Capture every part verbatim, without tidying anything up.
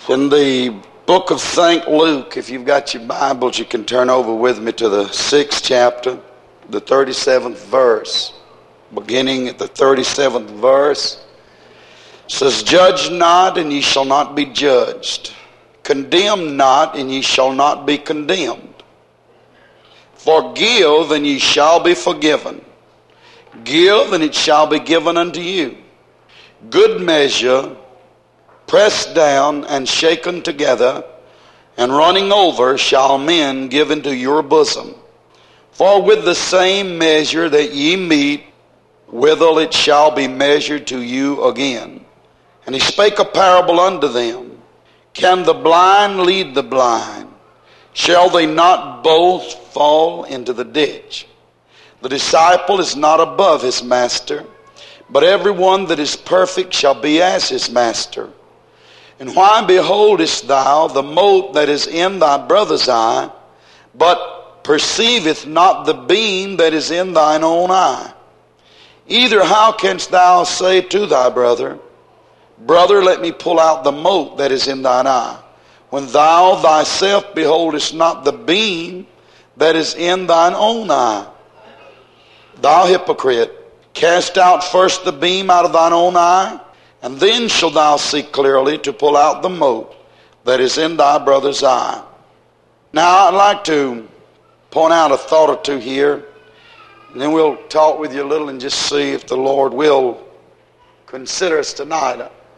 In the book of Saint Luke, if you've got your Bibles, you can turn over with me to the sixth chapter, the thirty-seventh verse. Beginning at the thirty-seventh verse, it says, "Judge not, and ye shall not be judged. Condemn not, and ye shall not be condemned. Forgive, and ye shall be forgiven. Give, and it shall be given unto you. Good measure, pressed down and shaken together, and running over, shall men give into your bosom. For with the same measure that ye meet, withal it shall be measured to you again." And he spake a parable unto them. "Can the blind lead the blind? Shall they not both fall into the ditch? The disciple is not above his master, but every one that is perfect shall be as his master. And why beholdest thou the mote that is in thy brother's eye, but perceiveth not the beam that is in thine own eye? Either how canst thou say to thy brother, Brother, let me pull out the mote that is in thine eye, when thou thyself beholdest not the beam that is in thine own eye? Thou hypocrite, cast out first the beam out of thine own eye, and then shalt thou see clearly to pull out the mote that is in thy brother's eye." Now, I'd like to point out a thought or two here, and then we'll talk with you a little and just see if the Lord will consider us tonight.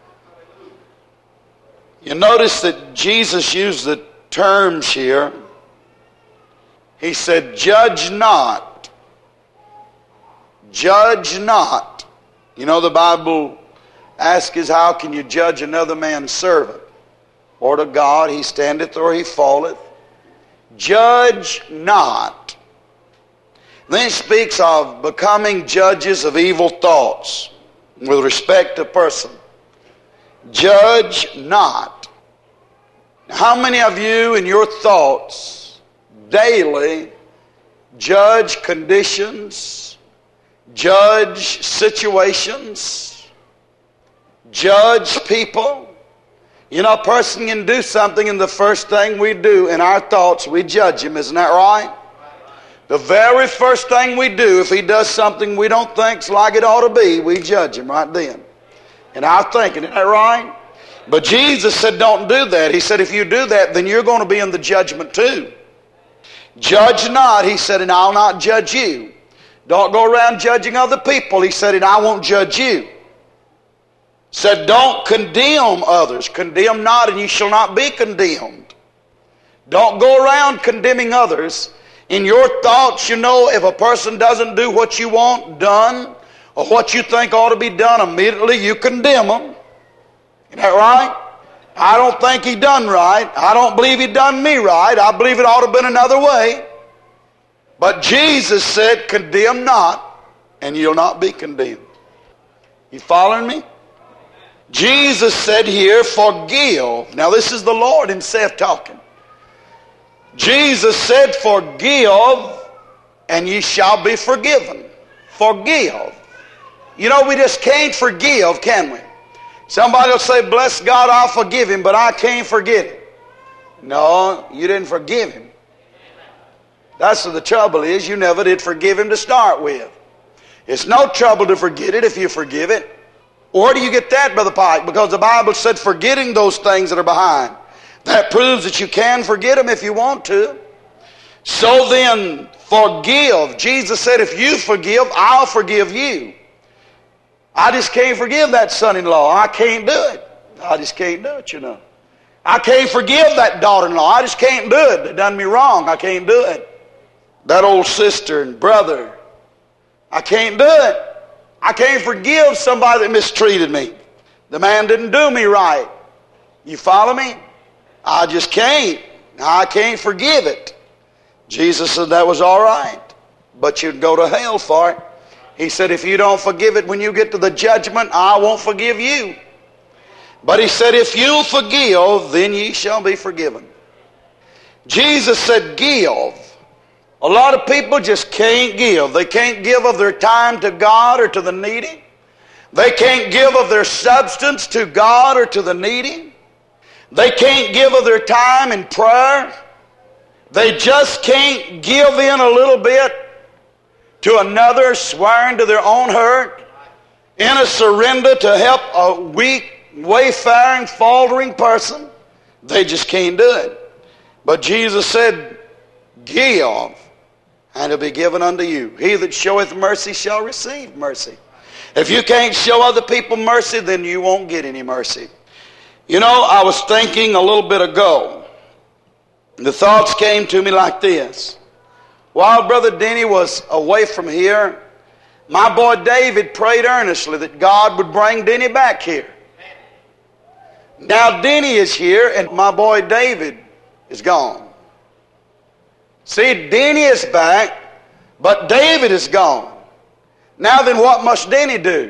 You notice that Jesus used the terms here. He said, "Judge not. Judge not." You know, the Bible asks us, how can you judge another man's servant? Or to God, he standeth or he falleth. Judge not. Then he speaks of becoming judges of evil thoughts with respect to a person. Judge not. How many of you in your thoughts daily judge conditions, judge situations, judge people? You know, a person can do something, and the first thing we do in our thoughts, we judge him. Isn't that right? The very first thing we do, if he does something we don't think's like it ought to be, we judge him right then. In our thinking, isn't that right? But Jesus said don't do that. He said if you do that, then you're going to be in the judgment too. Judge not, he said, and I'll not judge you. Don't go around judging other people, he said, and I won't judge you. Said don't condemn others. Condemn not, and you shall not be condemned. Don't go around condemning others. In your thoughts, you know, if a person doesn't do what you want done, or what you think ought to be done, immediately you condemn them. Isn't that right? I don't think he done right. I don't believe he done me right. I believe it ought to have been another way. But Jesus said, condemn not, and you'll not be condemned. You following me? Jesus said here, forgive. Now this is the Lord himself talking. Jesus said, forgive, and ye shall be forgiven. Forgive. You know, we just can't forgive, can we? Somebody will say, bless God, I'll forgive him, but I can't forget him. No, you didn't forgive him. That's what the trouble is. You never did forgive him to start with. It's no trouble to forget it if you forgive it. Where do you get that, Brother Pike? Because the Bible said forgetting those things that are behind. That proves that you can forget them if you want to. So then, forgive. Jesus said, if you forgive, I'll forgive you. I just can't forgive that son-in-law. I can't do it. I just can't do it, you know. I can't forgive that daughter-in-law. I just can't do it. They done me wrong. I can't do it. That old sister and brother. I can't do it. I can't forgive somebody that mistreated me. The man didn't do me right. You follow me? I just can't. I can't forgive it. Jesus said that was all right, but you'd go to hell for it. He said, if you don't forgive it when you get to the judgment, I won't forgive you. But he said, if you forgive, then ye shall be forgiven. Jesus said, give. A lot of people just can't give. They can't give of their time to God or to the needy. They can't give of their substance to God or to the needy. They can't give of their time in prayer. They just can't give in a little bit to another, swearing to their own hurt, in a surrender to help a weak, wayfaring, faltering person. They just can't do it. But Jesus said, give, and it'll be given unto you. He that showeth mercy shall receive mercy. If you can't show other people mercy, then you won't get any mercy. You know, I was thinking a little bit ago, the thoughts came to me like this. While Brother Denny was away from here, my boy David prayed earnestly that God would bring Denny back here. Now Denny is here and my boy David is gone. See, Denny is back, but David is gone. Now then, what must Denny do?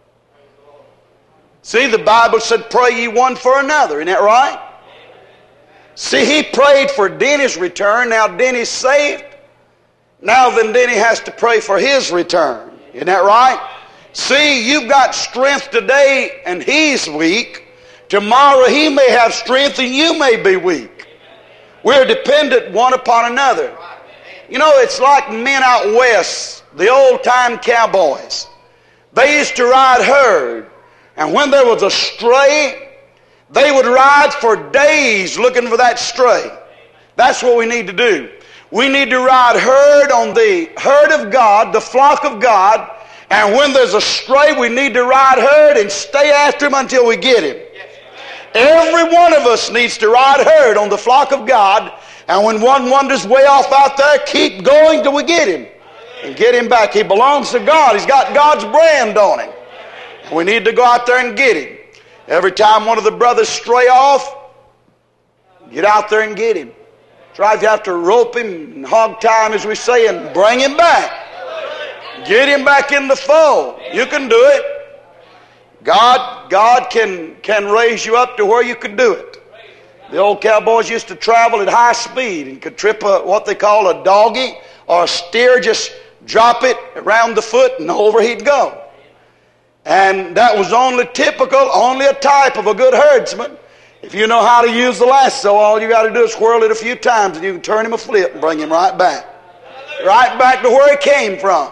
See, the Bible said, pray ye one for another. Isn't that right? See, he prayed for Denny's return. Now Denny's saved. Now then, Denny has to pray for his return. Isn't that right? See, you've got strength today and he's weak. Tomorrow he may have strength and you may be weak. We're dependent one upon another. You know, it's like men out west, the old-time cowboys. They used to ride herd, and when there was a stray, they would ride for days looking for that stray. That's what we need to do. We need to ride herd on the herd of God, the flock of God, and when there's a stray, we need to ride herd and stay after him until we get him. Every one of us needs to ride herd on the flock of God, and when one wanders way off out there, keep going till we get him. And get him back. He belongs to God. He's got God's brand on him. We need to go out there and get him. Every time one of the brothers stray off, get out there and get him. Try if you have to rope him and hog tie him, as we say, and bring him back. Get him back in the fold. You can do it. God, God can, can raise you up to where you can do it. The old cowboys used to travel at high speed and could trip a, what they call a doggy or a steer, just drop it around the foot and over he'd go. And that was only typical, only a type of a good herdsman. If you know how to use the lasso, all you got to do is whirl it a few times and you can turn him a flip and bring him right back. Right back to where he came from.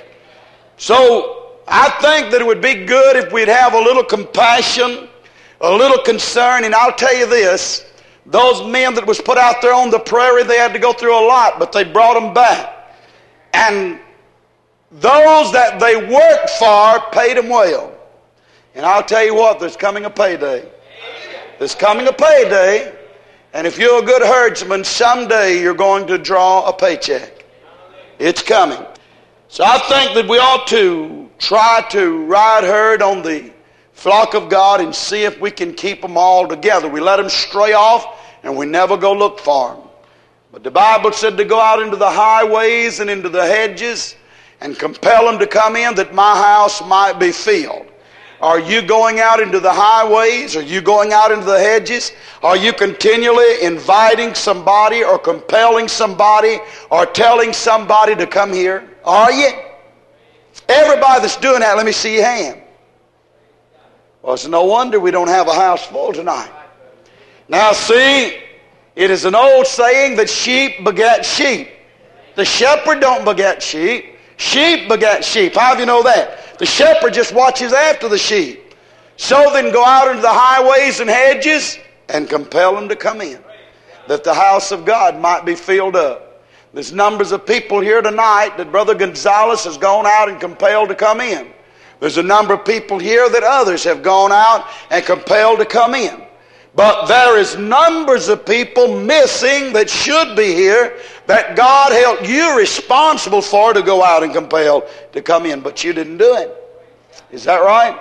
So I think that it would be good if we'd have a little compassion, a little concern. And I'll tell you this, those men that was put out there on the prairie, they had to go through a lot, but they brought them back. And those that they worked for paid them well. And I'll tell you what, there's coming a payday. There's coming a payday. And if you're a good herdsman, someday you're going to draw a paycheck. It's coming. So I think that we ought to try to ride herd on the flock of God and see if we can keep them all together. We let them stray off and we never go look for them. But the Bible said to go out into the highways and into the hedges and compel them to come in that my house might be filled. Are you going out into the highways? Are you going out into the hedges? Are you continually inviting somebody or compelling somebody or telling somebody to come here? Are you? Everybody that's doing that, let me see your hand. Well, it's no wonder we don't have a house full tonight. Now see, it is an old saying that sheep beget sheep. The shepherd don't beget sheep. Sheep beget sheep. How do you know that? The shepherd just watches after the sheep. So then go out into the highways and hedges and compel them to come in, that the house of God might be filled up. There's numbers of people here tonight that Brother Gonzalez has gone out and compelled to come in. There's a number of people here that others have gone out and compelled to come in. But there is numbers of people missing that should be here that God held you responsible for to go out and compel to come in. But you didn't do it. Is that right?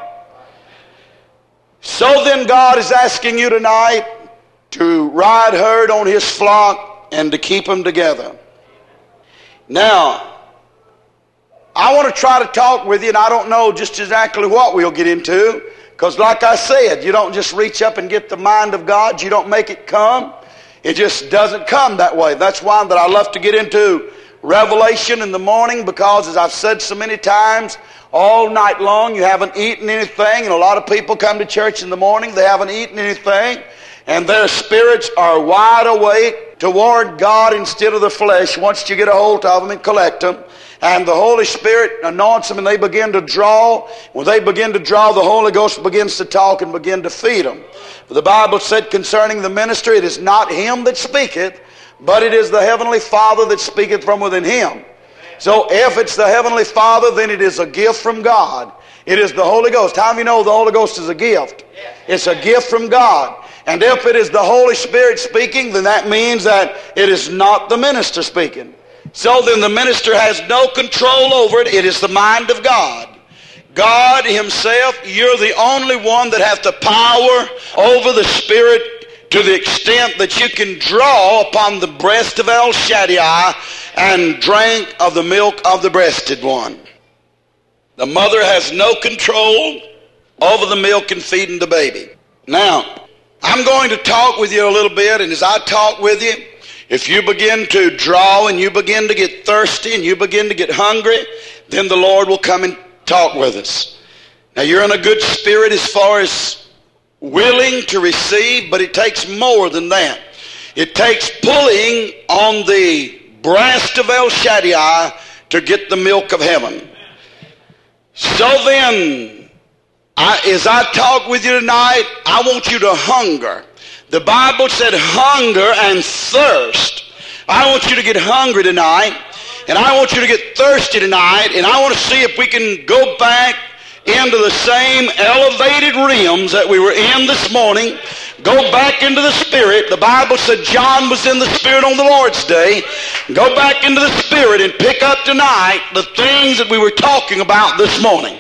So then God is asking you tonight to ride herd on His flock and to keep them together. Now, I want to try to talk with you, and I don't know just exactly what we'll get into. Because like I said, you don't just reach up and get the mind of God. You don't make it come. It just doesn't come that way. That's why that I love to get into Revelation in the morning, because as I've said so many times, all night long you haven't eaten anything. And a lot of people come to church in the morning, they haven't eaten anything. and their spirits are wide awake toward God instead of the flesh once you get a hold of them and collect them. And the Holy Spirit anoints them and they begin to draw. When they begin to draw, the Holy Ghost begins to talk and begin to feed them. For the Bible said concerning the ministry, it is not him that speaketh, but it is the Heavenly Father that speaketh from within him. So if it's the Heavenly Father, then it is a gift from God. It is the Holy Ghost. How many know the Holy Ghost is a gift? It's a gift from God. And if it is the Holy Spirit speaking, then that means that it is not the minister speaking. So then the minister has no control over it. It is the mind of God. God himself, you're the only one that has the power over the Spirit to the extent that you can draw upon the breast of El Shaddai and drink of the milk of the breasted one. The mother has no control over the milk and feeding the baby. Now, I'm going to talk with you a little bit, and as I talk with you, if you begin to draw and you begin to get thirsty and you begin to get hungry, then the Lord will come and talk with us. Now, you're in a good spirit as far as willing to receive, but it takes more than that. It takes pulling on the breast of El Shaddai to get the milk of heaven. So then, I, as I talk with you tonight, I want you to hunger. The Bible said hunger and thirst. I want you to get hungry tonight, and I want you to get thirsty tonight, and I want to see if we can go back into the same elevated realms that we were in this morning. Go back into the Spirit. The Bible said John was in the Spirit on the Lord's day. Go back into the Spirit and pick up tonight the things that we were talking about this morning.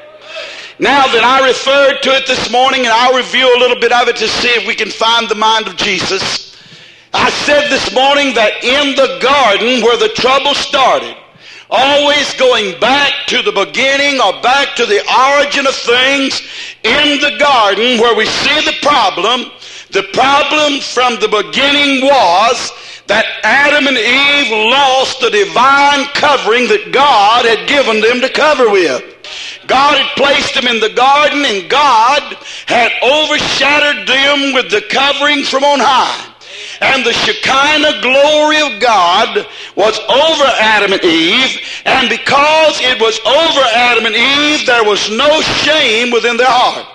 Now that I referred to it this morning, and I'll review a little bit of it to see if we can find the mind of Jesus. I said this morning that in the garden where the trouble started, always going back to the beginning or back to the origin of things, in the garden where we see the problem, the problem from the beginning was that Adam and Eve lost the divine covering that God had given them to cover with. God had placed them in the garden, and God had overshadowed them with the covering from on high. And the Shekinah glory of God was over Adam and Eve, and because it was over Adam and Eve, there was no shame within their heart.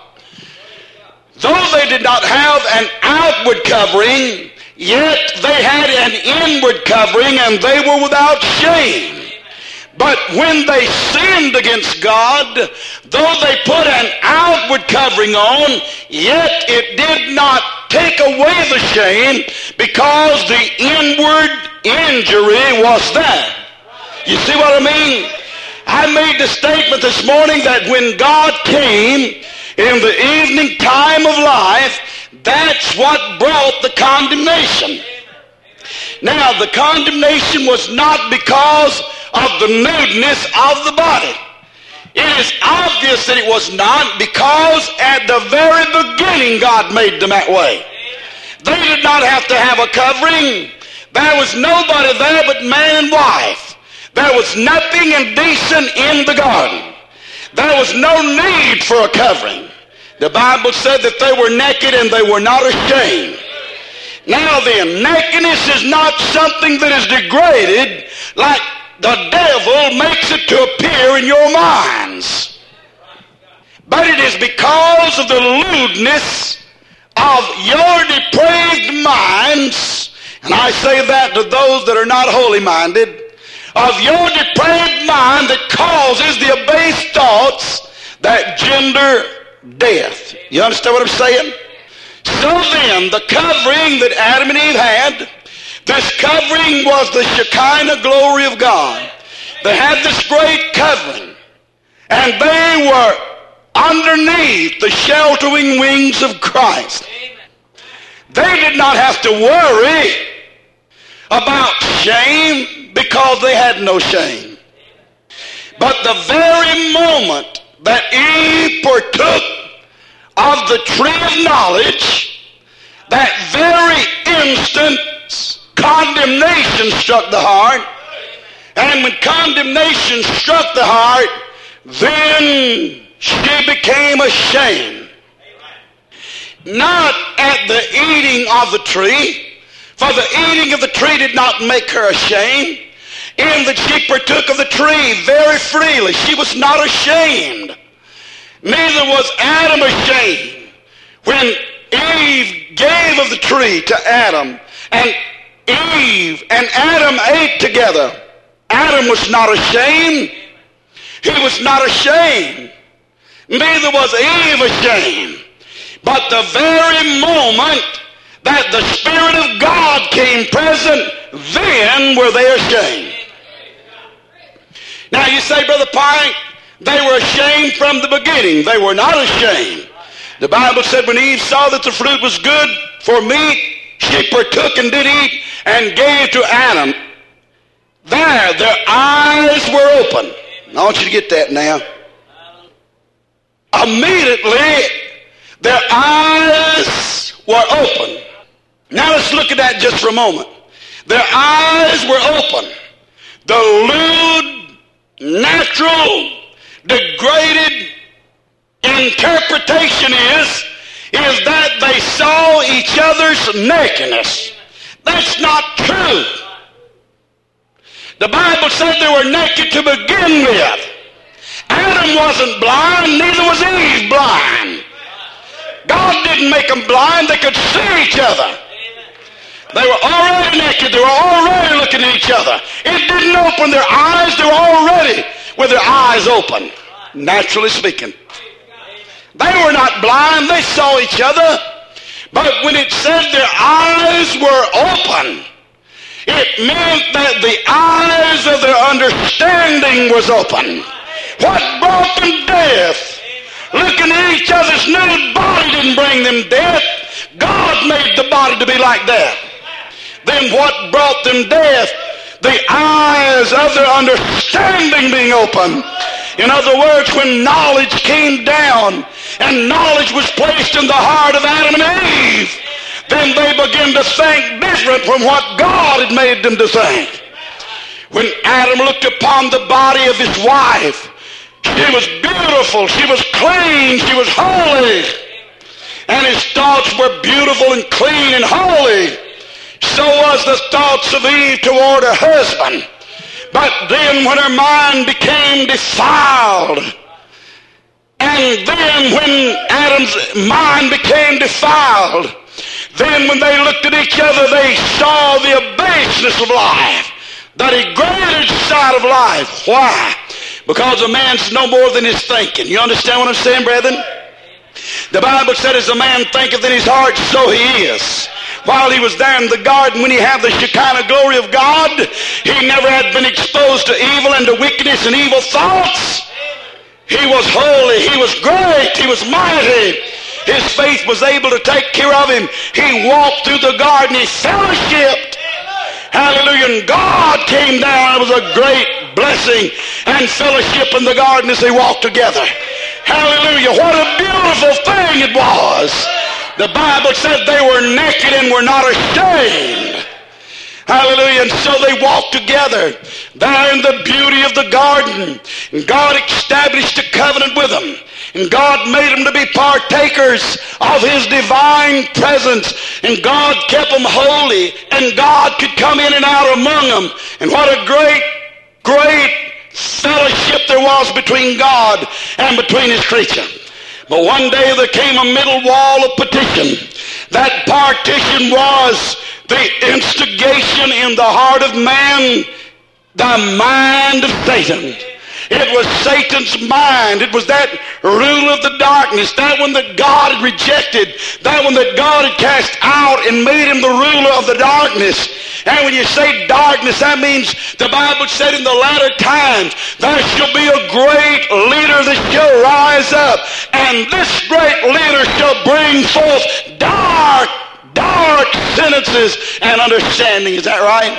Though they did not have an outward covering, yet they had an inward covering, and they were without shame. But when they sinned against God, though they put an outward covering on, yet it did not take away the shame, because the inward injury was there. You see what I mean? I made the statement this morning that when God came in the evening time of life, that's what brought the condemnation. Now, the condemnation was not because of the nudeness of the body. It is obvious that it was not, because at the very beginning God made them that way. They did not have to have a covering. There was nobody there but man and wife. There was nothing indecent in the garden. There was no need for a covering. The Bible said that they were naked and they were not ashamed. Now then, nakedness is not something that is degraded like the devil makes it to appear in your minds. But it is because of the lewdness of your depraved minds, and I say that to those that are not holy-minded, of your depraved mind that causes the abased thoughts that gender death. You understand what I'm saying? So then, the covering that Adam and Eve had, this covering was the Shekinah glory of God. They had this great covering, and they were underneath the sheltering wings of Christ. They did not have to worry about shame, because they had no shame. But the very moment that Eve partook of the tree of knowledge, that very instant condemnation struck the heart. And when condemnation struck the heart, then she became ashamed. Not at the eating of the tree, for the eating of the tree did not make her ashamed, in that she partook of the tree very freely. She was not ashamed. Neither was Adam ashamed when Eve gave of the tree to Adam, and Eve and Adam ate together. Adam was not ashamed. He was not ashamed. Neither was Eve ashamed. But the very moment that the Spirit of God came present, then were they ashamed. Now you say, Brother Pike, they were ashamed from the beginning. They were not ashamed. The Bible said when Eve saw that the fruit was good for meat, she partook and did eat and gave to Adam. There, their eyes were open. I want you to get that now. Immediately, their eyes were open. Now let's look at that just for a moment. Their eyes were open. The lewd, natural, degraded interpretation is, is that they saw each other's nakedness. That's not true. The Bible said they were naked to begin with. Adam wasn't blind, neither was Eve blind. God didn't make them blind, they could see each other. They were already naked, they were already looking at each other. It didn't open their eyes, they were already with their eyes open, naturally speaking. They were not blind, they saw each other. But when it said their eyes were open, it meant that the eyes of their understanding was open. What brought them death? Looking at each other's nude body didn't bring them death. God made the body to be like that. Then what brought them death? The eyes of their understanding being open. In other words, when knowledge came down and knowledge was placed in the heart of Adam and Eve, then they began to think different from what God had made them to think. When Adam looked upon the body of his wife, she was beautiful, she was clean, she was holy. And his thoughts were beautiful and clean and holy. So was the thoughts of Eve toward her husband. But then when her mind became defiled, and then when Adam's mind became defiled, then when they looked at each other, they saw the abaseness of life, the degraded side of life. Why? Because a man's no more than his thinking. You understand what I'm saying, brethren? The Bible said, as a man thinketh in his heart, so he is. While he was there in the garden, when he had the Shekinah glory of God, he never had been exposed to evil and to wickedness and evil thoughts. He was holy, he was great, he was mighty. His faith was able to take care of him. He walked through the garden, he fellowshiped. Hallelujah. And God came down. It was a great blessing and fellowship in the garden as they walked together. Hallelujah. What a beautiful thing it was. The Bible said they were naked and were not ashamed. Hallelujah. And so they walked together there in the beauty of the garden. And God established a covenant with them. And God made them to be partakers of his divine presence. And God kept them holy. And God could come in and out among them. And what a great, great fellowship there was between God and between his creature. But one day there came a middle wall of partition. That partition was the instigation in the heart of man, the mind of Satan. It was Satan's mind. It was that rule of the darkness, that one that God had rejected, that one that God had cast out and made him the ruler of the darkness. And when you say darkness, that means the Bible said in the latter times, there shall be a great leader that shall rise up, and this great leader shall bring forth dark, dark sentences and understanding. Is that right?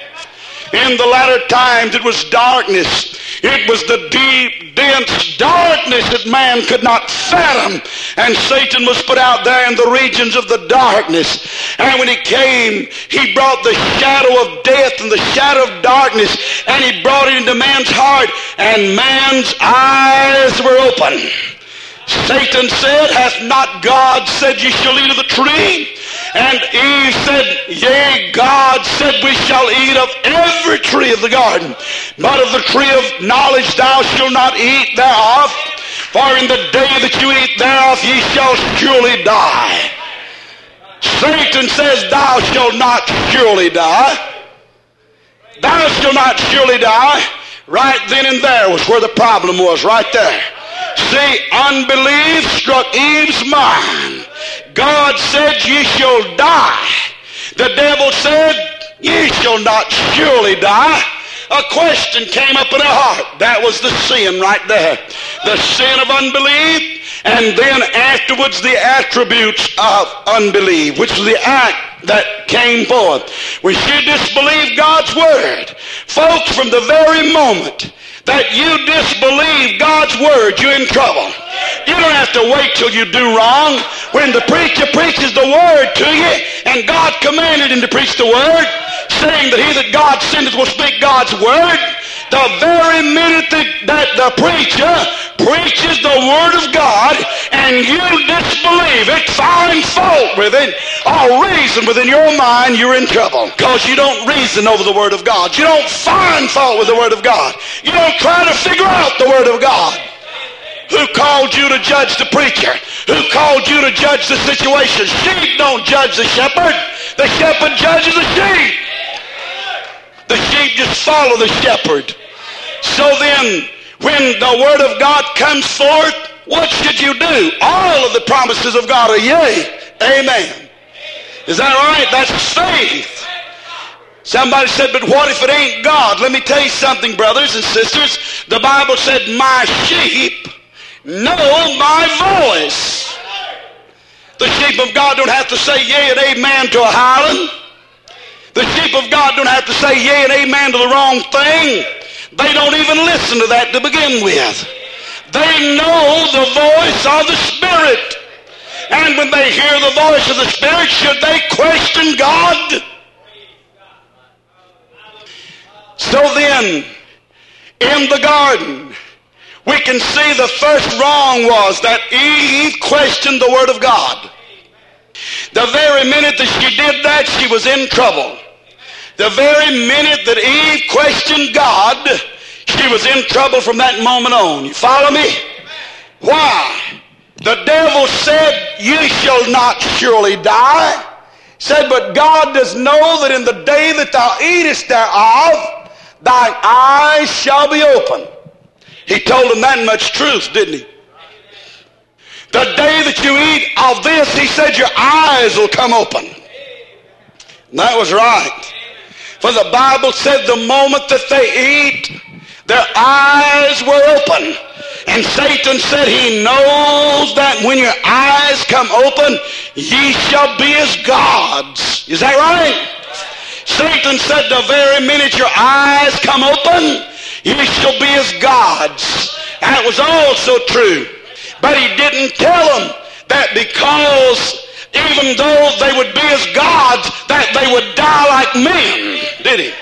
In the latter times, it was darkness. It was the deep, dense darkness that man could not fathom. And Satan was put out there in the regions of the darkness. And when he came, he brought the shadow of death and the shadow of darkness, and he brought it into man's heart, and man's eyes were open. Satan said, hath not God said ye shall eat of the tree? And Eve said, yea, God said we shall eat of every tree of the garden, but of the tree of knowledge thou shalt not eat thereof, for in the day that you eat thereof ye shall surely die. Satan says, thou shalt not surely die. Thou shalt not surely die. Right then and there was where the problem was, right there. See, unbelief struck Eve's mind. God said, ye shall die. The devil said, ye shall not surely die. A question came up in her heart. That was the sin right there. The sin of unbelief, and then afterwards the attributes of unbelief, which was the act that came forth. When she disbelieved God's word, folks, from the very moment that you disbelieve God's word, you're in trouble. You don't have to wait till you do wrong. When the preacher preaches the word to you, and God commanded him to preach the word, saying that he that God sendeth will speak God's word, the very minute that, that the preacher preaches the word of God and you disbelieve it, find fault with it, or reason within your mind, you're in trouble. Because you don't reason over the word of God. You don't find fault with the word of God. You don't try to figure out the word of God. Who called you to judge the preacher? Who called you to judge the situation? Sheep don't judge the shepherd. The shepherd judges the sheep. The sheep just follow the shepherd. So then, when the word of God comes forth, what should you do? All of the promises of God are yea. Amen. Is that right? That's faith. Somebody said, but what if it ain't God? Let me tell you something, brothers and sisters. The Bible said, my sheep know my voice. The sheep of God don't have to say yea and amen to a howling. The sheep of God don't have to say yea and amen to the wrong thing. They don't even listen to that to begin with. They know the voice of the Spirit. And when they hear the voice of the Spirit, should they question God? So then, in the garden, we can see the first wrong was that Eve questioned the Word of God. The very minute that she did that, she was in trouble. The very minute that Eve questioned God, she was in trouble from that moment on. You follow me? Why? The devil said, ye shall not surely die. Said, but God does know that in the day that thou eatest thereof, thine eyes shall be open. He told him that much truth, didn't he? The day that you eat of this, he said, your eyes will come open. And that was right. For the Bible said the moment that they eat, their eyes were open. And Satan said he knows that when your eyes come open, ye shall be as gods. Is that right? Satan said the very minute your eyes come open, ye shall be as gods. That was also true. But he didn't tell them that because even though they would be as gods, that they would die like men, did he?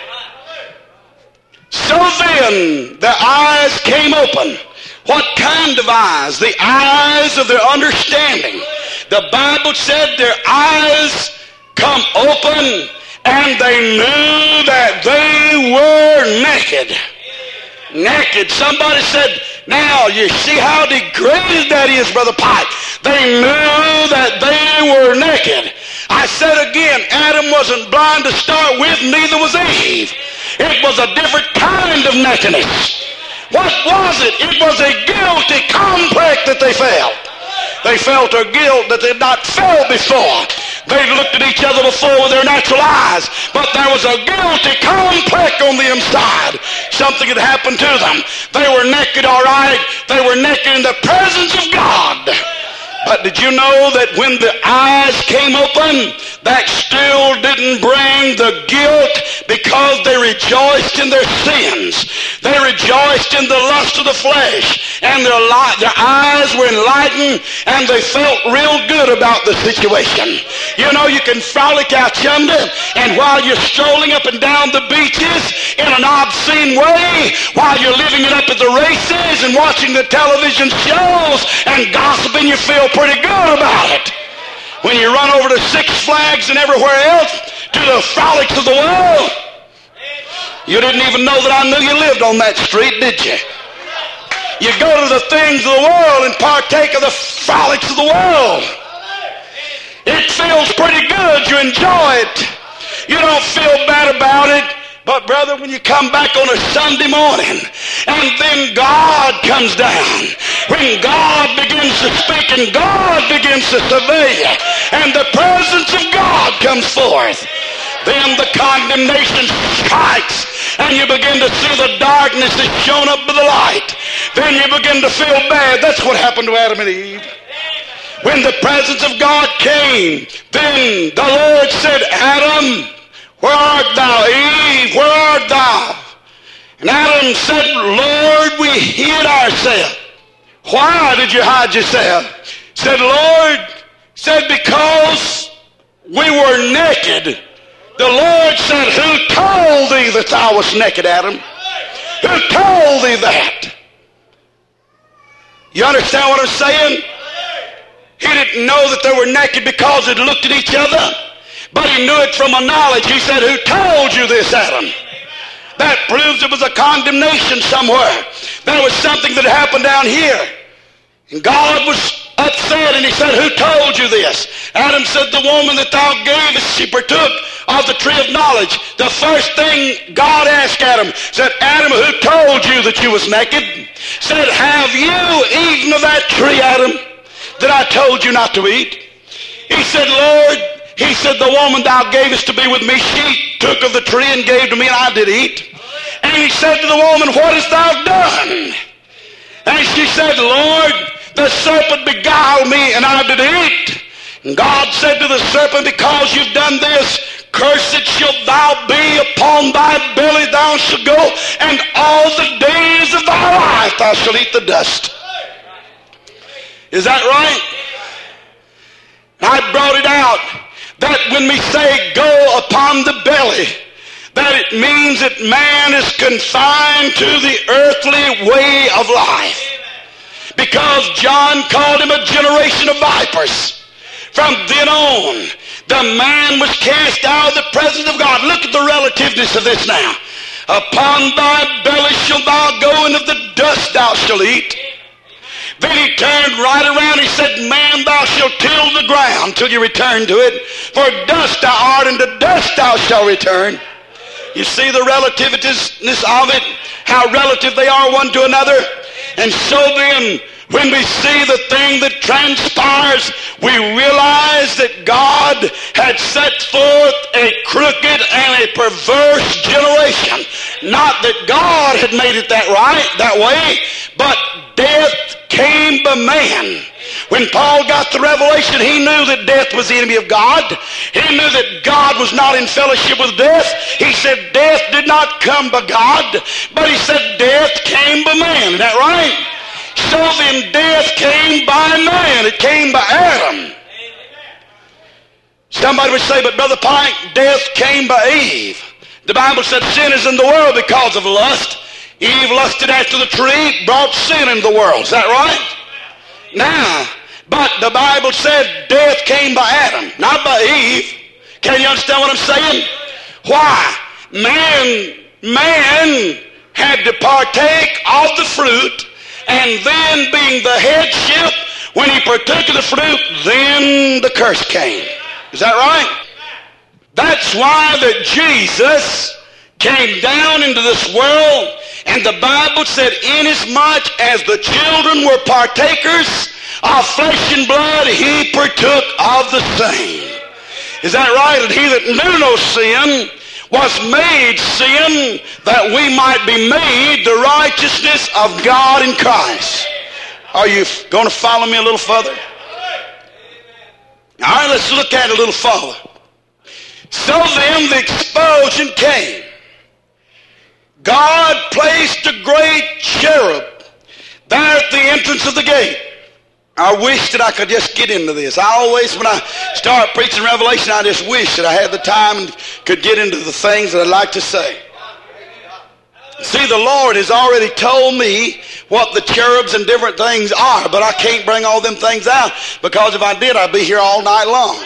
So then, their eyes came open. What kind of eyes? The eyes of their understanding. The Bible said their eyes come open, and they knew that they were naked. Naked. Somebody said, now you see how degraded that is, Brother Pike. They knew that they were naked. I said again, Adam wasn't blind to start with, neither was Eve. It was a different kind of nakedness. What was it? It was a guilty complex that they felt. They felt a guilt that they had not felt before. They looked at each other before with their natural eyes, but there was a guilty complex on the inside. Something had happened to them. They were naked, all right. They were naked in the presence of God. But did you know that when the eyes came open, that still didn't bring the guilt because they rejoiced in their sins. They rejoiced in the lust of the flesh, and their, li- their eyes were enlightened, and they felt real good about the situation. You know, you can frolic out yonder, and while you're strolling up and down the beaches in an obscene way, while you're living it up at the races and watching the television shows and gossiping, you feel pretty good about it. When you run over to Six Flags and everywhere else to the frolics of the world, you didn't even know that I knew you lived on that street, did you? You go to the things of the world and partake of the frolics of the world. It feels pretty good. You enjoy it. You don't feel bad about it. But brother, when you come back on a Sunday morning and then God comes down, when God begins to speak and God begins to survey you, and the presence of God comes forth, then the condemnation strikes, and you begin to see the darkness that's shown up by the light. Then you begin to feel bad. That's what happened to Adam and Eve. When the presence of God came, then the Lord said, Adam, where art thou? Eve, where art thou? And Adam said, Lord, we hid ourselves. Why did you hide yourself? Said, Lord, said, because we were naked. The Lord said, who told thee that thou wast naked, Adam? Who told thee that? You understand what I'm saying? He didn't know that they were naked because they looked at each other. But he knew it from a knowledge. He said, who told you this, Adam? That proves it was a condemnation somewhere. There was something that happened down here. And God was upset, and he said, who told you this? Adam said, the woman that thou gavest, she partook of the tree of knowledge. The first thing God asked Adam, said, Adam, who told you that you was naked? Said, have you eaten of that tree, Adam, that I told you not to eat? He said, Lord, he said, the woman thou gavest to be with me, she took of the tree and gave to me, and I did eat. And he said to the woman, what hast thou done? And she said, Lord, the serpent beguiled me, and I did eat. And God said to the serpent, because you've done this, cursed shalt thou be, upon thy belly thou shalt go, and all the days of thy life thou shalt eat the dust. Is that right? I brought it out that when we say go upon the belly, that it means that man is confined to the earthly way of life. Because John called him a generation of vipers. From then on, the man was cast out of the presence of God. Look at the relativeness of this now. Upon thy belly shalt thou go, and of the dust thou shalt eat. Then he turned right around. He said, man, thou shalt till the ground till you return to it. For dust thou art, and to dust thou shalt return. You see the relativeness of it, how relative they are one to another. And so then, when we see the thing that transpires, we realize that God had set forth a crooked and a perverse generation. Not that God had made it that right, that way, but death came by man. When Paul got the revelation, he knew that death was the enemy of God. He knew that God was not in fellowship with death. He said death did not come by God, but he said death came by man. Is that right? So then death came by man. It came by Adam. Somebody would say, but Brother Pike, death came by Eve. The Bible said sin is in the world because of lust. Eve lusted after the tree, brought sin into the world. Is that right? Now, but the Bible said death came by Adam, not by Eve. Can you understand what I'm saying? Why? Man, man had to partake of the fruit, and then being the headship, when he partook of the fruit, then the curse came. Is that right? That's why that Jesus came down into this world, and the Bible said, inasmuch as the children were partakers of flesh and blood, he partook of the same. Is that right? And he that knew no sin was made sin, that we might be made the righteousness of God in Christ. Are you going to follow me a little further? All right, let's look at it a little further. So then the expulsion came. God placed a great cherub there at the entrance of the gate. I wish that I could just get into this. I always, when I start preaching Revelation, I just wish that I had the time and could get into the things that I'd like to say. See, the Lord has already told me what the cherubs and different things are, but I can't bring all them things out, because if I did, I'd be here all night long.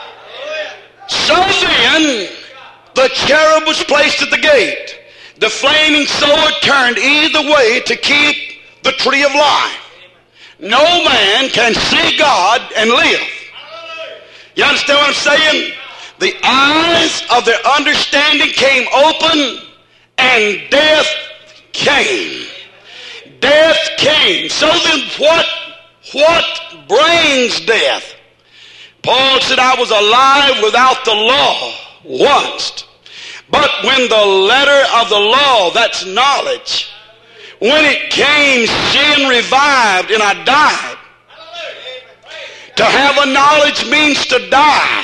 So then, the cherub was placed at the gate. The flaming sword turned either way to keep the tree of life. No man can see God and live. You understand what I'm saying? The eyes of their understanding came open, and death came. Death came. So then what, what brings death? Paul said, I was alive without the law once. But when the letter of the law, that's knowledge, when it came, sin revived and I died. To have a knowledge means to die.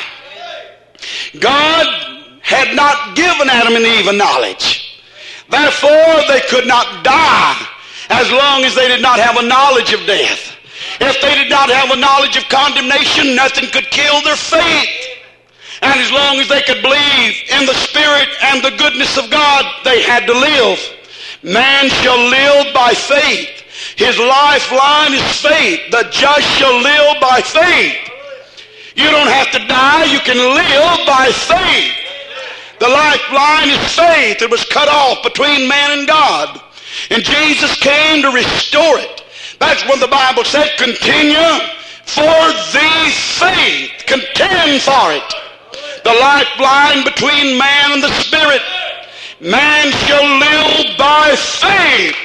God had not given Adam and Eve a knowledge. Therefore, they could not die as long as they did not have a knowledge of death. If they did not have a knowledge of condemnation, nothing could kill their faith. And as long as they could believe in the Spirit and the goodness of God, they had to live. Man shall live by faith. His lifeline is faith. The just shall live by faith. You don't have to die. You can live by faith. The lifeline is faith. It was cut off between man and God. And Jesus came to restore it. That's when the Bible said, continue for the faith. Contend for it. The lifeline between man and the Spirit. Man shall live by faith.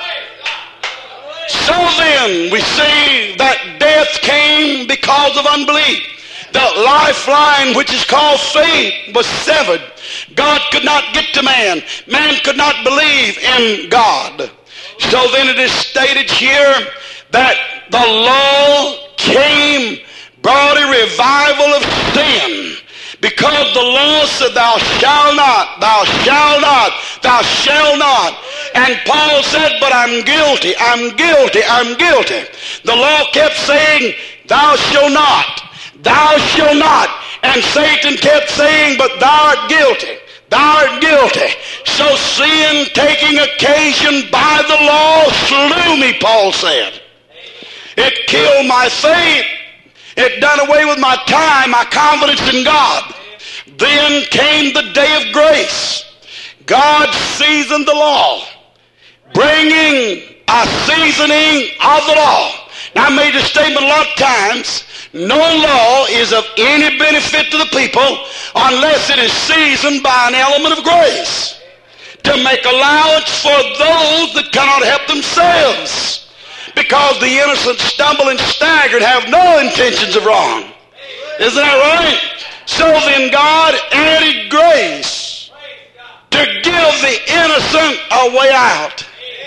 So then we see that death came because of unbelief. The lifeline, which is called faith, was severed. God could not get to man. Man could not believe in God. So then it is stated here that the law came, brought a revival of sin. Because the law said, thou shalt not, thou shalt not, thou shalt not. And Paul said, but I'm guilty, I'm guilty, I'm guilty. The law kept saying, thou shalt not, thou shalt not. And Satan kept saying, but thou art guilty, thou art guilty. So sin, taking occasion by the law, slew me, Paul said. It killed my faith. It done away with my time, my confidence in God. Then came the day of grace. God seasoned the law, bringing a seasoning of the law. Now, I made this statement a lot of times. No law is of any benefit to the people unless it is seasoned by an element of grace to make allowance for those that cannot help themselves. Because the innocent stumble and stagger and have no intentions of wrong. Isn't that right? So then God added grace to give the innocent a way out.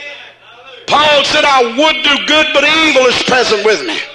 Paul said, I would do good, but evil is present with me.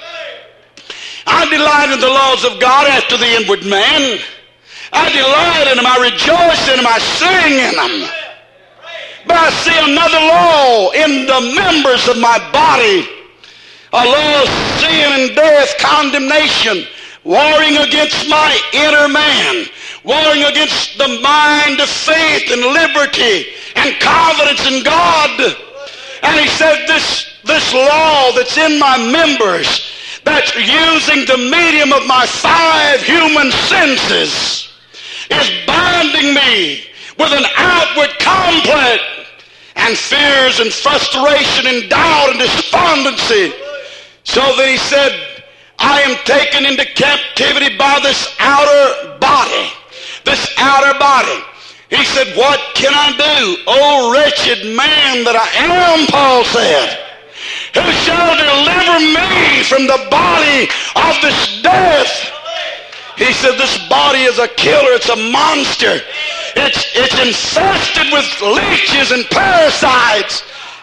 I delight in the laws of God after the inward man. I delight in them, I rejoice in them, I sing in them. But I see another law in the members of my body. A law of sin and death, condemnation, warring against my inner man, warring against the mind of faith and liberty and confidence in God. And he said, this, this law that's in my members, that's using the medium of my five human senses, is binding me with an outward complex and fears and frustration and doubt and despondency. So that he said, I am taken into captivity by this outer body. This outer body. He said, what can I do? O wretched man that I am, Paul said. Who shall deliver me from the body of this death? He said, this body is a killer. It's a monster. It's, it's infested with leeches and parasites.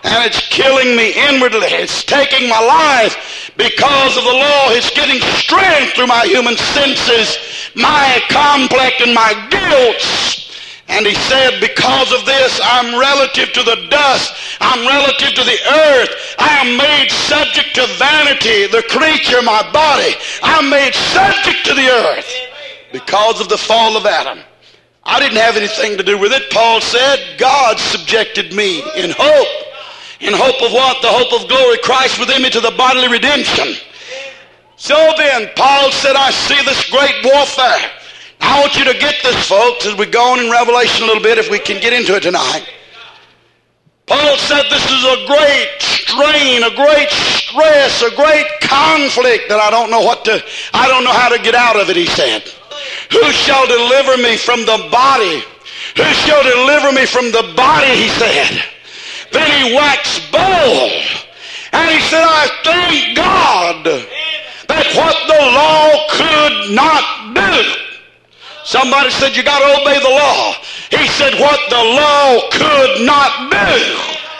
And it's killing me inwardly. It's taking my life because of the law. It's getting strength through my human senses, my conflict and my guilt. And he said, because of this, I'm relative to the dust. I'm relative to the earth. I am made subject to vanity, the creature, my body. I'm made subject to the earth because of the fall of Adam. I didn't have anything to do with it. Paul said, God subjected me in hope. In hope of what? The hope of glory. Christ within me to the bodily redemption. So then, Paul said, I see this great warfare. I want you to get this, folks, as we go on in Revelation a little bit, if we can get into it tonight. Paul said this is a great strain, a great stress, a great conflict that I don't know what to, I don't know how to get out of it, he said. Who shall deliver me from the body? Who shall deliver me from the body, he said. Then he waxed bold, and he said, I thank God that what the law could not do. Somebody said, you got to obey the law. He said, what the law could not do.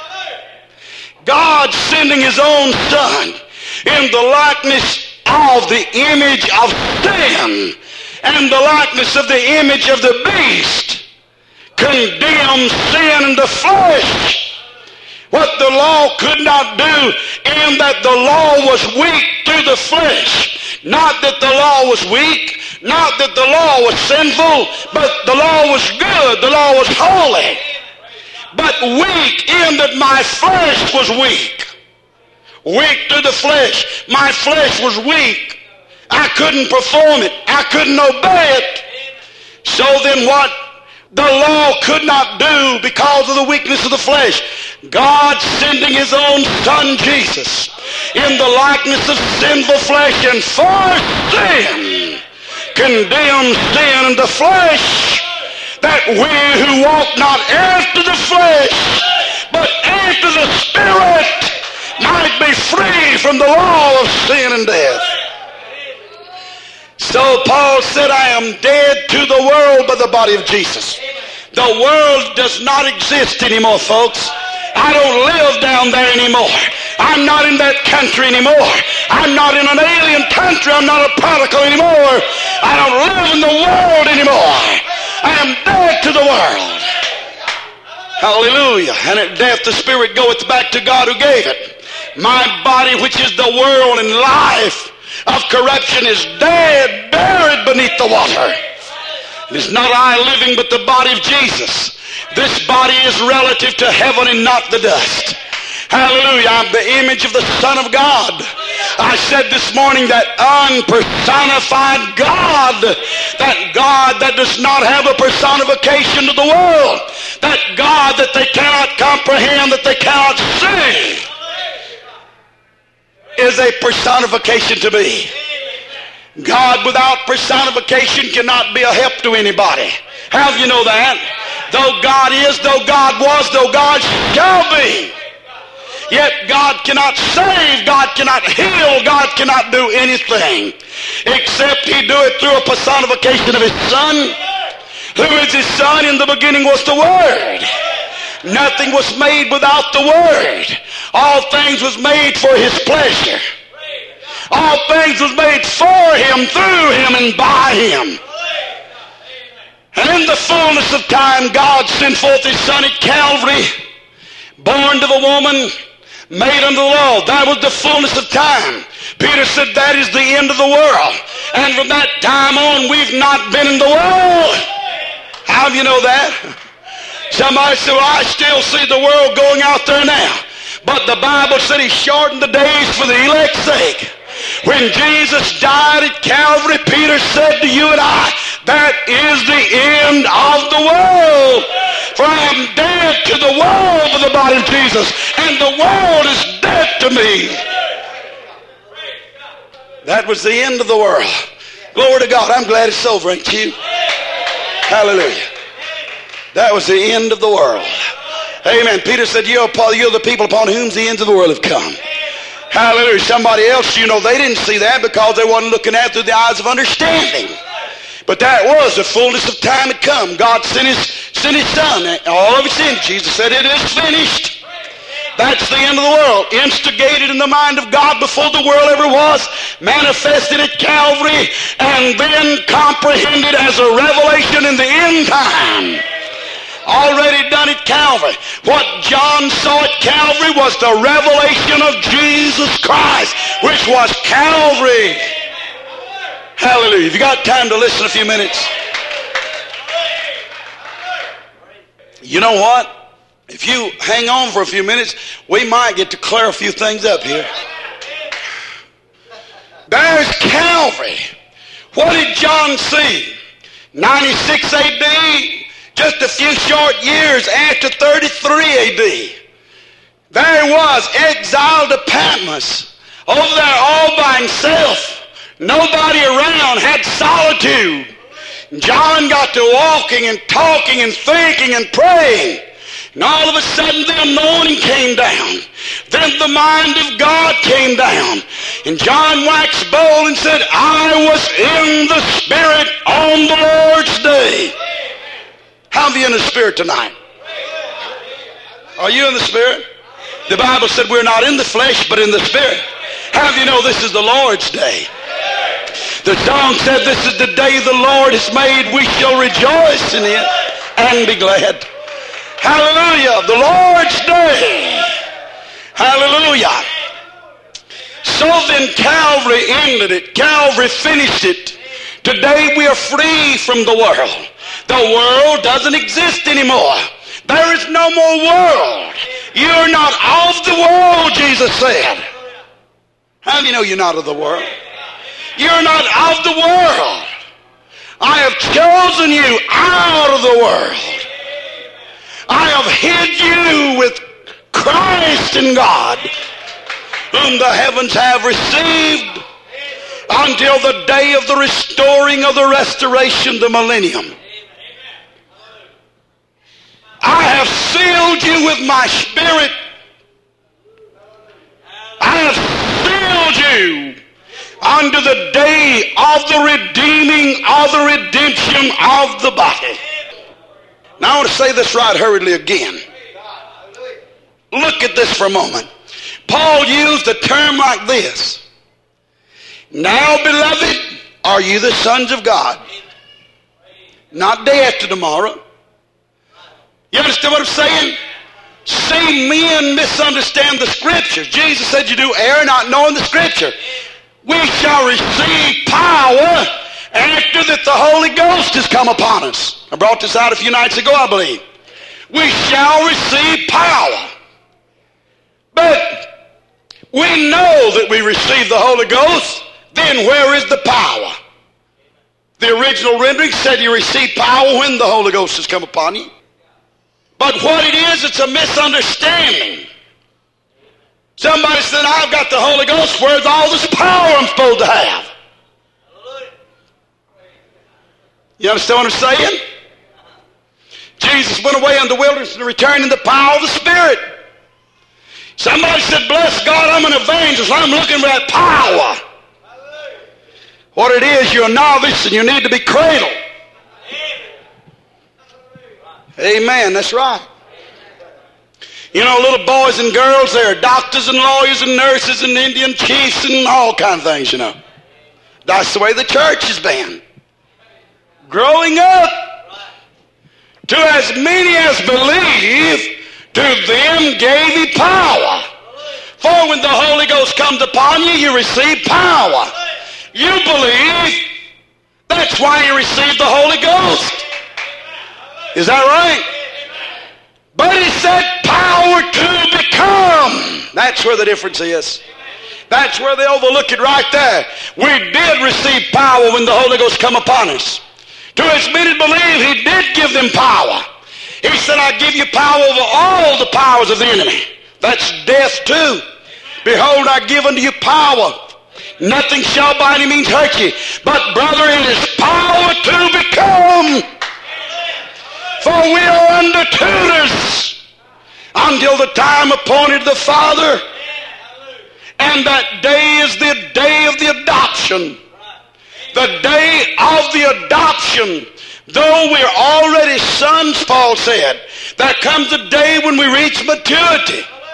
God sending his own son in the likeness of the image of sin and the likeness of the image of the beast condemns sin in the flesh. What the law could not do, in that the law was weak through the flesh. Not that the law was weak, not that the law was sinful, but the law was good, the law was holy. But weak in that my flesh was weak. Weak through the flesh. My flesh was weak. I couldn't perform it. I couldn't obey it. So then what the law could not do because of the weakness of the flesh, God sending his own son Jesus in the likeness of sinful flesh, and for sin condemned sin in the flesh, that we who walk not after the flesh but after the Spirit might be free from the law of sin and death. So Paul said, I am dead to the world by the body of Jesus. The world does not exist anymore, folks. I don't live down there anymore. I'm not in that country anymore. I'm not in an alien country. I'm not a prodigal anymore. I don't live in the world anymore. I am dead to the world. Hallelujah. And at death the Spirit goeth back to God who gave it. My body, which is the world and life of corruption, is dead, buried beneath the water. It is not I living, but the body of Jesus. This body is relative to heaven and not the dust. Hallelujah. I'm the image of the Son of God. I said this morning that unpersonified God, that God that does not have a personification to the world, that God that they cannot comprehend, that they cannot see, is a personification to me. God without personification cannot be a help to anybody. How do you know that? Though God is, though God was, though God shall be, yet God cannot save, God cannot heal, God cannot do anything except he do it through a personification of his Son. Who is his Son? In the beginning was the Word. Nothing was made without the Word. All things was made for his pleasure. All things was made for him, through him, and by him. And in the fullness of time, God sent forth his Son at Calvary, born of a woman, made under the law. That was the fullness of time. Peter said that is the end of the world. And from that time on, we've not been in the world. How do you know that? Somebody said, well, I still see the world going out there now. But the Bible said he shortened the days for the elect's sake. When Jesus died at Calvary, Peter said to you and I, that is the end of the world. For I am dead to the world for the body of Jesus, and the world is dead to me. That was the end of the world. Glory to God. I'm glad it's over, ain't you? Hallelujah. That was the end of the world. Amen. Peter said, you're, you're the people upon whom the ends of the world have come. Hallelujah. Somebody else, you know, they didn't see that because they wasn't looking at it through the eyes of understanding. But that was the fullness of time had come. God sent his, sent his Son. All of it's in. Jesus said, it is finished. That's the end of the world. Instigated in the mind of God before the world ever was, manifested at Calvary, and then comprehended as a revelation in the end time. Already done at Calvary. What John saw at Calvary was the revelation of Jesus Christ, which was Calvary. Hallelujah. If you got time to listen a few minutes. You know what? If you hang on for a few minutes, we might get to clear a few things up here. There's Calvary. What did John see? ninety-six A D, just a few short years after thirty-three A D. There he was, exiled to Patmos, over there all by himself. Nobody around, had solitude. John got to walking and talking and thinking and praying. And all of a sudden the anointing came down. Then the mind of God came down. And John waxed bold and said, I was in the Spirit on the Lord's day. How are you in the Spirit tonight? Are you in the Spirit? The Bible said we're not in the flesh, but in the Spirit. How do you know this is the Lord's day? The song said, this is the day the Lord has made. We shall rejoice in it and be glad. Hallelujah. The Lord's day. Hallelujah. So then Calvary ended it. Calvary finished it. Today we are free from the world. The world doesn't exist anymore. There is no more world. You're not of the world, Jesus said. How do you know you're not of the world? You're not of the world. I have chosen you out of the world. I have hid you with Christ in God, whom the heavens have received until the day of the restoring of the restoration, the millennium. I have sealed you with my Spirit. I have sealed you unto the day of the redeeming of the redemption of the body. Now I want to say this right hurriedly again. Look at this for a moment. Paul used a term like this. Now, beloved, are you the sons of God? Not day after tomorrow. You understand what I'm saying? See, men misunderstand the Scriptures. Jesus said you do err not knowing the Scripture. We shall receive power after that the Holy Ghost has come upon us. I brought this out a few nights ago, I believe. We shall receive power. But we know that we receive the Holy Ghost. Then where is the power? The original rendering said you receive power when the Holy Ghost has come upon you. But what it is, it's a misunderstanding. Somebody said, I've got the Holy Ghost. Where's all this power I'm supposed to have? You understand what I'm saying? Jesus went away in the wilderness and returned in the power of the Spirit. Somebody said, bless God, I'm an evangelist. I'm looking for that power. What it is, you're a novice and you need to be cradled. Amen, that's right. You know, little boys and girls, they're doctors and lawyers and nurses and Indian chiefs and all kinds of things, you know. That's the way the church has been. Growing up, to as many as believe, to them gave he power. For when the Holy Ghost comes upon you, you receive power. You believe, that's why you receive the Holy Ghost. Is that right? But he said power to become. That's where the difference is. That's where they overlook it right there. We did receive power when the Holy Ghost come upon us. To as many believe, he did give them power. He said, I give you power over all the powers of the enemy. That's death too. Behold, I give unto you power. Nothing shall by any means hurt you. But brother, it is power to become. For we are under tutors until the time appointed of the Father. And that day is the day of the adoption. The day of the adoption. Though we're already sons, Paul said, there comes a day when we reach maturity.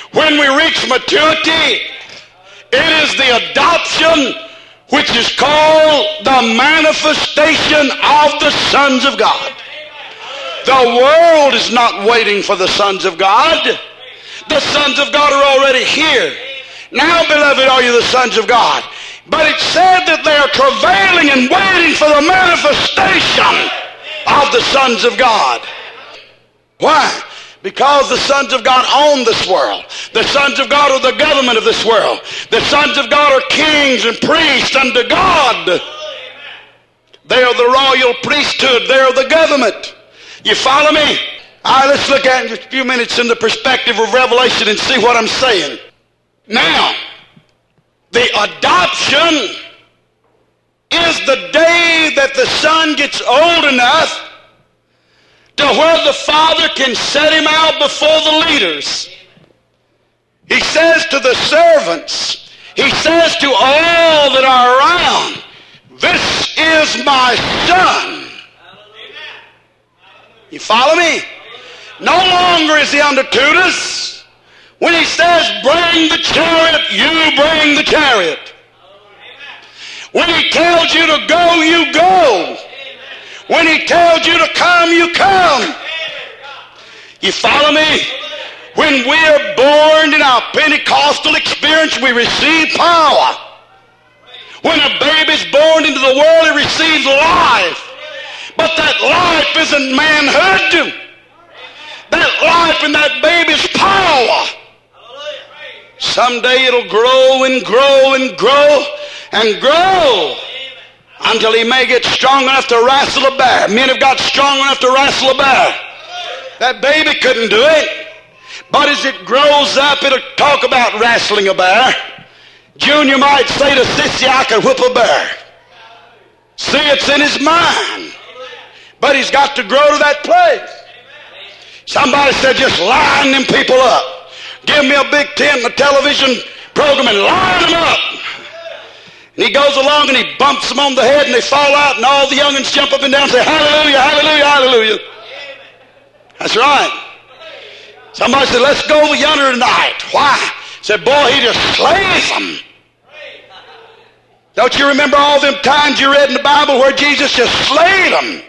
When we reach maturity, it is the adoption which is called the manifestation of the sons of God. The world is not waiting for the sons of God. The sons of God are already here. Now, beloved, are you the sons of God? But it said that they are travailing and waiting for the manifestation of the sons of God. Why? Because the sons of God own this world. The sons of God are the government of this world. The sons of God are kings and priests unto God. They are the royal priesthood. They are the government. You follow me? All right, let's look at it in just a few minutes in the perspective of Revelation and see what I'm saying. Now, the adoption is the day that the son gets old enough to where the father can set him out before the leaders. He says to the servants, he says to all that are around, this is my son. You follow me? No longer is he under tutors. When he says, bring the chariot, you bring the chariot. When he tells you to go, you go. When he tells you to come, you come. You follow me? When we are born in our Pentecostal experience, we receive power. When a baby's born into the world, it receives life. But that life isn't manhood. That life in that baby's power. Someday it'll grow and grow and grow and grow until he may get strong enough to wrestle a bear. Men have got strong enough to wrestle a bear. That baby couldn't do it. But as it grows up, it'll talk about wrestling a bear. Junior might say to Sissy, I can whip a bear. See, it's in his mind. But he's got to grow to that place. Somebody said, just line them people up. Give me a big tent and a television program and line them up. And he goes along and he bumps them on the head and they fall out and all the young'uns jump up and down and say, hallelujah, hallelujah, hallelujah. That's right. Somebody said, let's go yonder tonight. Why? Said, boy, he just slays them. Don't you remember all them times you read in the Bible where Jesus just slayed them?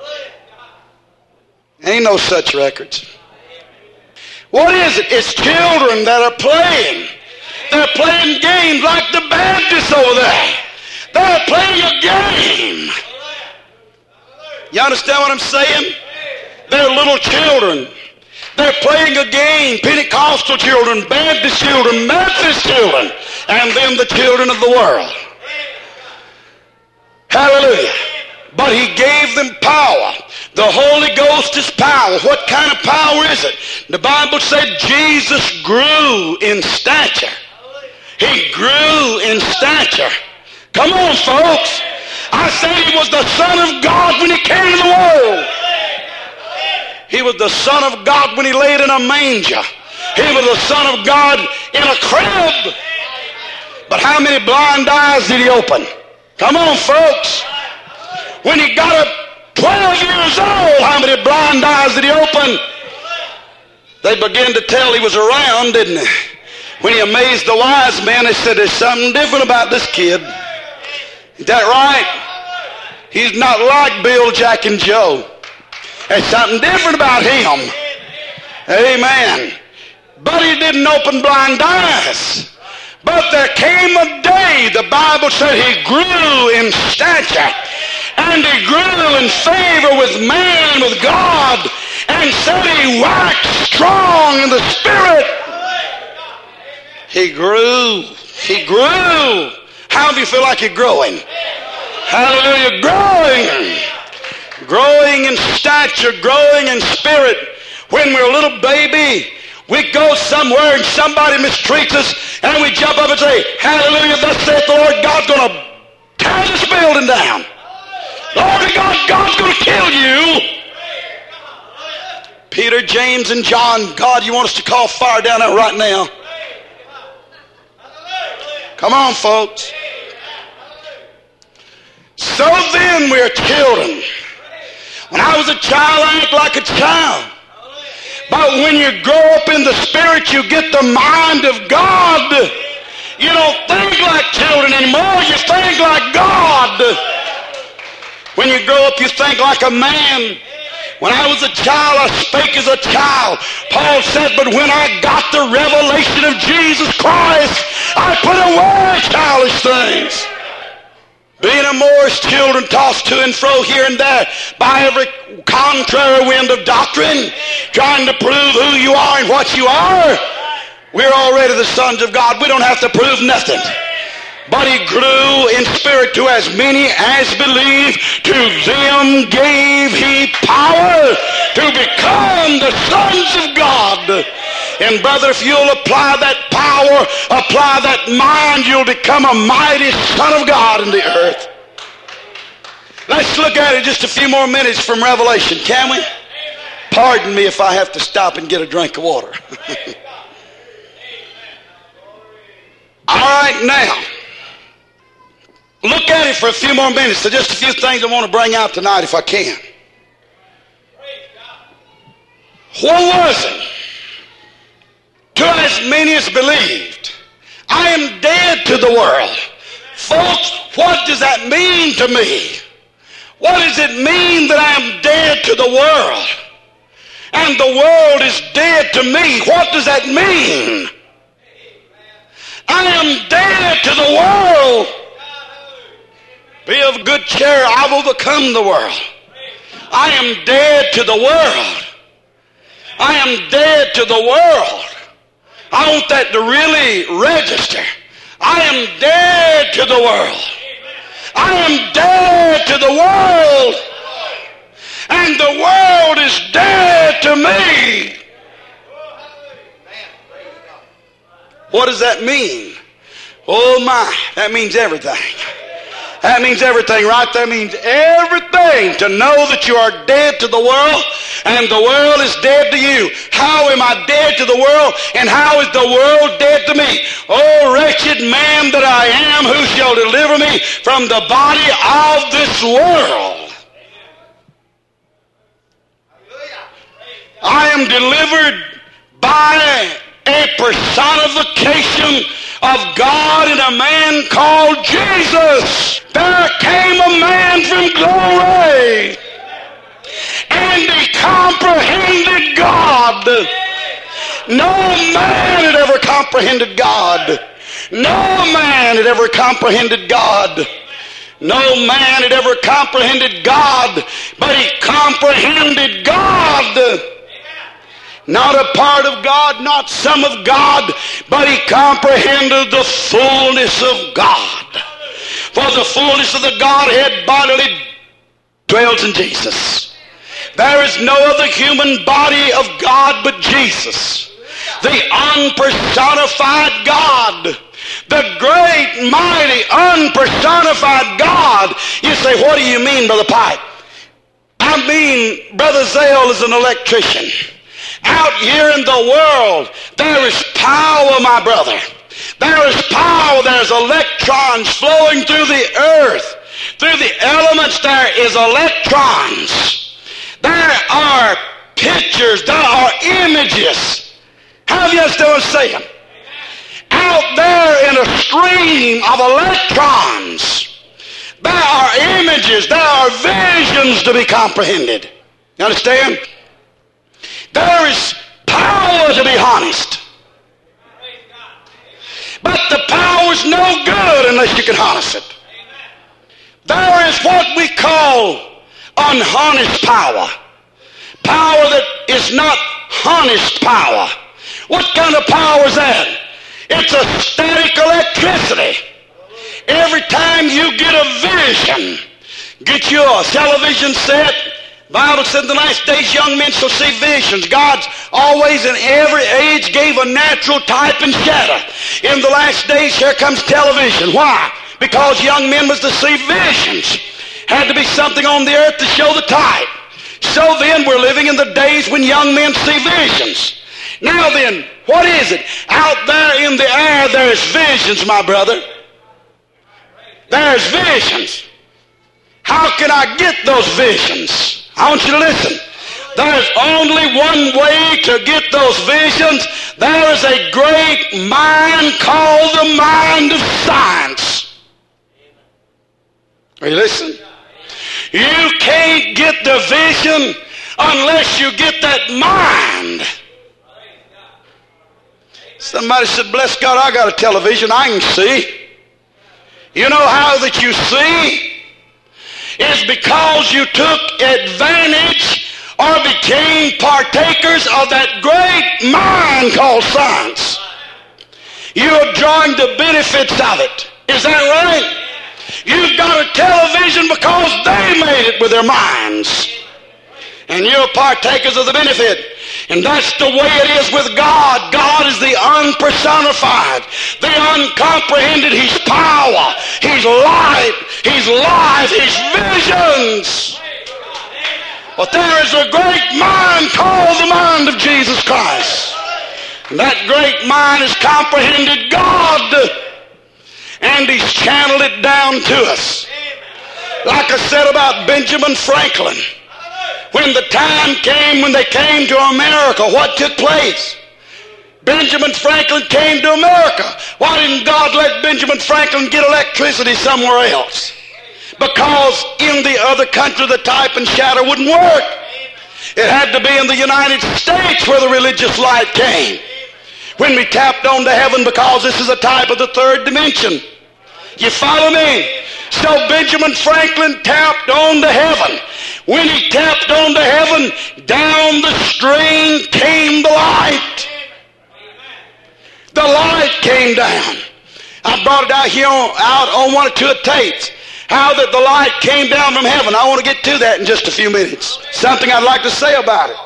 Ain't no such records. What is it? It's children that are playing. They're playing games like the Baptists over there. They're playing a game. You understand what I'm saying? They're little children. They're playing a game. Pentecostal children, Baptist children, Methodist children, and then the children of the world. Hallelujah. But he gave them power. The Holy Ghost is power. What kind of power is it? The Bible said Jesus grew in stature. He grew in stature. Come on, folks. I said he was the Son of God when he came to the world. He was the Son of God when he laid in a manger. He was the Son of God in a crib. But how many blind eyes did he open? Come on, folks. When he got up twelve years old, how many blind eyes did he open? They began to tell he was around, didn't they? When he amazed the wise men, they said, there's something different about this kid. Is that right? He's not like Bill, Jack, and Joe. There's something different about him. Amen. But he didn't open blind eyes. But there came a day, the Bible said he grew in stature. And he grew in favor with man, with God, and said he waxed strong in the Spirit. He grew. He grew. How do you feel like you're growing? Hallelujah. Growing. Growing in stature, growing in spirit. When we're a little baby, we go somewhere and somebody mistreats us, and we jump up and say, hallelujah, thus saith the Lord, God's going to tear this building down. Lord God, God's going to kill you. Peter, James, and John, God, you want us to call fire down there right now? Come on, folks. So then we're children. When I was a child, I acted like a child. But when you grow up in the Spirit, you get the mind of God. You don't think like children anymore. You think like God. When you grow up, you think like a man. When I was a child, I spake as a child. Paul said, but when I got the revelation of Jesus Christ, I put away childish things. Being a Morris, children tossed to and fro here and there by every contrary wind of doctrine, trying to prove who you are and what you are. We're already the sons of God. We don't have to prove nothing. But he grew in spirit to as many as believe. To them gave he power to become the sons of God. And brother, if you'll apply that power, apply that mind, you'll become a mighty son of God in the earth. Let's look at it just a few more minutes from Revelation, can we? Pardon me if I have to stop and get a drink of water. All right, now, look at it for a few more minutes. So just a few things I want to bring out tonight if I can. What was it? To as many as believed, I am dead to the world. Folks, what does that mean to me? What does it mean that I am dead to the world? And the world is dead to me. What does that mean? I am dead to the world. Be of good cheer, I've overcome the world. I am dead to the world. I am dead to the world. I want that to really register. I am dead to the world. I am dead to the world. And the world is dead to me. What does that mean? Oh my, that means everything. That means everything, right? That means everything to know that you are dead to the world and the world is dead to you. How am I dead to the world and how is the world dead to me? Oh, wretched man that I am, who shall deliver me from the body of this world? I am delivered by a personification of God in a man called Jesus. There came a man from glory, and he comprehended God. No man had ever comprehended God. No man had ever comprehended God. No man had ever comprehended God, but he comprehended God. Not a part of God, not some of God, but he comprehended the fullness of God. For the fullness of the Godhead bodily dwells in Jesus. There is no other human body of God but Jesus, the unpersonified God, the great, mighty, unpersonified God. You say, what do you mean, Brother Pike? I mean, Brother Zale is an electrician. Out here in the world, there is power, my brother. There is power. There's electrons flowing through the earth. Through the elements, there is electrons. There are pictures. There are images. How do you understand what I'm saying? Out there in a stream of electrons, there are images. There are visions to be comprehended. You understand? There is power to be honest. But the power is no good unless you can harness it. There is what we call unharnessed power. Power that is not harnessed power. What kind of power is that? It's a static electricity. Every time you get a vision, get you a television set, the Bible said in the last days young men shall see visions. God's always in every age gave a natural type and shadow. In the last days here comes television. Why? Because young men was to see visions. Had to be something on the earth to show the type. So then we're living in the days when young men see visions. Now then, what is it? Out there in the air there's visions, my brother. There's visions. How can I get those visions? I want you to listen. There's only one way to get those visions. There is a great mind called the mind of science. Are you listening? You can't get the vision unless you get that mind. Somebody said, bless God, I got a television I can see. You know how that you see? It's because you took advantage or became partakers of that great mind called science. You're drawing the benefits of it. Is that right? You've got a television because they made it with their minds. And you're partakers of the benefit. And that's the way it is with God. God is the unpersonified, the uncomprehended. He's power. He's light. He's life. He's visions. But there is a great mind called the mind of Jesus Christ. And that great mind has comprehended God. And He's channeled it down to us. Like I said about Benjamin Franklin. When the time came when they came to America, what took place? Benjamin Franklin came to America. Why didn't God let Benjamin Franklin get electricity somewhere else? Because in the other country the type and shadow wouldn't work. It had to be in the United States where the religious light came. When we tapped on to heaven, because this is a type of the third dimension. You follow me? So Benjamin Franklin tapped on to heaven. When he tapped on to heaven, down the string came the light. The light came down. I brought it out here on, out on one or two tapes. How that the light came down from heaven. I want to get to that in just a few minutes. Something I'd like to say about it.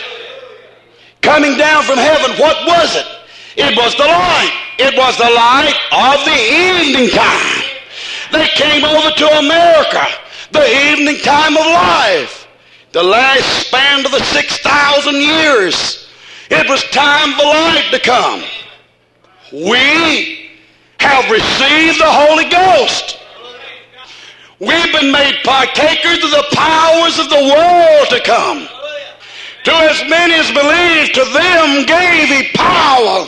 Coming down from heaven, what was it? It was the light. It was the light of the evening time. They came over to America, the evening time of life, the last span of the six thousand years. It was time for light to come. We have received the Holy Ghost. We've been made partakers of the powers of the world to come. To as many as believe, to them gave He power.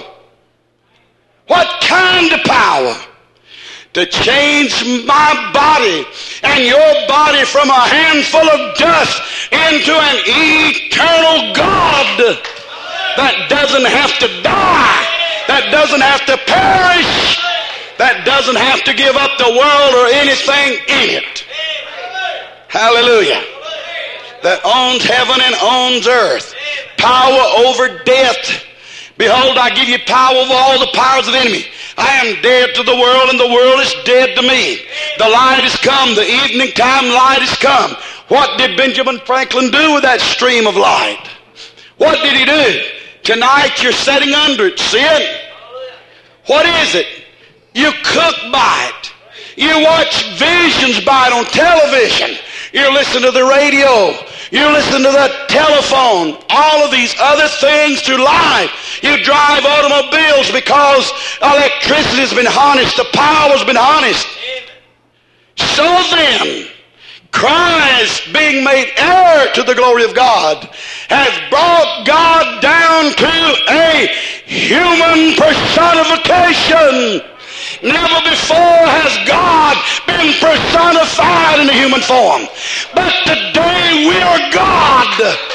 What kind of power? To change my body and your body from a handful of dust into an eternal God that doesn't have to die, that doesn't have to perish, that doesn't have to give up the world or anything in it. Hallelujah. That owns heaven and owns earth. Power over death. Behold, I give you power over all the powers of the enemy. I am dead to the world, and the world is dead to me. The light has come. The evening time light has come. What did Benjamin Franklin do with that stream of light? What did he do? Tonight you're sitting under it. See it? What is it? You cook by it. You watch visions by it on television. You listen to the radio. You listen to the telephone. All of these other things through life. You drive automobiles because electricity has been harnessed. The power has been harnessed. So then, Christ, being made heir to the glory of God, has brought God down to a human personification. Never before has God been personified in a human form. But today we are God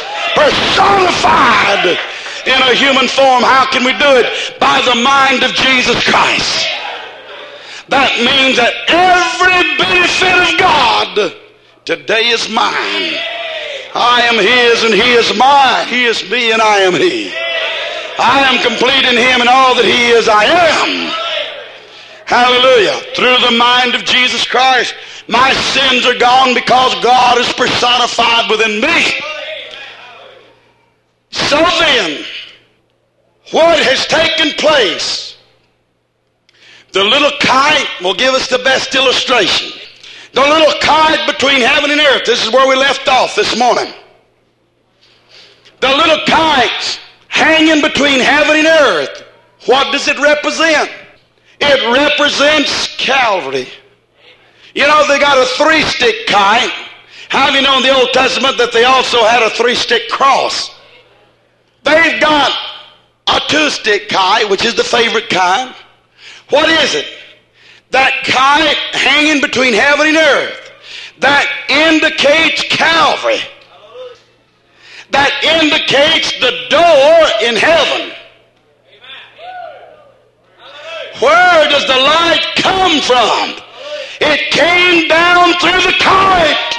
personified in a human form. How can we do it? By the mind of Jesus Christ. That means that every benefit of God today is mine. I am His and He is mine. He is me and I am He. I am complete in Him, and all that He is I am. Hallelujah. Through the mind of Jesus Christ, my sins are gone because God is personified within me. So then, what has taken place? The little kite will give us the best illustration. The little kite between heaven and earth. This is where we left off this morning. The little kite hanging between heaven and earth. What does it represent? It represents Calvary. You know, they got a three-stick kite How do you know in the Old Testament that they also had a three-stick cross? They've got a two-stick kite, which is the favorite kite. What is it? That kite hanging between heaven and earth. That indicates Calvary. That indicates the door in heaven. Where does the light come from? It came down through the kite.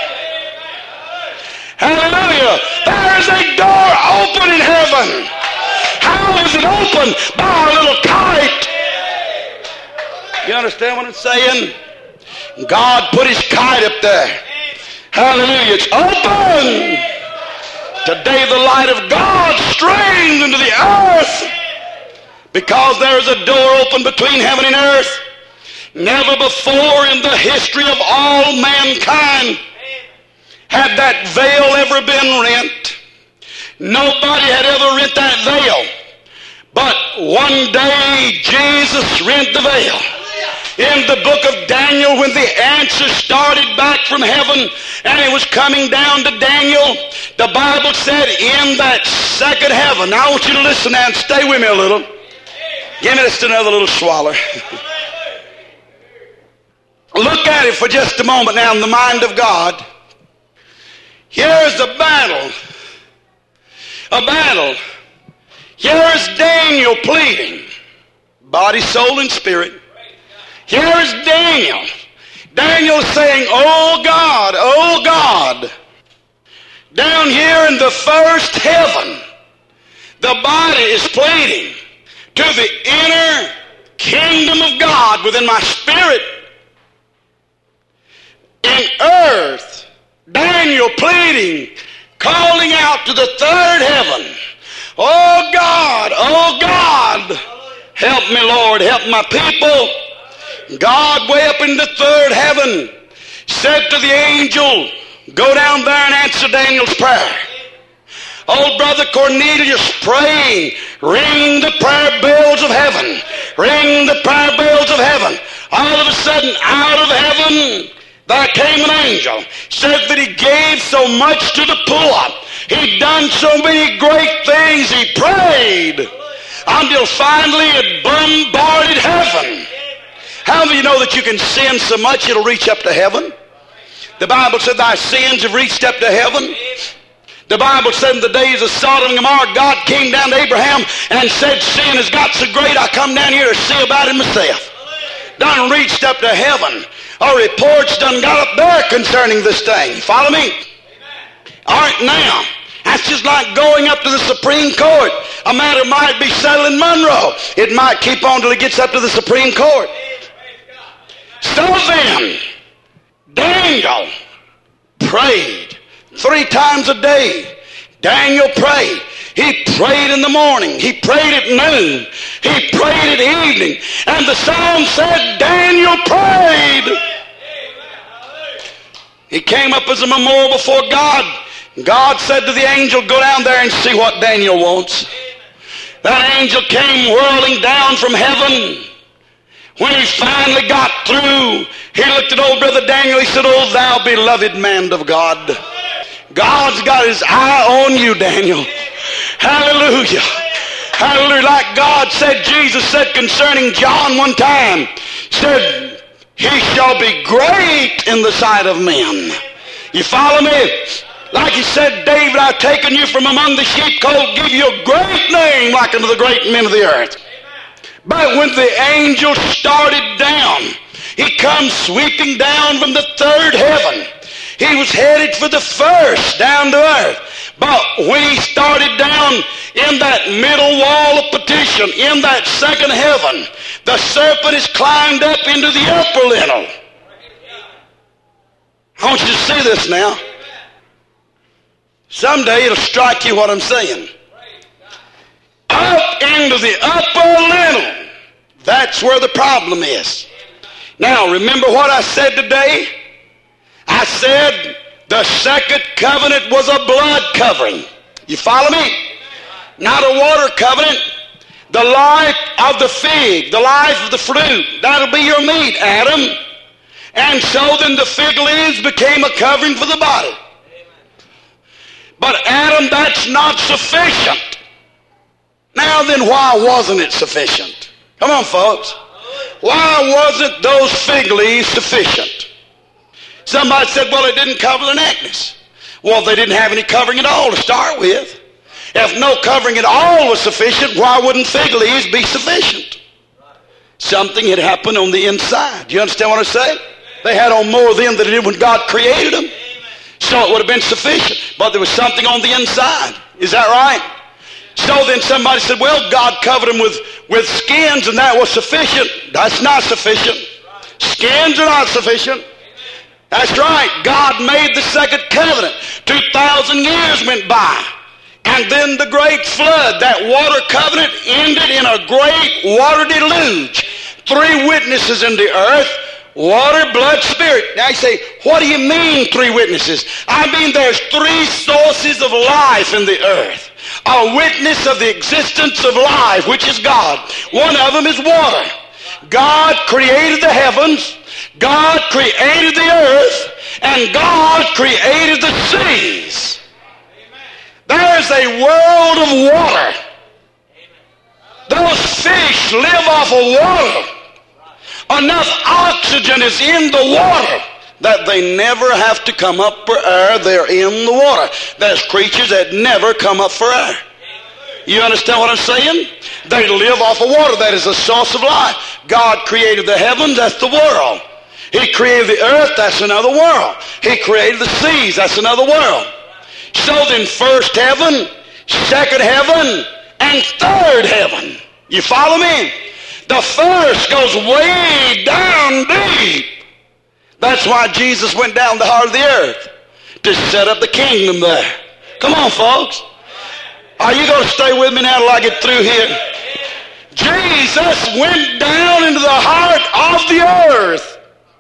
Hallelujah. There is a door open in heaven. How is it open? By a little kite. You understand what I'm saying? God put his kite up there. Hallelujah. It's open. Today the light of God streams into the earth because there is a door open between heaven and earth. Never before in the history of all mankind had that veil ever been rent. Nobody had ever rent that veil. But one day Jesus rent the veil. In the book of Daniel, when the answer started back from heaven and it was coming down to Daniel, the Bible said in that second heaven. Now I want you to listen now and stay with me a little. Give me just another little swallow. Look at it for just a moment now in the mind of God. Here's a battle. A battle. Here's Daniel pleading. Body, soul, and spirit. Here's Daniel. Daniel saying, oh God, oh God. Down here in the first heaven, the body is pleading to the inner kingdom of God within my spirit. In earth, Daniel pleading, calling out to the third heaven, oh God, oh God, help me, Lord, help my people. God, way up in the third heaven, said to the angel, go down there and answer Daniel's prayer. Old brother Cornelius praying, ring the prayer bells of heaven, ring the prayer bells of heaven. All of a sudden, out of heaven, there came an angel, said that he gave so much to the poor. He'd done so many great things. He prayed until finally it bombarded heaven. How do you know that you can sin so much it'll reach up to heaven? The Bible said thy sins have reached up to heaven. The Bible said in the days of Sodom and Gomorrah, God came down to Abraham and said, sin has got so great I come down here to see about it myself. Done reached up to heaven. Our reports done got up there concerning this thing. Follow me? All right, now, that's just like going up to the Supreme Court. A matter might be settled in Monroe. It might keep on till it gets up to the Supreme Court. So then, Daniel prayed three times a day. Daniel prayed. He prayed in the morning. He prayed at noon. He prayed at evening. And the psalm said, Daniel prayed. He came up as a memorial before God. God said to the angel, go down there and see what Daniel wants. That angel came whirling down from heaven. When he finally got through, he looked at old brother Daniel. He said, oh, thou beloved man of God. God's got his eye on you, Daniel. Hallelujah. Hallelujah. Like God said, Jesus said concerning John one time, said, he shall be great in the sight of men. You follow me? Like he said, David, I've taken you from among the sheepcote, give you a great name like unto the great men of the earth. But when the angel started down, he comes sweeping down from the third heaven. He was headed for the first down to earth. But when he started down in that middle wall of petition, in that second heaven, the serpent has climbed up into the upper lintel. I want you to see this now. Someday it'll strike you what I'm saying. Up into the upper lintel. That's where the problem is. Now, remember what I said today? I said the second covenant was a blood covering. You follow me? Not a water covenant. The life of the fig, the life of the fruit, that'll be your meat, Adam. And so then the fig leaves became a covering for the body. But Adam, that's not sufficient. Now then, why wasn't it sufficient? Come on, folks. Why wasn't those fig leaves sufficient? Somebody said, well, it didn't cover their nakedness. Well, they didn't have any covering at all to start with. If no covering at all was sufficient, why wouldn't fig leaves be sufficient? Something had happened on the inside. Do you understand what I say? They had on more of them than they did when God created them. So it would have been sufficient. But there was something on the inside. Is that right? So then somebody said, well, God covered them with, with skins and that was sufficient. That's not sufficient. Skins are not sufficient. That's right. God made the second covenant. Two thousand years went by. And then the great flood, that water covenant ended in a great water deluge. Three witnesses in the earth, water, blood, spirit. Now you say, what do you mean three witnesses? I mean there's three sources of life in the earth. A witness of the existence of life, which is God. One of them is water. God created the heavens, God created the earth, and God created the seas. There's a world of water. Those fish live off of water. Enough oxygen is in the water that they never have to come up for air. They're in the water. There's creatures that never come up for air. You understand what I'm saying? They live off of water. That is the source of life. God created the heavens. That's the world. He created the earth. That's another world. He created the seas. That's another world. So then first heaven, second heaven, and third heaven. You follow me? The first goes way down deep. That's why Jesus went down the heart of the earth to set up the kingdom there. Come on, folks. Are you going to stay with me now till I get through here? Jesus went down into the heart of the earth.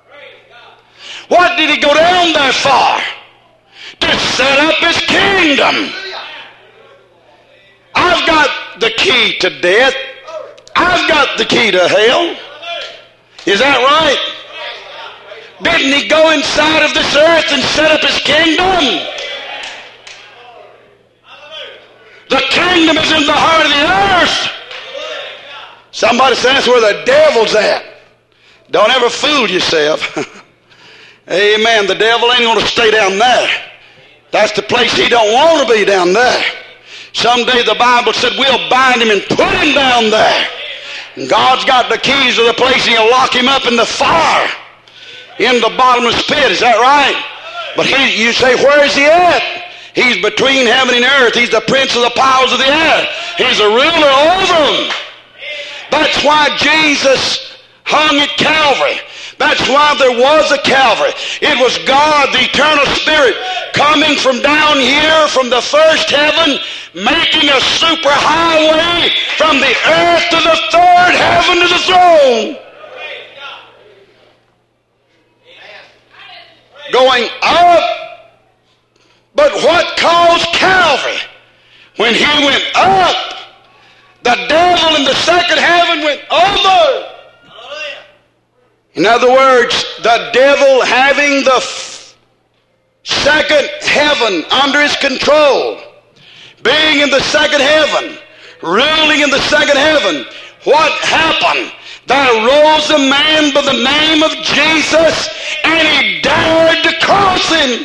What did he go down there for? To set up his kingdom. I've got the key to death. I've got the key to hell. Is that right? Didn't he go inside of this earth and set up his kingdom? The kingdom is in the heart of the earth. Somebody says that's where the devil's at. Don't ever fool yourself. Amen. The devil ain't going to stay down there. That's the place he don't want to be, down there. Someday the Bible said we'll bind him and put him down there. And God's got the keys to the place and he'll lock him up in the fire, in the bottomless pit. Is that right? But he, you say, where is he at? He's between heaven and earth. He's the prince of the powers of the air. He's a ruler over them. That's why Jesus hung at Calvary. That's why there was a Calvary. It was God, the eternal Spirit, coming from down here from the first heaven, making a super highway from the earth to the third heaven to the throne. Going up. But what caused Calvary? When he went up, the devil in the second heaven went over. In other words, the devil having the f- second heaven under his control, being in the second heaven, ruling in the second heaven, what happened? There rose a man by the name of Jesus, and he dared to cross him.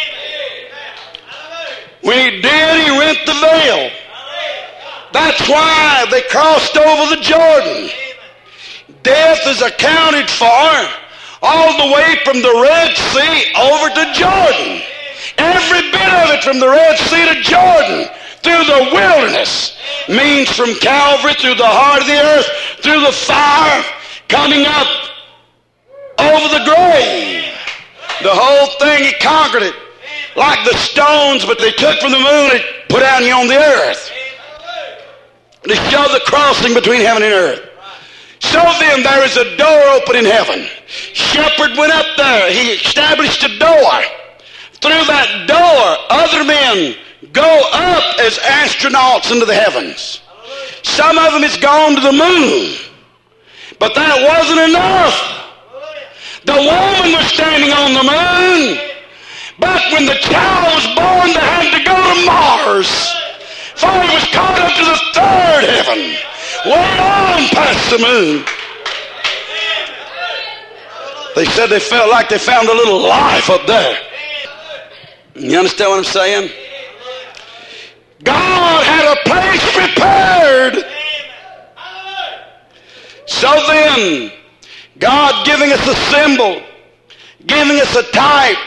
When he did, he rent the veil. That's why they crossed over the Jordan. Death is accounted for all the way from the Red Sea over to Jordan. Every bit of it from the Red Sea to Jordan, through the wilderness, means from Calvary through the heart of the earth, through the fire, coming up over the grave. The whole thing, he conquered it. Like the stones, but they took from the moon and put out on the earth. To show the crossing between heaven and earth. So then there is a door open in heaven. Shepherd went up there. He established a door. Through that door, other men go up as astronauts into the heavens. Some of them has gone to the moon. But that wasn't enough. The woman was standing on the moon. But when the child was born, they had to go to Mars. For he was caught up to the third heaven, way on past the moon. They said they felt like they found a little life up there. You understand what I'm saying? God had a place prepared. So then, God giving us a symbol, giving us a type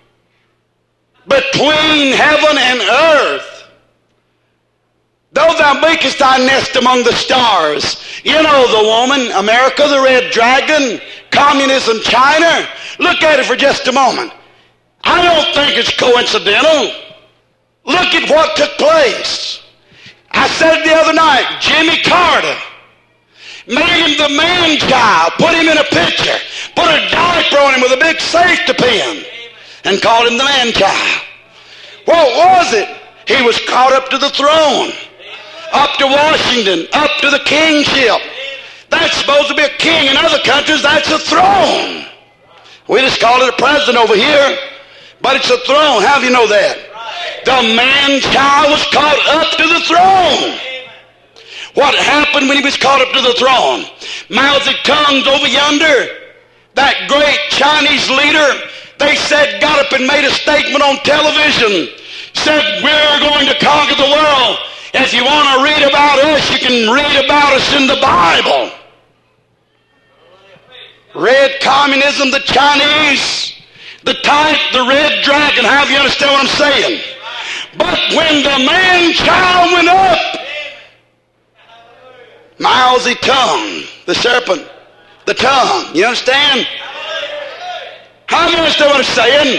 between heaven and earth. Though thou makest thy nest among the stars. You know the woman, America, the red dragon, communism, China. Look at it for just a moment. I don't think it's coincidental. Look at what took place. I said it the other night, Jimmy Carter made him the man-child, put him in a picture, put a diaper on him with a big safety pin, and called him the man-child. What was it? He was caught up to the throne, up to Washington, up to the kingship. That's supposed to be a king. In other countries, that's a throne. We just call it a president over here, but it's a throne. How do you know that? The man-child was caught up to the throne. What happened when he was caught up to the throne? Mao Zedong's over yonder, that great Chinese leader, they said, got up and made a statement on television, said, we're going to conquer the world. If you want to read about us, you can read about us in the Bible. Red communism, the Chinese, the type, the red dragon. How do you understand what I'm saying? But when the man-child went up, Mao Zedong, the serpent, the tongue, you understand? How do you understand what I'm saying?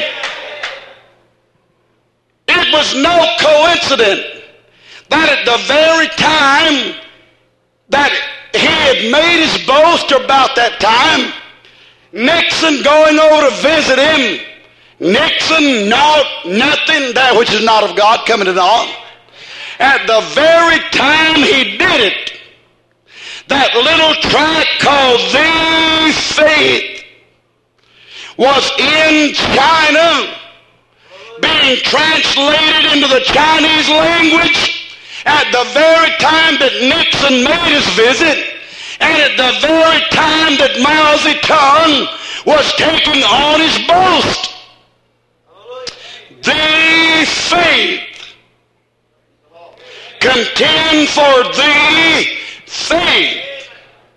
It was no coincidence that at the very time that he had made his boast, about that time, Nixon going over to visit him, Nixon, not nothing, that which is not of God coming to naught. At the very time he did it, that little tract called The Faith was in China, being translated into the Chinese language at the very time that Nixon made his visit, and at the very time that Mao Zedong was taking on his boast. The faith. Contend for the faith.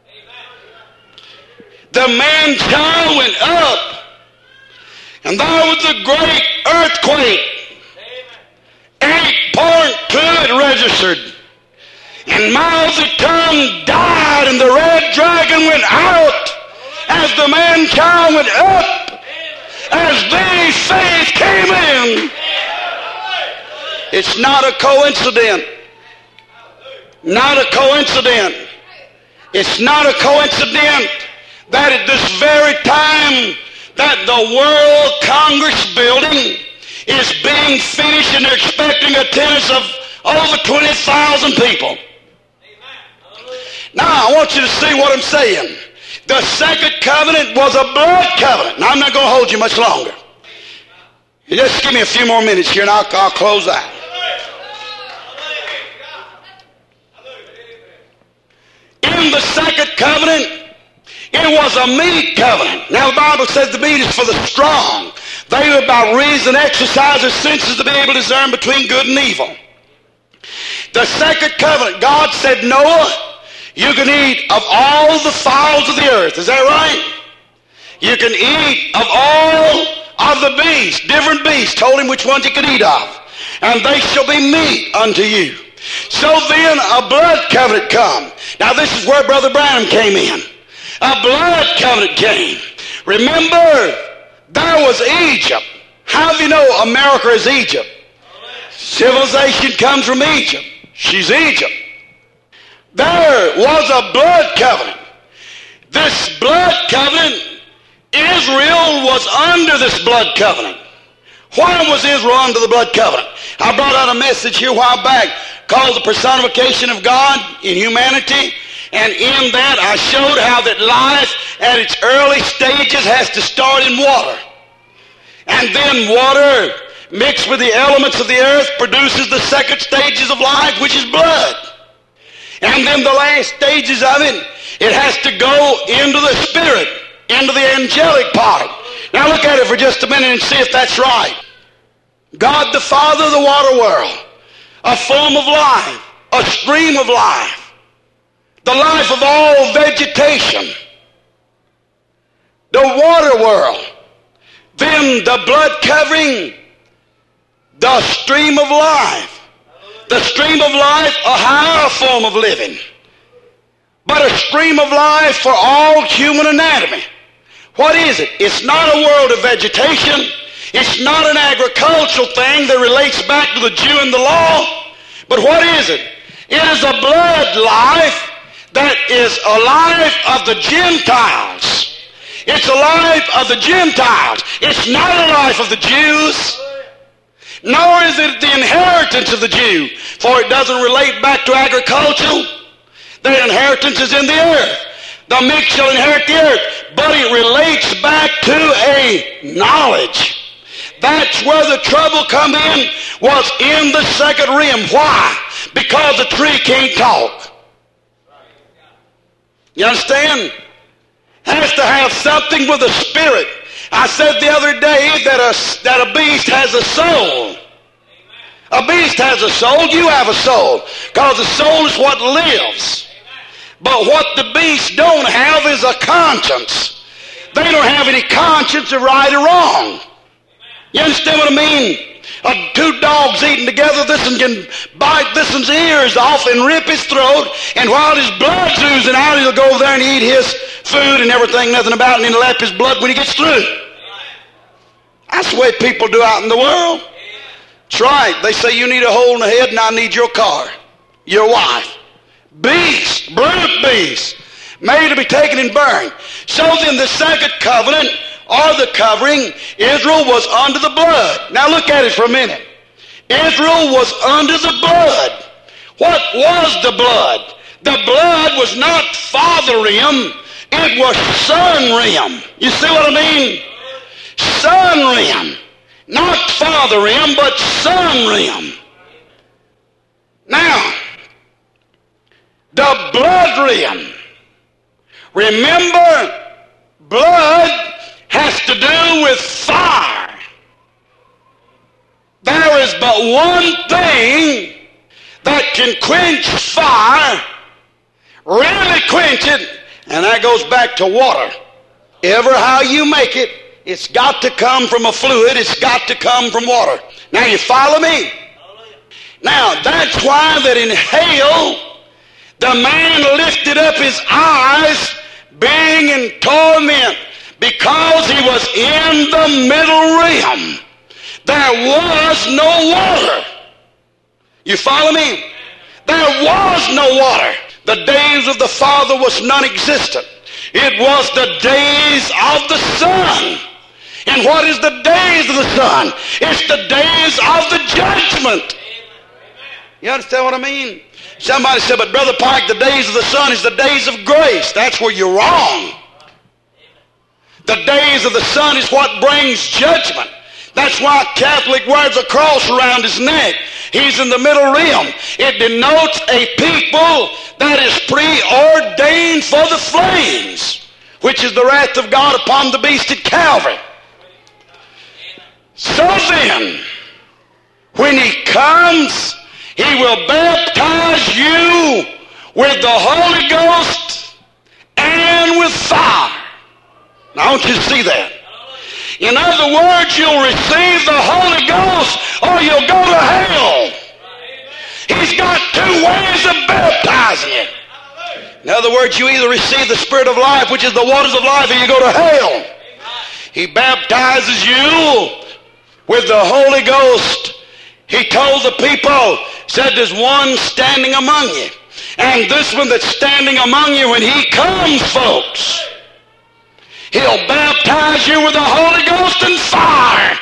The man-child went up, and there was a great earthquake. eight point two it registered. And Mao Zedong died, and the red dragon went out as the man-child went up, as the faith came in. It's not a coincidence. Not a coincidence. It's not a coincidence that at this very time that the World Congress building is being finished and they're expecting attendance of over twenty thousand people. Now, I want you to see what I'm saying. The second covenant was a blood covenant. Now, I'm not going to hold you much longer. You just give me a few more minutes here and I'll, I'll close out. In the second covenant, it was a meat covenant. Now, the Bible says the meat is for the strong. They who by reason exercise their senses to be able to discern between good and evil. The second covenant, God said, Noah, you can eat of all the fowls of the earth. Is that right? You can eat of all of the beasts, different beasts. Told him which ones he could eat of. And they shall be meat unto you. So then a blood covenant come. Now this is where Brother Branham came in. A blood covenant came. Remember, there was Egypt. How do you know America is Egypt? Civilization comes from Egypt. She's Egypt. There was a blood covenant. This blood covenant, Israel was under this blood covenant. Why was Israel under the blood covenant? I brought out a message here a while back called the personification of God in humanity. And in that I showed how that life at its early stages has to start in water. And then water mixed with the elements of the earth produces the second stages of life, which is blood. And then the last stages of it, it has to go into the spirit, into the angelic part. Now look at it for just a minute and see if that's right. God the Father of the water world, a form of life, a stream of life, the life of all vegetation, the water world, then the blood covering, the stream of life. The stream of life, a higher form of living, but a stream of life for all human anatomy. What is it? It's not a world of vegetation. It's not an agricultural thing that relates back to the Jew and the law. But what is it? It is a blood life that is a life of the Gentiles. It's a life of the Gentiles. It's not a life of the Jews. Nor is it the inheritance of the Jew, for it doesn't relate back to agriculture. Their inheritance is in the earth. The meek shall inherit the earth. But it relates back to a knowledge. That's where the trouble come in, was in the second rim. Why? Because the tree can't talk. You understand? Has to have something with the spirit. I said the other day that a, that a beast has a soul. A beast has a soul. You have a soul. Because the soul is what lives. But what the beasts don't have is a conscience. They don't have any conscience of right or wrong. You understand what I mean? Uh, two dogs eating together, this one can bite this one's ears off and rip his throat, and while his blood's oozing out, he'll go over there and eat his food and everything, nothing about it, and he'll lap his blood when he gets through. That's the way people do out in the world. That's right. They say you need a hole in the head and I need your car, your wife. Beast, brute beast, made to be taken and burned. So then the second covenant, or the covering, Israel was under the blood. Now look at it for a minute. Israel was under the blood. What was the blood? The blood was not father rim, it was son rim. You see what I mean? Son rim. Not father rim, but son rim. Now, the blood rim. Remember, blood has to do with fire. There is but one thing that can quench fire, really quench it, and that goes back to water. Ever how you make it, it's got to come from a fluid. It's got to come from water. Now you follow me? Now that's why that in hell, the man lifted up his eyes being in torment, because he was in the middle rim. There was no water. You follow me? There was no water. The days of the Father was non-existent. It was the days of the Son. And what is the days of the Son? It's the days of the judgment. You understand what I mean? Somebody said, but Brother Pike, the days of the Son is the days of grace. That's where you're wrong. The days of the Son is what brings judgment. That's why Catholic wears a cross around his neck. He's in the middle rim. It denotes a people that is preordained for the flames, which is the wrath of God upon the beast at Calvary. So then, when he comes, he will baptize you with the Holy Ghost and with fire. Now I want you to see that. In other words, you'll receive the Holy Ghost or you'll go to hell. He's got two ways of baptizing you. In other words, you either receive the Spirit of life, which is the waters of life, or you go to hell. He baptizes you with the Holy Ghost. He told the people, said, there's one standing among you. And this one that's standing among you, when he comes, folks, he'll baptize you with the Holy Ghost and fire.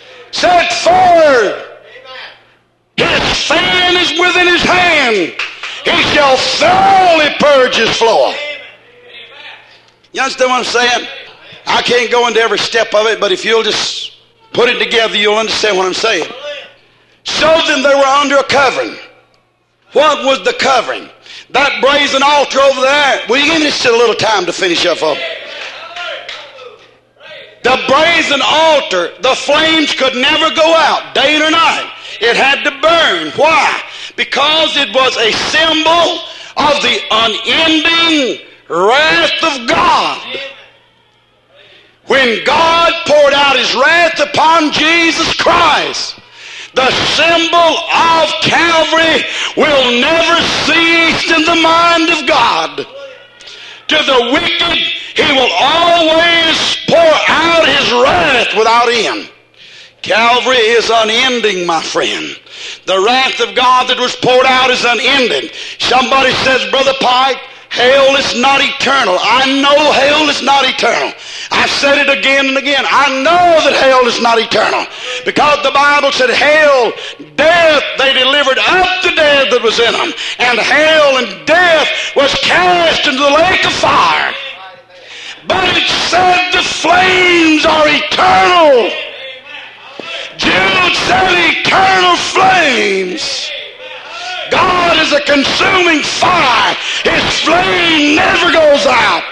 Set forward. His fan is within his hand. He shall thoroughly purge his floor. You understand what I'm saying? I can't go into every step of it, but if you'll just put it together, you'll understand what I'm saying. So then they were under a covering. What was the covering? That brazen altar over there. Will you give me just a little time to finish up, folks? The brazen altar, the flames could never go out, day or night. It had to burn. Why? Because it was a symbol of the unending wrath of God. When God poured out his wrath upon Jesus Christ, the symbol of Calvary will never cease in the mind of God. To the wicked, he will always pour out his wrath without end. Calvary is unending, my friend. The wrath of God that was poured out is unending. Somebody says, Brother Pike, hell is not eternal. I know hell is not eternal. I've said it again and again. I know that hell is not eternal. Because the Bible said hell, death, they delivered up the dead that was in them. And hell and death was cast into the lake of fire. But it said the flames are eternal. Jude said eternal flames. God is a consuming fire. His flame never goes out.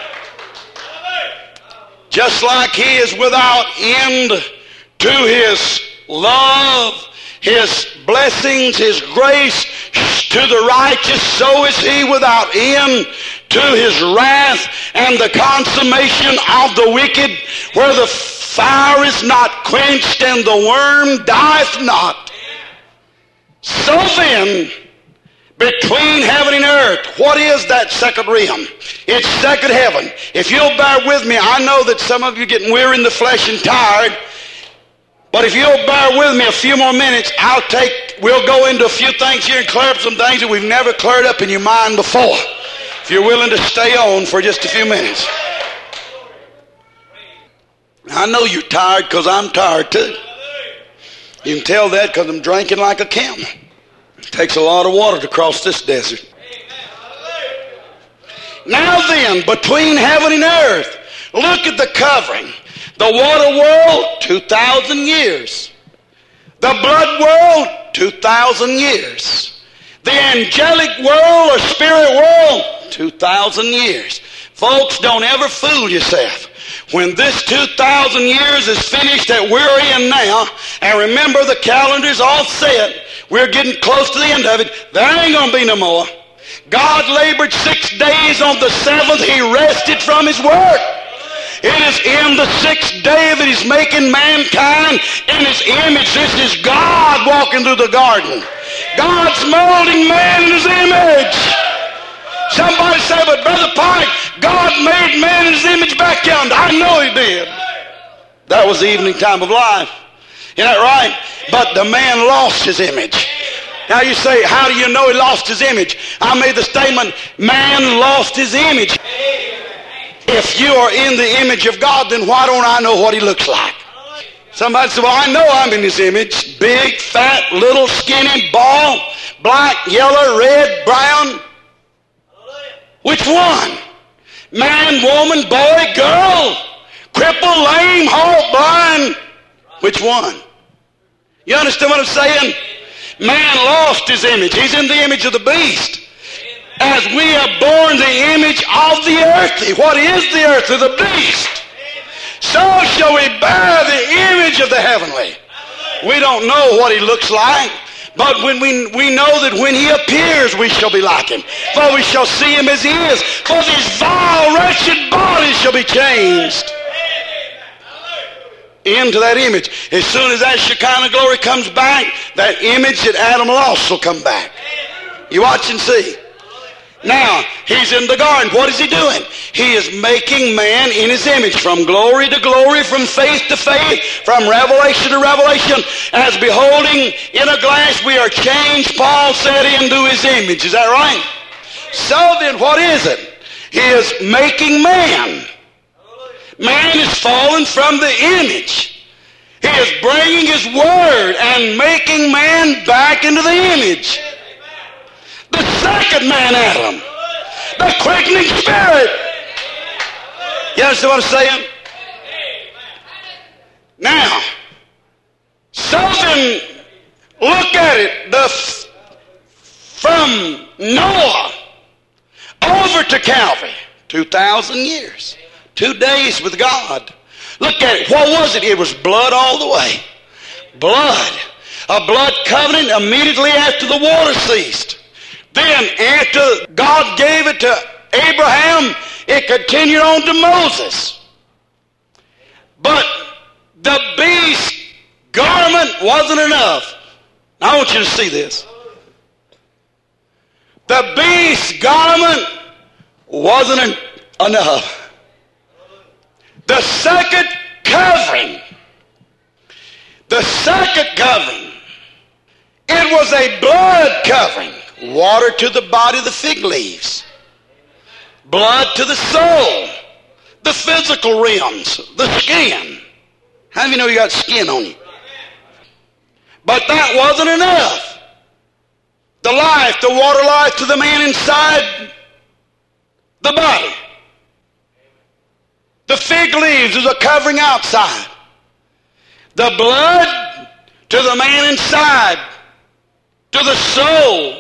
Just like he is without end to his love, his blessings, his grace to the righteous, so is he without end to his wrath and the consummation of the wicked, where the fire is not quenched and the worm dieth not. So then, between heaven and earth, what is that second realm? It's second heaven. If you'll bear with me, I know that some of you are getting weary in the flesh and tired, but if you'll bear with me a few more minutes, I'll take, we'll go into a few things here and clear up some things that we've never cleared up in your mind before. If you're willing to stay on for just a few minutes. I know you're tired because I'm tired too. You can tell that because I'm drinking like a camel. It takes a lot of water to cross this desert. Now then, between heaven and earth, look at the covering. The water world, two thousand years. The blood world, two thousand years. The angelic world or spirit world, two thousand years. Folks, don't ever fool yourself. When this two thousand years is finished that we're in now, and remember the calendar's all set, we're getting close to the end of it, there ain't going to be no more. God labored six days. On the seventh, he rested from his work. It is in the sixth day that he's making mankind in his image. This is God walking through the garden. God's molding man in his image. Somebody say, but Brother Pike, God made man in his image back yonder. I know he did. That was the evening time of life. Isn't that right? But the man lost his image. Now you say, how do you know he lost his image? I made the statement, man lost his image. If you are in the image of God, then why don't I know what he looks like? Somebody said, well, I know I'm in his image. Big, fat, little, skinny, bald, black, yellow, red, brown. Which one? Man, woman, boy, girl, cripple, lame, halt, blind. Which one? You understand what I'm saying? Man lost his image. He's in the image of the beast. As we have borne the image of the earthly. What is the earthly? The beast. So shall we bear the image of the heavenly. We don't know what he looks like, but when we, we know that when he appears, we shall be like him. For we shall see him as he is. For this vile, wretched body shall be changed into that image. As soon as that Shekinah glory comes back, that image that Adam lost will come back. You watch and see. Now, he's in the garden. What is he doing? He is making man in his image, from glory to glory, from faith to faith, from revelation to revelation. As beholding in a glass we are changed, Paul said, into his image. Is that right? So then, what is it? He is making man. Man is fallen from the image. He is bringing his word and making man back into the image. The second man, Adam. The quickening spirit. You understand what I'm saying? Now, something, look at it. The from Noah over to Calvary, two thousand years, two days with God. Look at it. What was it? It was blood all the way. Blood. A blood covenant immediately after the water ceased. Then after God gave it to Abraham, it continued on to Moses. But the beast garment wasn't enough. I want you to see this. The beast garment wasn't enough. The second covering, the second covering, it was a blood covering. Water to the body, the fig leaves. Blood to the soul. The physical realms, the skin. How do you know you got skin on you? But that wasn't enough. The life, the water life to the man inside the body. The fig leaves is a covering outside. The blood to the man inside, to the soul.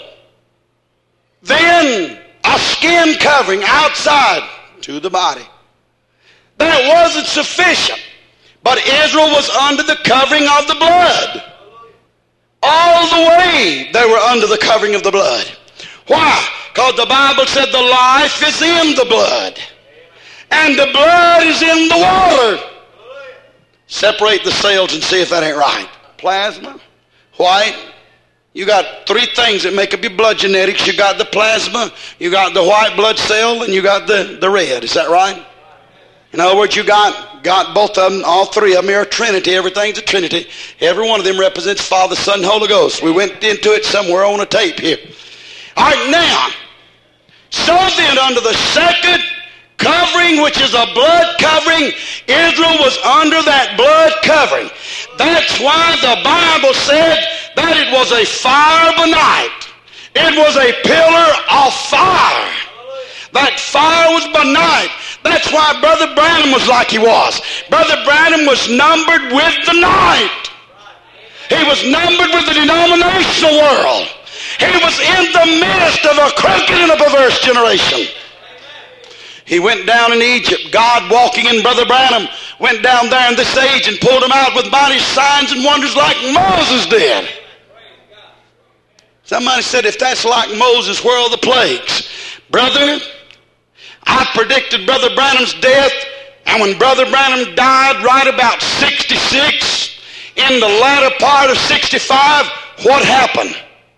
Then a skin covering outside to the body. That wasn't sufficient. But Israel was under the covering of the blood. All the way they were under the covering of the blood. Why? Because the Bible said the life is in the blood. And the blood is in the water. Separate the cells and see if that ain't right. Plasma, white. You got three things that make up your blood genetics. You got the plasma, you got the white blood cell, and you got the, the red. Is that right? In other words, you got, got both of them, all three of them are a trinity. Everything's a trinity. Every one of them represents Father, Son, and Holy Ghost. We went into it somewhere on a tape here. All right, now, so then under the second covering, which is a blood covering, Israel was under that blood covering. That's why the Bible said that it was a fire by night. It was a pillar of fire. That fire was by night. That's why Brother Branham was like he was. Brother Branham was numbered with the night. He was numbered with the denominational world. He was in the midst of a crooked and a perverse generation. He went down in Egypt. God, walking in Brother Branham, went down there in this age and pulled him out with mighty signs and wonders like Moses did. Somebody said, if that's like Moses, where are the plagues? Brother, I predicted Brother Branham's death, and when Brother Branham died right about sixty-six, in the latter part of sixty-five, what happened?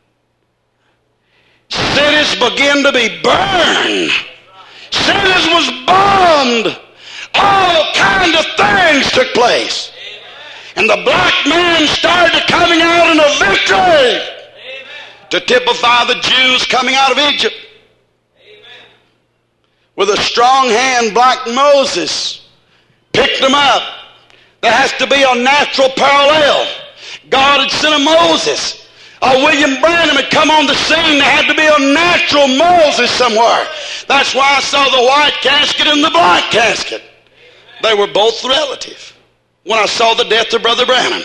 Cities began to be burned. Cities was bombed. All kinds of things took place. And the black man started coming out in a victory to typify the Jews coming out of Egypt. With a strong hand, black Moses picked them up. There has to be a natural parallel. God had sent a Moses. Uh, William Branham had come on the scene. There had to be a natural Moses somewhere. That's why I saw the white casket and the black casket. They were both relative when I saw the death of Brother Branham.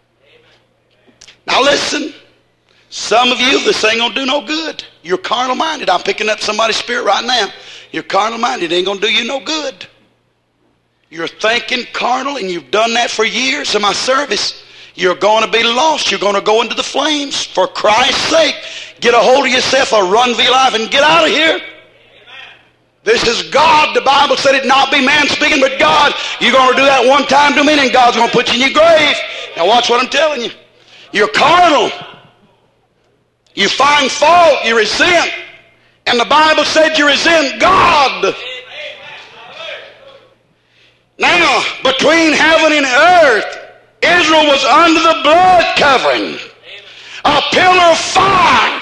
Now listen, some of you, this ain't going to do no good. You're carnal-minded. I'm picking up somebody's spirit right now. You're carnal-minded. It ain't going to do you no good. You're thinking carnal, and you've done that for years in my service. You're going to be lost. You're going to go into the flames. For Christ's sake, get a hold of yourself or run for your life and get out of here. Amen. This is God. The Bible said it not be man speaking, but God. You're going to do that one time to me, and God's going to put you in your grave. Now watch what I'm telling you. You're carnal. You find fault. You resent. And the Bible said you resent God. Now, between heaven and earth, Israel was under the blood covering. A pillar of fire.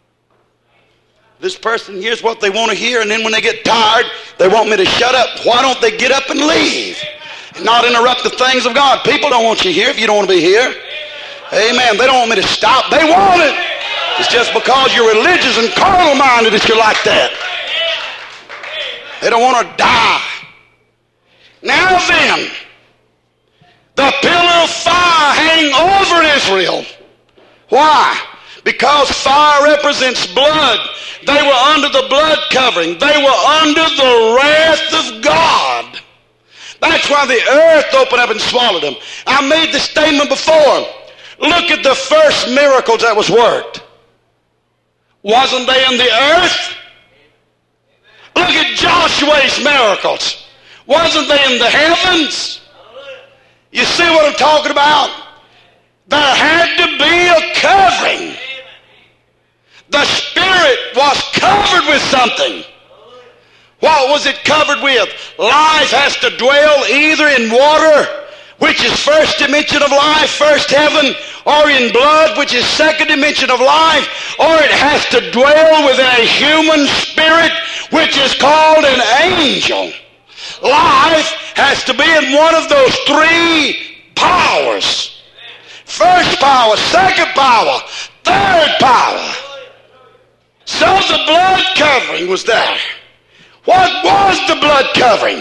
This person hears what they want to hear, and then when they get tired, they want me to shut up. Why don't they get up and leave? And not interrupt the things of God. People don't want you here if you don't want to be here. Amen. They don't want me to stop. They want it. It's just because you're religious and carnal-minded that you're like that. They don't want to die. Now then, the pillar of fire hang over Israel. Why? Because fire represents blood. They were under the blood covering. They were under the wrath of God. That's why the earth opened up and swallowed them. I made the statement before. Look at the first miracles that was worked. Wasn't they in the earth? Look at Joshua's miracles. Wasn't they in the heavens? You see what I'm talking about? There had to be a covering. The Spirit was covered with something. What was it covered with? Life has to dwell either in water, which is first dimension of life, first heaven, or in blood, which is second dimension of life, or it has to dwell within a human spirit, which is called an angel. Life has to be in one of those three powers. First power, second power, third power. So the blood covering was there. What was the blood covering?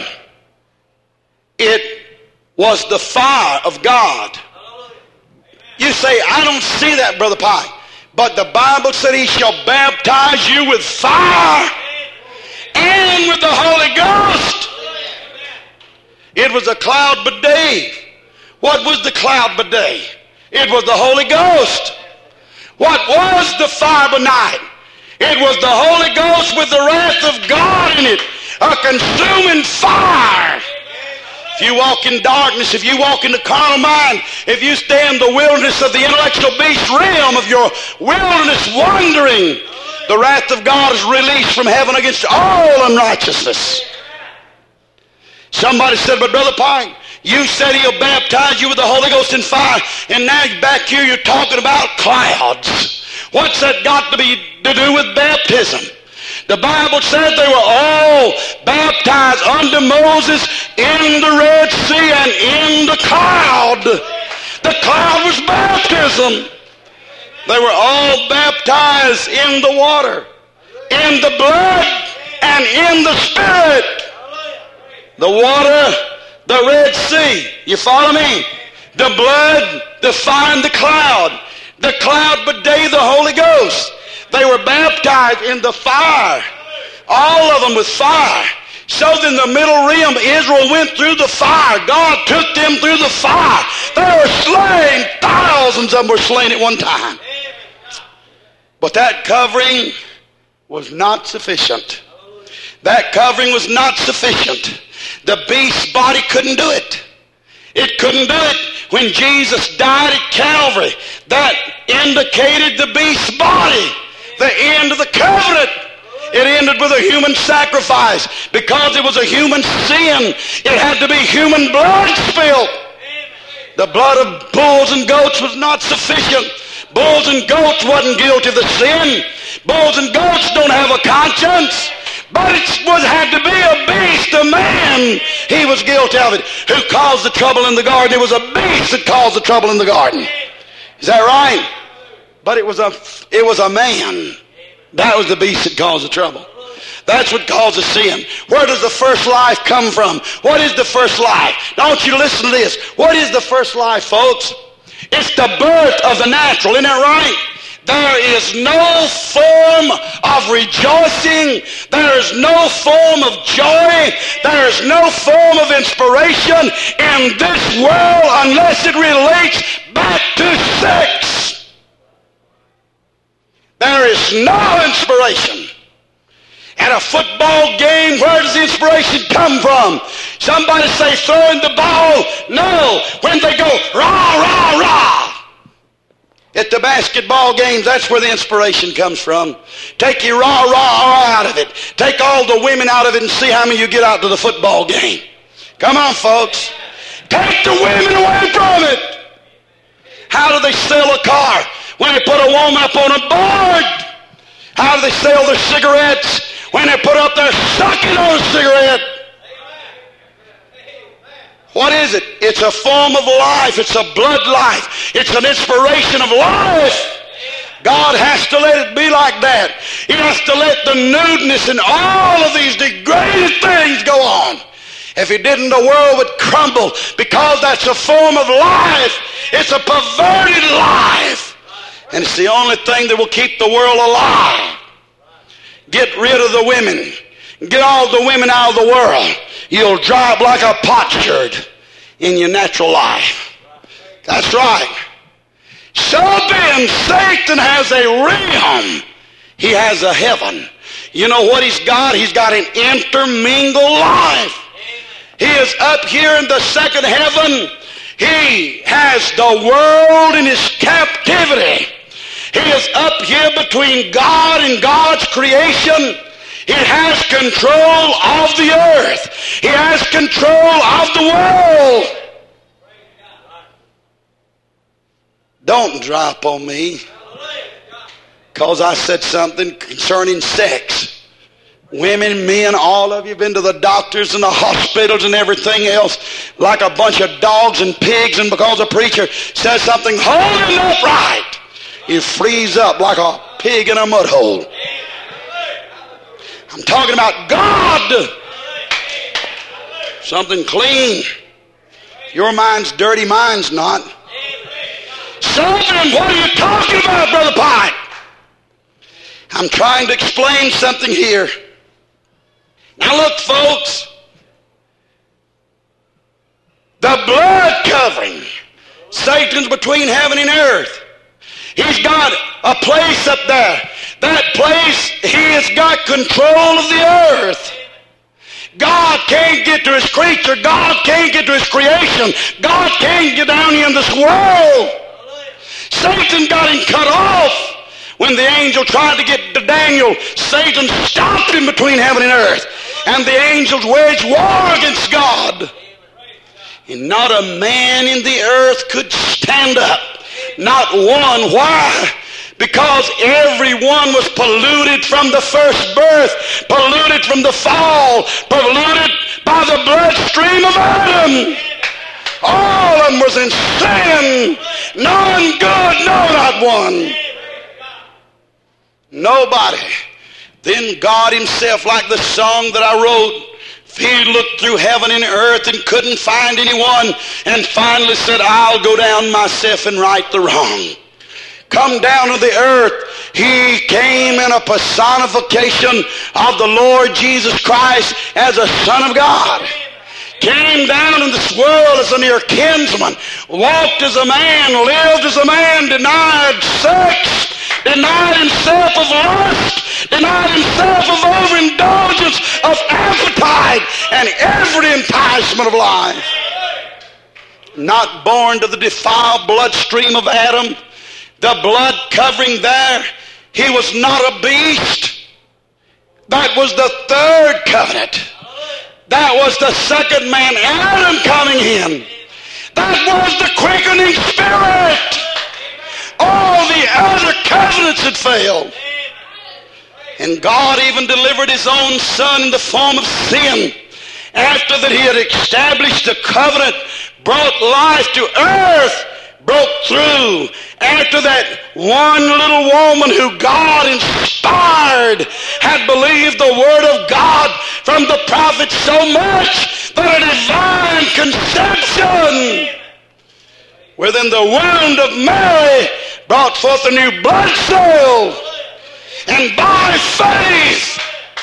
It was the fire of God. You say, I don't see that, Brother Pike. But the Bible said he shall baptize you with fire and with the Holy Ghost. It was a cloud by day. What was the cloud by day? It was the Holy Ghost. What was the fire by night? It was the Holy Ghost with the wrath of God in it. A consuming fire. If you walk in darkness, if you walk in the carnal mind, if you stay in the wilderness of the intellectual beast realm of your wilderness wandering, the wrath of God is released from heaven against all unrighteousness. Somebody said, but Brother Pike, you said he'll baptize you with the Holy Ghost and fire, and now back here you're talking about clouds. What's that got to be to do with baptism? The Bible said they were all baptized under Moses in the Red Sea and in the cloud. The cloud was baptism. They were all baptized in the water, in the blood, and in the Spirit. The water, the Red Sea. You follow me? The blood, the fire, and the cloud. The cloud by day, the Holy Ghost. They were baptized in the fire. All of them with fire. So in the middle realm, Israel went through the fire. God took them through the fire. They were slain. Thousands of them were slain at one time. But that covering was not sufficient. That covering was not sufficient. The beast's body couldn't do it. It couldn't do it. When Jesus died at Calvary, that indicated the beast's body. The end of the covenant. It ended with a human sacrifice. Because it was a human sin, it had to be human blood spilled. The blood of bulls and goats was not sufficient. Bulls and goats wasn't guilty of the sin. Bulls and goats don't have a conscience. But it was, had to be a beast, a man. He was guilty of it. Who caused the trouble in the garden? It was a beast that caused the trouble in the garden. Is that right? But it was a, it was a man. That was the beast that caused the trouble. That's what causes sin. Where does the first life come from? What is the first life? Now I want you to listen to this. What is the first life, folks? It's the birth of the natural. Isn't that right? There is no form of rejoicing. There is no form of joy. There is no form of inspiration in this world unless it relates back to sex. There is no inspiration. At a football game, where does the inspiration come from? Somebody say throwing the ball. No. When they go rah, rah, rah. At the basketball games, that's where the inspiration comes from. Take your rah, rah, rah out of it. Take all the women out of it and see how many you get out to the football game. Come on, folks. Take the women away from it. How do they sell a car? When they put a woman up on a board. How do they sell their cigarettes? When they put up their sucking on a cigarette. What is it? It's a form of life. It's a blood life. It's an inspiration of life. God has to let it be like that. He has to let the nudeness and all of these degraded things go on. If he didn't, the world would crumble, because that's a form of life. It's a perverted life. And it's the only thing that will keep the world alive. Get rid of the women. Get all the women out of the world. You'll dry up like a potsherd in your natural life. That's right. So then, Satan has a realm. He has a heaven. You know what he's got? He's got an intermingled life. He is up here in the second heaven. He has the world in his captivity. He is up here between God and God's creation. He has control of the earth. He has control of the world. Don't drop on me because I said something concerning sex. Women, men, all of you have been to the doctors and the hospitals and everything else like a bunch of dogs and pigs, and because a preacher says something holy and upright, you freeze up like a pig in a mud hole. I'm talking about God. Something clean. Your mind's dirty, mine's not. Something, what are you talking about, Brother Pike? I'm trying to explain something here. Now look, folks. The blood covering. Satan's between heaven and earth. He's got a place up there. That place, he has got control of the earth. God can't get to his creature. God can't get to his creation. God can't get down here in this world. Satan got him cut off. When the angel tried to get to Daniel, Satan stopped him between heaven and earth. And the angels waged war against God. And not a man in the earth could stand up. Not one. Why? Because everyone was polluted from the first birth, polluted from the fall, polluted by the bloodstream of Adam. All of them was in sin. None good, no, not one. Nobody. Then God himself, like the song that I wrote, he looked through heaven and earth and couldn't find anyone, and finally said, I'll go down myself and right the wrong. Come down to the earth. He came in a personification of the Lord Jesus Christ as a Son of God. Came down in this world as a near kinsman, walked as a man, lived as a man, denied sex, denied himself of lust, denied himself of overindulgence, of appetite, and every enticement of life. Not born to the defiled bloodstream of Adam, the blood covering there, he was not a beast. That was the third covenant. That was the second man, Adam, coming in. That was the quickening spirit. All the other covenants had failed. And God even delivered his own son in the form of sin. After that he had established the covenant, brought life to earth, broke through. After that, one little woman who God inspired had believed the word of God from the prophet so much that a divine conception within the womb of Mary brought forth a new blood cell. And by faith,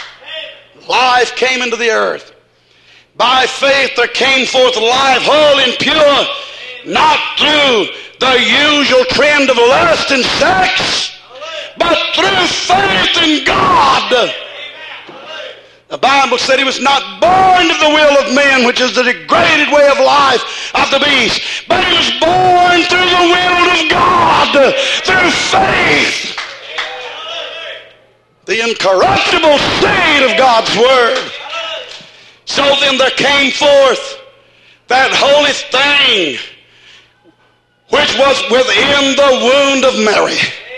life came into the earth. By faith there came forth life whole and pure, not through the usual trend of lust and sex, but through faith in God. The Bible said he was not born of the will of men, which is the degraded way of life of the beast, but he was born through the will of God, through faith. The incorruptible seed of God's word. So then there came forth that holy thing which was within the womb of Mary.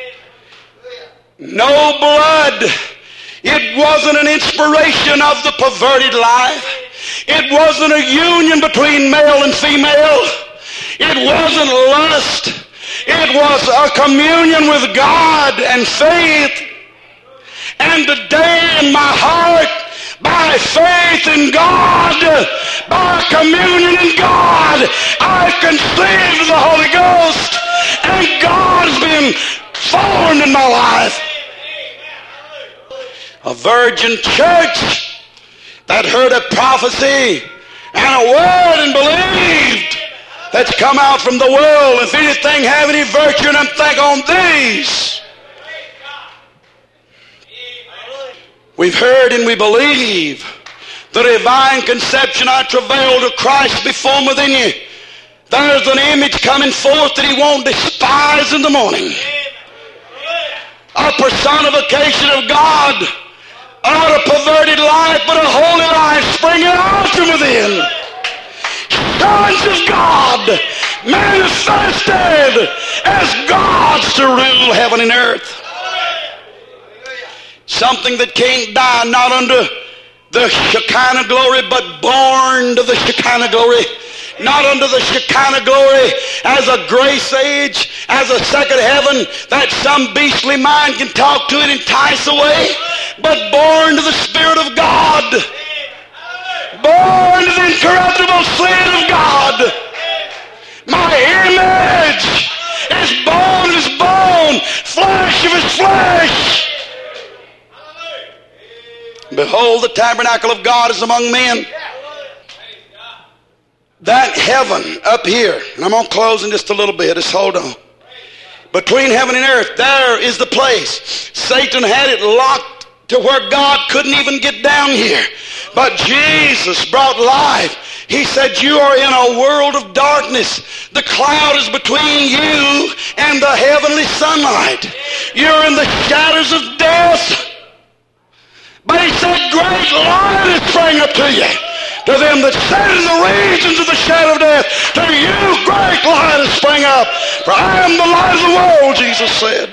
No blood. It wasn't an inspiration of the perverted life. It wasn't a union between male and female. It wasn't lust. It was a communion with God and faith. And today in my heart, by faith in God, by communion in God, I've conceived the Holy Ghost, and God's been formed in my life. A virgin church that heard a prophecy and a word and believed, that's come out from the world. If anything have any virtue in them, think on these. We've heard and we believe the divine conception, I travail to Christ be formed within you. There's an image coming forth that he won't despise in the morning. A personification of God, not a perverted life, but a holy life springing out from within. Sons of God manifested as gods to rule heaven and earth. Something that can't die, not under the Shekinah glory, but born to the Shekinah glory. Not under the Shekinah glory as a grace age, as a second heaven that some beastly mind can talk to and entice away, but born to the Spirit of God. Born to the incorruptible seed of God. My image is bone of his bone, flesh of his flesh. Behold, the tabernacle of God is among men. That heaven up here, and I'm going to close in just a little bit, just hold on. Between heaven and earth, there is the place. Satan had it locked to where God couldn't even get down here. But Jesus brought life. He said, you are in a world of darkness. The cloud is between you and the heavenly sunlight. You're in the shadows of death. But he said, great light has sprang up to you. To them that sat in the regions of the shadow of death, to you great light has sprang up. For I am the light of the world, Jesus said.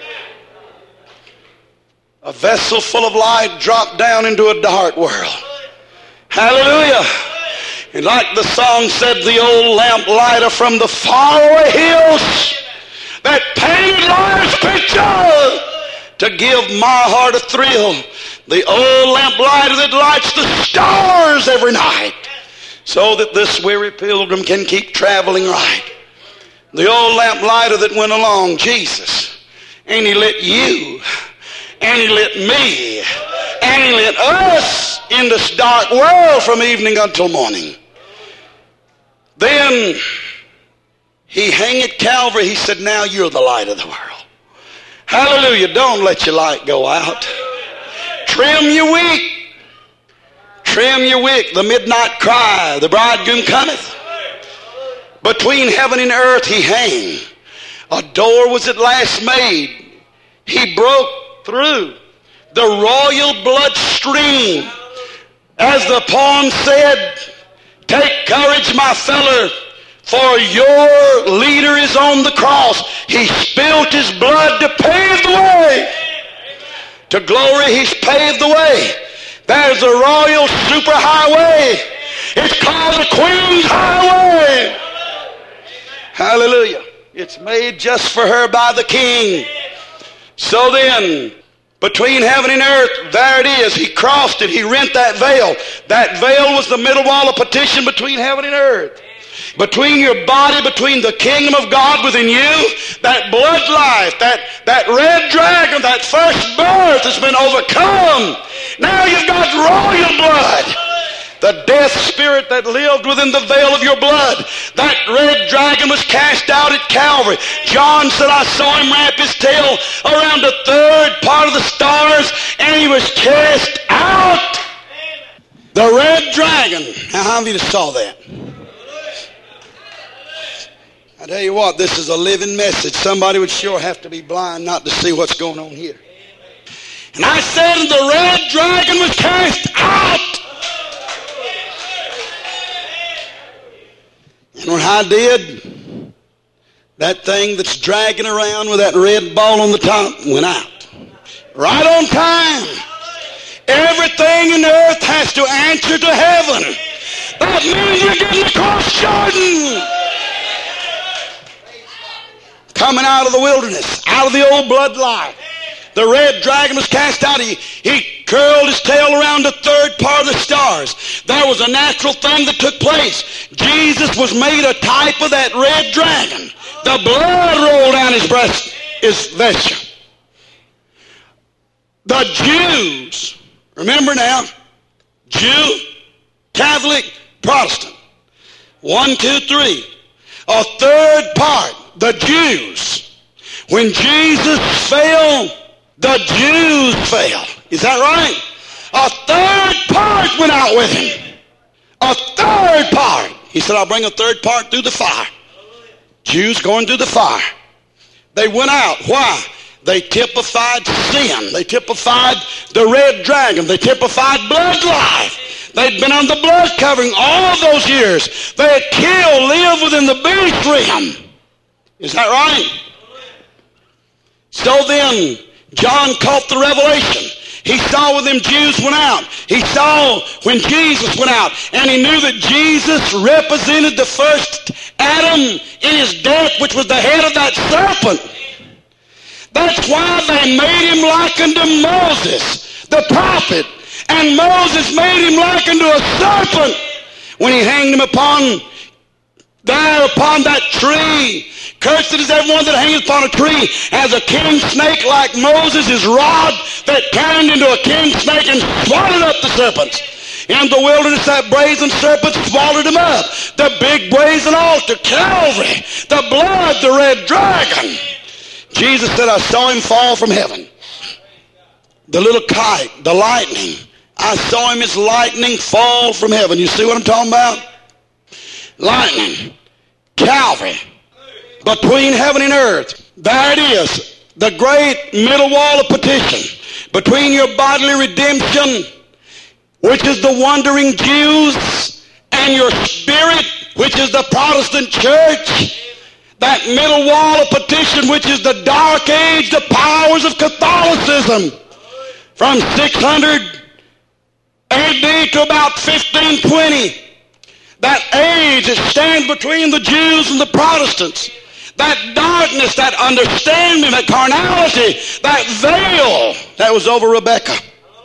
A vessel full of light dropped down into a dark world. Hallelujah. And like the song said, the old lamp lighter from the faraway hills that painted life's picture to give my heart a thrill. The old lamplighter that lights the stars every night so that this weary pilgrim can keep traveling right. The old lamplighter that went along, Jesus, and he lit you, and he lit me, and he lit us in this dark world from evening until morning. Then he hung at Calvary. He said, now you're the light of the world. Hallelujah. Don't let your light go out. Trim your wick. Trim your wick. The midnight cry, the bridegroom cometh. Between heaven and earth he hang. A door was at last made. He broke through the royal bloodstream. As the poem said, take courage, my feller, for your leader is on the cross. He spilt his blood to pave the way. To glory, he's paved the way. There's a royal superhighway. It's called the Queen's Highway. Hallelujah. It's made just for her by the King. So then, between heaven and earth, there it is. He crossed it. He rent that veil. That veil was the middle wall of partition between heaven and earth. Between your body, between the kingdom of God within you, that blood life, that, that red dragon, that first birth has been overcome. Now you've got royal blood. The death spirit that lived within the veil of your blood. That red dragon was cast out at Calvary. John said, I saw him wrap his tail around a third part of the stars, and he was cast out. The red dragon. Now, how many of you saw that? I tell you what, this is a living message. Somebody would sure have to be blind not to see what's going on here. And I said, and the red dragon was cast out. And when I did, that thing that's dragging around with that red ball on the top went out. Right on time. Everything in the earth has to answer to heaven. That means you're getting across Jordan. coming out of the wilderness, out of the old bloodline. The red dragon was cast out. He, he curled his tail around the third part of the stars. There was a natural thing that took place. Jesus was made a type of that red dragon. The blood rolled down his breast, his vesture. The Jews, remember now, Jew, Catholic, Protestant. One, two, three. A third part, the Jews. When Jesus fell, the Jews fell. Is that right? A third part went out with him. A third part. He said, I'll bring a third part through the fire. Jews going through the fire. They went out. Why? They typified sin. They typified the red dragon. They typified blood life. They'd been under blood covering all those years. They had killed, lived within the beast realm. Is that right? So then, John caught the revelation. He saw when them Jews went out. He saw when Jesus went out. And he knew that Jesus represented the first Adam in his death, which was the head of that serpent. That's why they made him like unto Moses, the prophet. And Moses made him like unto a serpent when he hanged him upon, there upon that tree. Cursed is everyone that hangeth upon a tree. As a king snake like Moses, his rod that turned into a king snake and swallowed up the serpents. In the wilderness, that brazen serpent swallowed him up. The big brazen altar, Calvary, the blood, the red dragon. Jesus said, I saw him fall from heaven. The little kite, the lightning. I saw him as lightning fall from heaven. You see what I'm talking about? Lightning. Calvary. Between heaven and earth. There it is. The great middle wall of petition. Between your bodily redemption, which is the wandering Jews, and your spirit, which is the Protestant church. That middle wall of petition, which is the dark age, the powers of Catholicism. From six hundred A D to about fifteen twenty. That age that stands between the Jews and the Protestants. That darkness, that understanding, that carnality, that veil that was over Rebekah.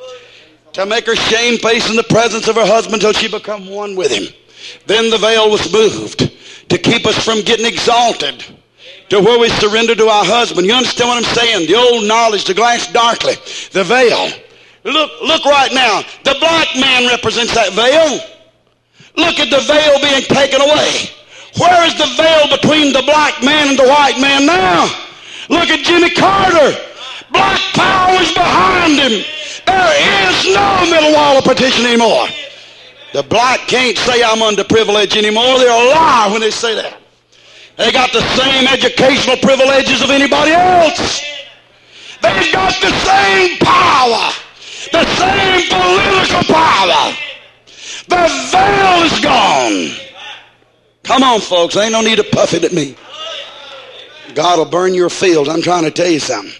To make her shamefaced in the presence of her husband till she become one with him. Then the veil was moved to keep us from getting exalted to where we surrender to our husband. You understand what I'm saying? The old knowledge, the glass darkly, the veil. Look, look right now. The black man represents that veil. Look at the veil being taken away. Where is the veil between the black man and the white man now? Look at Jimmy Carter. Black power is behind him. There is no middle wall of petition anymore. The black can't say I'm underprivileged anymore. They're a liar when they say that. They got the same educational privileges of anybody else. They've got the same power. The same political power. The veil is gone. Come on, folks. Ain't no need to puff it at me. God will burn your fields. I'm trying to tell you something.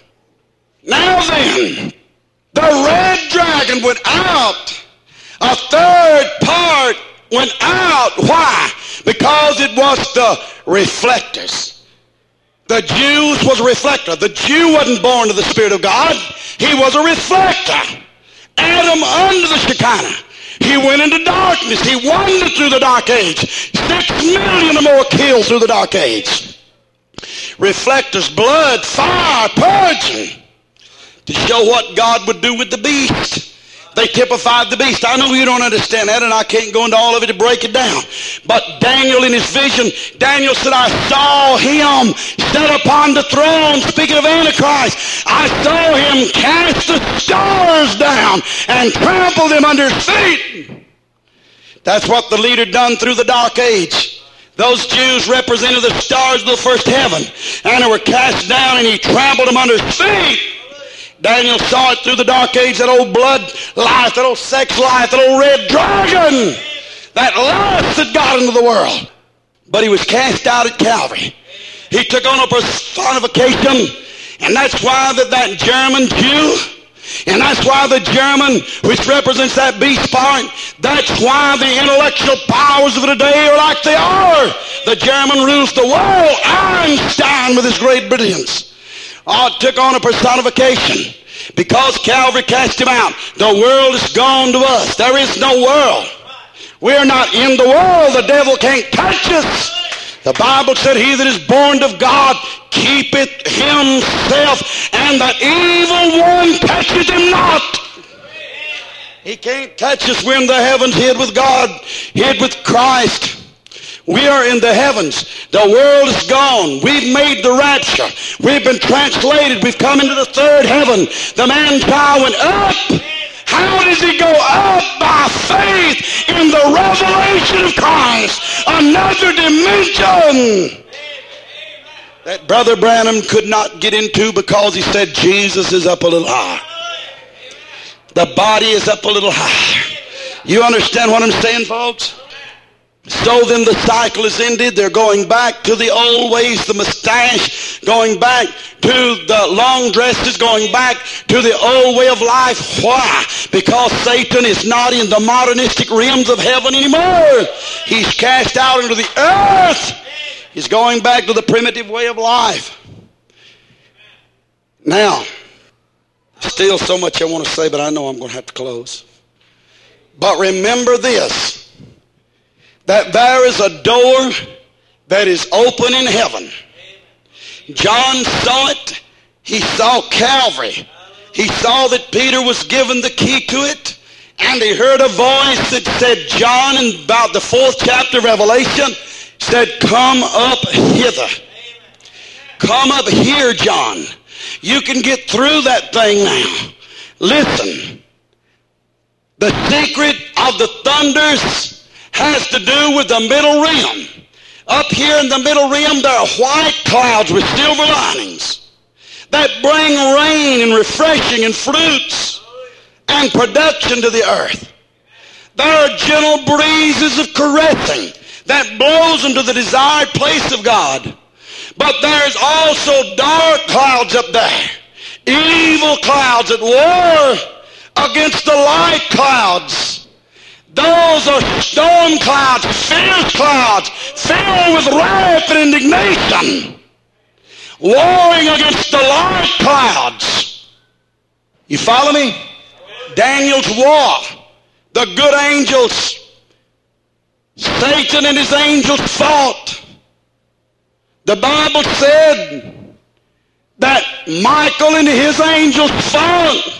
Now then, the red dragon went out. A third part went out. Why? Because it was the reflectors. The Jews was a reflector. The Jew wasn't born to the Spirit of God. He was a reflector. Adam under the Shekinah. He went into darkness. He wandered through the dark age. Six million or more killed through the dark age. Reflectors, blood, fire, purging. To show what God would do with the beast. They typified the beast. I know you don't understand that, and I can't go into all of it to break it down. But Daniel in his vision, Daniel said, I saw him set upon the throne, speaking of Antichrist. I saw him cast the stars down and trample them under his feet. That's what the leader done through the dark age. Those Jews represented the stars of the first heaven, and they were cast down, and he trampled them under his feet. Daniel saw it through the dark age, that old blood life, that old sex life, that old red dragon, that lust that got into the world. But he was cast out at Calvary. He took on a personification, and that's why that, that German Jew And that's why the German, which represents that beast part, that's why the intellectual powers of today are like they are. The German rules the world. Einstein, with his great brilliance, oh, took on a personification. Because Calvary cast him out, the world is gone to us. There is no world. We're not in the world. The devil can't touch us. The Bible said, he that is born of God keepeth himself, and the evil one toucheth him not. He can't touch us. We're in the heavens, hid with God, hid with Christ. We are in the heavens. The world is gone. We've made the rapture. We've been translated. We've come into the third heaven. The man-child went up. How does he go up? By faith in the revelation of Christ. Another dimension that Brother Branham could not get into, because he said Jesus is up a little higher. The body is up a little higher. You understand what I'm saying, folks? So then the cycle is ended. They're going back to the old ways, the mustache, going back to the long dresses, going back to the old way of life. Why? Because Satan is not in the modernistic realms of heaven anymore. He's cast out into the earth. He's going back to the primitive way of life. Now, still so much I want to say, but I know I'm going to have to close. But remember this, that there is a door that is open in heaven. John saw it. He saw Calvary. He saw that Peter was given the key to it. And he heard a voice that said, John, in about the fourth chapter of Revelation, said, come up hither. Come up here, John. You can get through that thing now. Listen. The secret of the thunders has to do with the middle rim. Up here in the middle rim, there are white clouds with silver linings that bring rain and refreshing and fruits and production to the earth. There are gentle breezes of caressing that blows into the desired place of God. But there's also dark clouds up there, evil clouds at war against the light clouds. Those are storm clouds, fierce clouds, filled with wrath and indignation, warring against the light clouds. You follow me? Daniel's war. The good angels, Satan and his angels fought. The Bible said that Michael and his angels fought.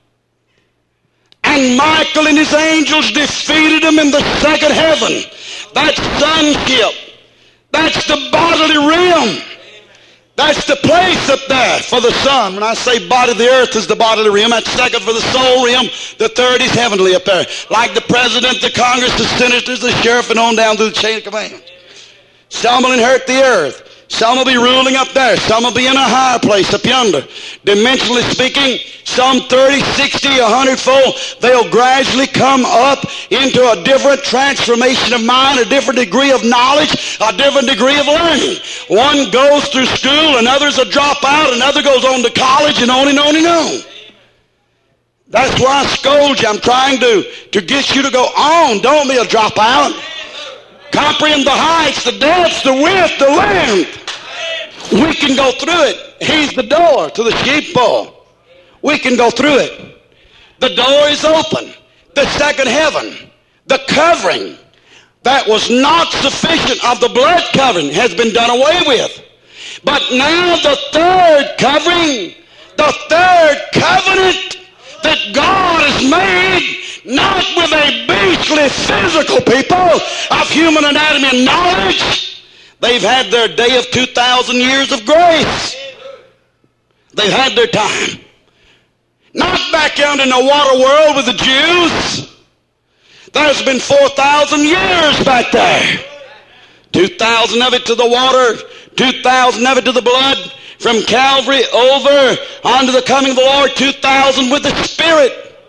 And Michael and his angels defeated him in the second heaven. That's sonship. That's the bodily realm. That's the place up there for the son. When I say body, the earth is the bodily realm. That's second for the soul realm. The third is heavenly up there. Like the president, the Congress, the senators, the sheriff, and on down through the chain of command. Some will inherit the earth. Some will be ruling up there. Some will be in a higher place up yonder. Dimensionally speaking, some thirty, sixty, one hundred fold, they'll gradually come up into a different transformation of mind, a different degree of knowledge, a different degree of learning. One goes through school, another's a dropout, another goes on to college, and on and on and on. That's why I scold you. I'm trying to, to get you to go on. Don't be a dropout. Comprehend the heights, the depths, the width, the length. We can go through it. He's the door to the sheepfold. We can go through it. The door is open. The second heaven, the covering that was not sufficient of the blood covering has been done away with. But now the third covering, the third covenant that God has made, not with a beastly physical people of human anatomy and knowledge. They've had their day of two thousand years of grace. They've had their time. Not back out in the water world with the Jews. There's been four thousand years back there. two thousand of it to the water, two thousand of it to the blood. From Calvary over onto the coming of the Lord, two thousand with the Spirit.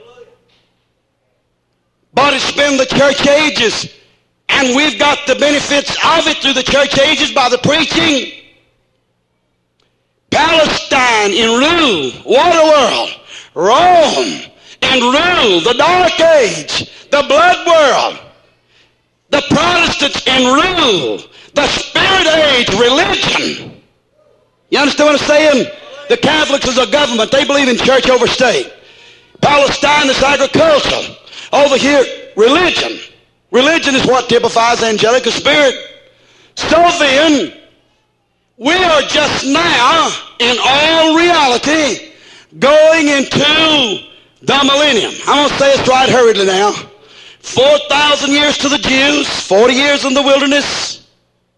But it's been the church ages, and we've got the benefits of it through the church ages by the preaching. Palestine in rule, water world, Rome and rule, the Dark Age, the blood world, the Protestants and rule, the Spirit Age, religion. You understand what I'm saying? The Catholics is a government. They believe in church over state. Palestine is agricultural. Over here, religion. Religion is what typifies angelic spirit. So then, we are just now, in all reality, going into the millennium. I'm going to say it right hurriedly now. four thousand years to the Jews, forty years in the wilderness,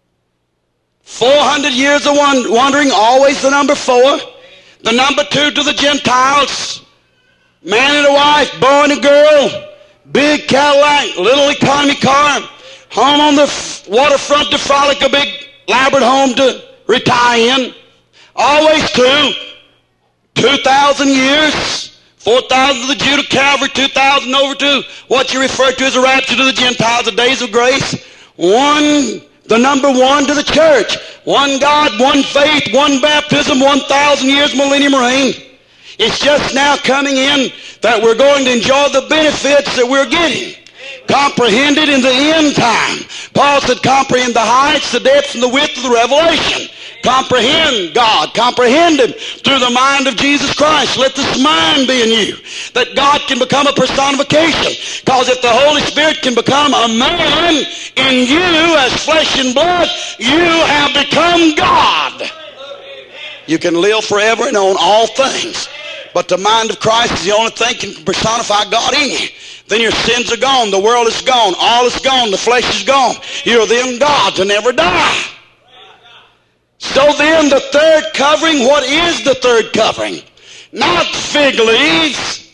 four hundred years of wandering, always the number four. The number two to the Gentiles, man and a wife, boy and a girl, big Cadillac, little economy car, home on the waterfront to frolic, a big elaborate home to retire in. Always two. two thousand years, four thousand to the Jew to Calvary, two thousand over to what you refer to as a rapture to the Gentiles, the days of grace. One, the number one to the church. One God, one faith, one baptism, one thousand years millennium reign. It's just now coming in that we're going to enjoy the benefits that we're getting. Comprehended in the end time. Paul said, comprehend the heights, the depths, and the width of the revelation. Comprehend God. Comprehend Him through the mind of Jesus Christ. Let this mind be in you, that God can become a personification. Because if the Holy Spirit can become a man in you as flesh and blood, you have become God. You can live forever and own all things. But the mind of Christ is the only thing that can personify God in you. Then your sins are gone. The world is gone. All is gone. The flesh is gone. You're then God to never die. So then the third covering, what is the third covering? Not fig leaves.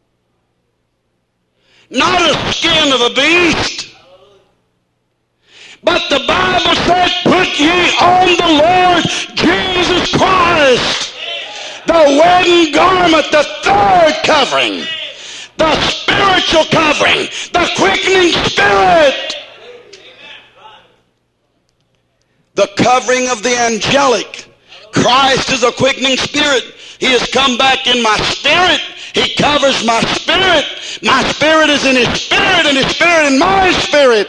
Not a skin of a beast. But the Bible said, put ye on the Lord Jesus Christ. The wedding garment, the third covering. The spiritual covering. The quickening spirit. The covering of the angelic. Christ is a quickening spirit. He has come back in my spirit. He covers my spirit. My spirit is in His spirit, and His spirit in my spirit.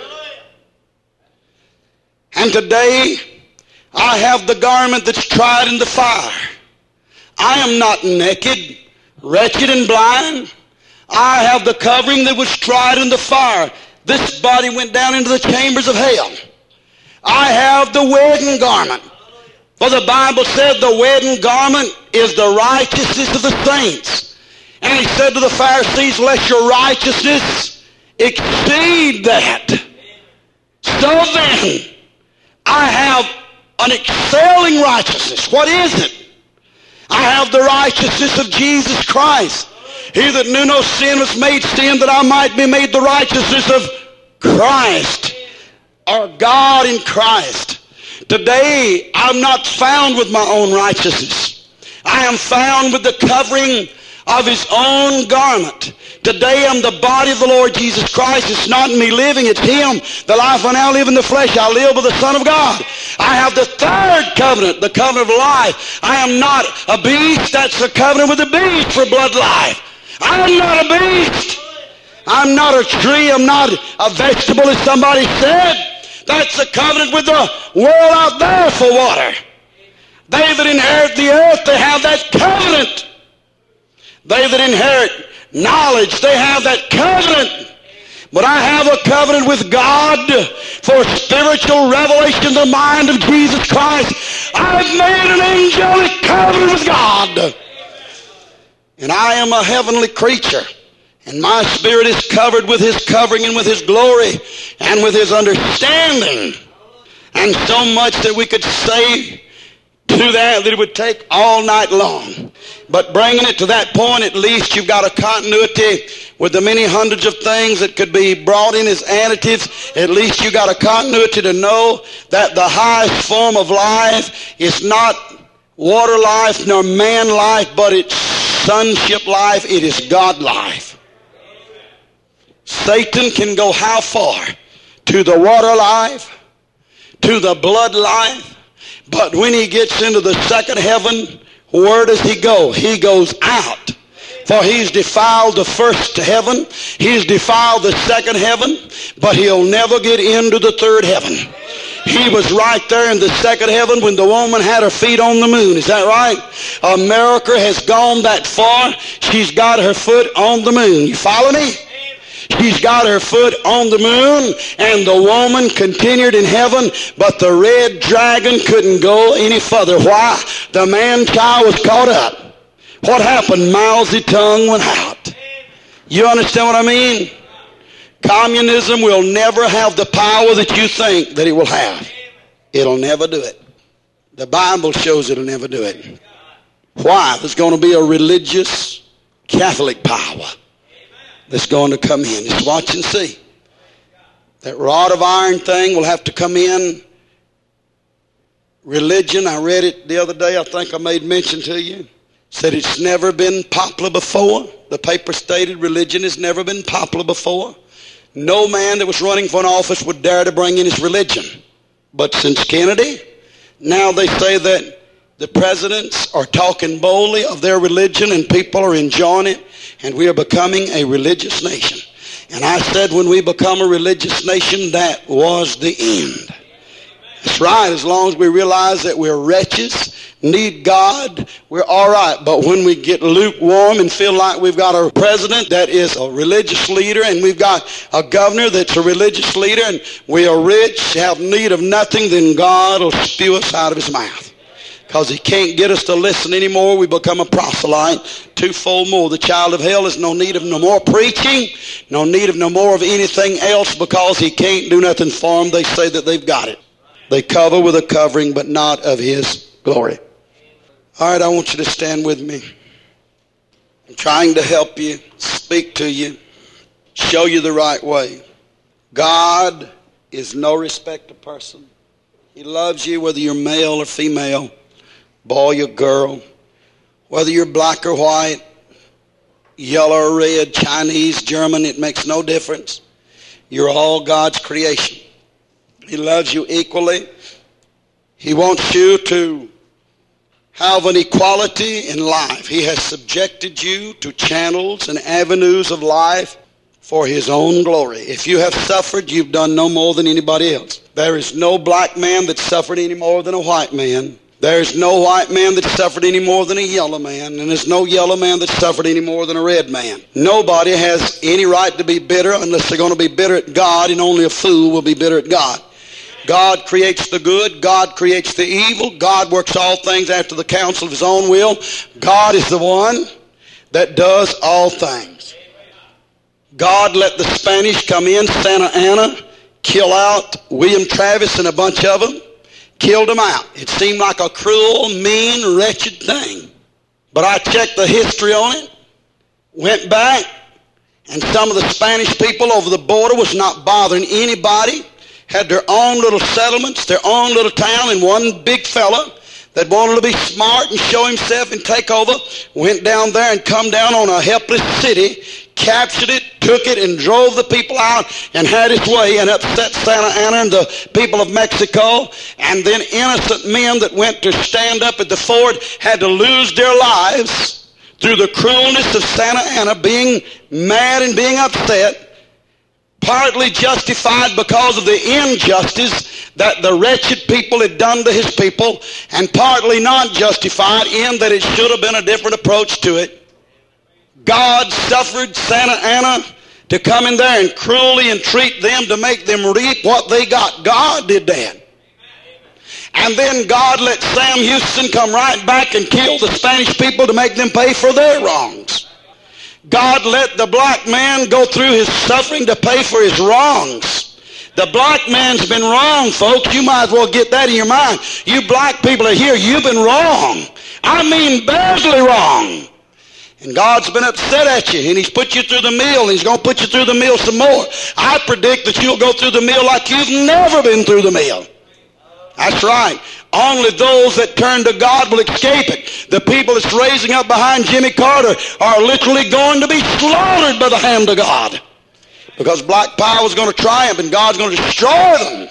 And today, I have the garment that's tried in the fire. I am not naked, wretched, and blind. I have the covering that was tried in the fire. This body went down into the chambers of hell. I have the wedding garment. For the Bible said the wedding garment is the righteousness of the saints. And He said to the Pharisees, let your righteousness exceed that. So then, I have an excelling righteousness. What is it? I have the righteousness of Jesus Christ. He that knew no sin was made sin, that I might be made the righteousness of Christ, or God in Christ. Today, I'm not found with my own righteousness. I am found with the covering of His own garment. Today, I'm the body of the Lord Jesus Christ. It's not me living, it's Him. The life I now live in the flesh, I live with the Son of God. I have the third covenant, the covenant of life. I am not a beast. That's the covenant with the beast for blood life. I'm not a beast. I'm not a tree. I'm not a vegetable, as somebody said. That's the covenant with the world out there for water. They that inherit the earth, they have that covenant. They that inherit knowledge, they have that covenant. But I have a covenant with God for spiritual revelation of the mind of Jesus Christ. I've made an angelic covenant with God. And I am a heavenly creature. And my spirit is covered with His covering and with His glory and with His understanding. And so much that we could say to that that it would take all night long. But bringing it to that point, at least you've got a continuity with the many hundreds of things that could be brought in as additives. At least you got a continuity to know that the highest form of life is not water life nor man life, but it's sonship life. It is God life. Satan can go how far? To the water life, to the blood life. But when he gets into the second heaven, where does he go? He goes out For he's defiled the first heaven, he's defiled the second heaven, but he'll never get into the third heaven. He was right there in the second heaven when the woman had her feet on the moon. Is that right? America has gone that far. She's got her foot on the moon. You follow me? She's got her foot on the moon, and the woman continued in heaven, but the red dragon couldn't go any further. Why? The man-child was caught up. What happened? Mousy tongue went out. You understand what I mean? Communism will never have the power that you think that it will have. It'll never do it. The Bible shows it'll never do it. Why? There's going to be a religious Catholic power that's going to come in. Just watch and see. That rod of iron thing will have to come in. Religion, I read it the other day, I think I made mention to you. Said it's never been popular before. The paper stated religion has never been popular before. No man that was running for an office would dare to bring in his religion. But since Kennedy, now they say that the presidents are talking boldly of their religion and people are enjoying it, and we are becoming a religious nation. And I said when we become a religious nation, that was the end. That's right. As long as we realize that we're wretches, need God, we're all right. But when we get lukewarm and feel like we've got a president that is a religious leader, and we've got a governor that's a religious leader, and we are rich, have need of nothing, then God will spew us out of his mouth. Because he can't get us to listen anymore, we become a proselyte, twofold more. The child of hell has no need of no more preaching, no need of no more of anything else, because he can't do nothing for them. They say that they've got it. They cover with a covering, but not of his glory. All right, I want you to stand with me. I'm trying to help you, speak to you, show you the right way. God is no respecter of person. He loves you whether you're male or female, boy or girl, whether you're black or white, yellow or red, Chinese, German, it makes no difference. You're all God's creation. He loves you equally. He wants you to have an equality in life. He has subjected you to channels and avenues of life for his own glory. If you have suffered, you've done no more than anybody else. There is no black man that suffered any more than a white man. There's no white man that suffered any more than a yellow man, and there's no yellow man that suffered any more than a red man. Nobody has any right to be bitter unless they're going to be bitter at God, and only a fool will be bitter at God. God creates the good. God creates the evil. God works all things after the counsel of his own will. God is the one that does all things. God let the Spanish come in Santa Ana, kill out William Travis and a bunch of them, killed them out. It seemed like a cruel, mean, wretched thing. But I checked the history on it, went back, and some of the Spanish people over the border was not bothering anybody, had their own little settlements, their own little town, and one big fella that wanted to be smart and show himself and take over went down there and come down on a helpless city, captured it, took it, and drove the people out and had his way and upset Santa Ana and the people of Mexico. And then innocent men that went to stand up at the fort had to lose their lives through the cruelness of Santa Ana, being mad and being upset, partly justified because of the injustice that the wretched people had done to his people, and partly not justified in that it should have been a different approach to it. God suffered Santa Ana to come in there and cruelly entreat them to make them reap what they got. God did that. And then God let Sam Houston come right back and kill the Spanish people to make them pay for their wrongs. God let the black man go through his suffering to pay for his wrongs. The black man's been wrong, folks. You might as well get that in your mind. You black people are here. You've been wrong. I mean badly wrong. And God's been upset at you, and he's put you through the mill, and he's going to put you through the mill some more. I predict that you'll go through the mill like you've never been through the mill. That's right. Only those that turn to God will escape it. The people that's raising up behind Jimmy Carter are literally going to be slaughtered by the hand of God. Because black power is going to triumph and God's going to destroy them.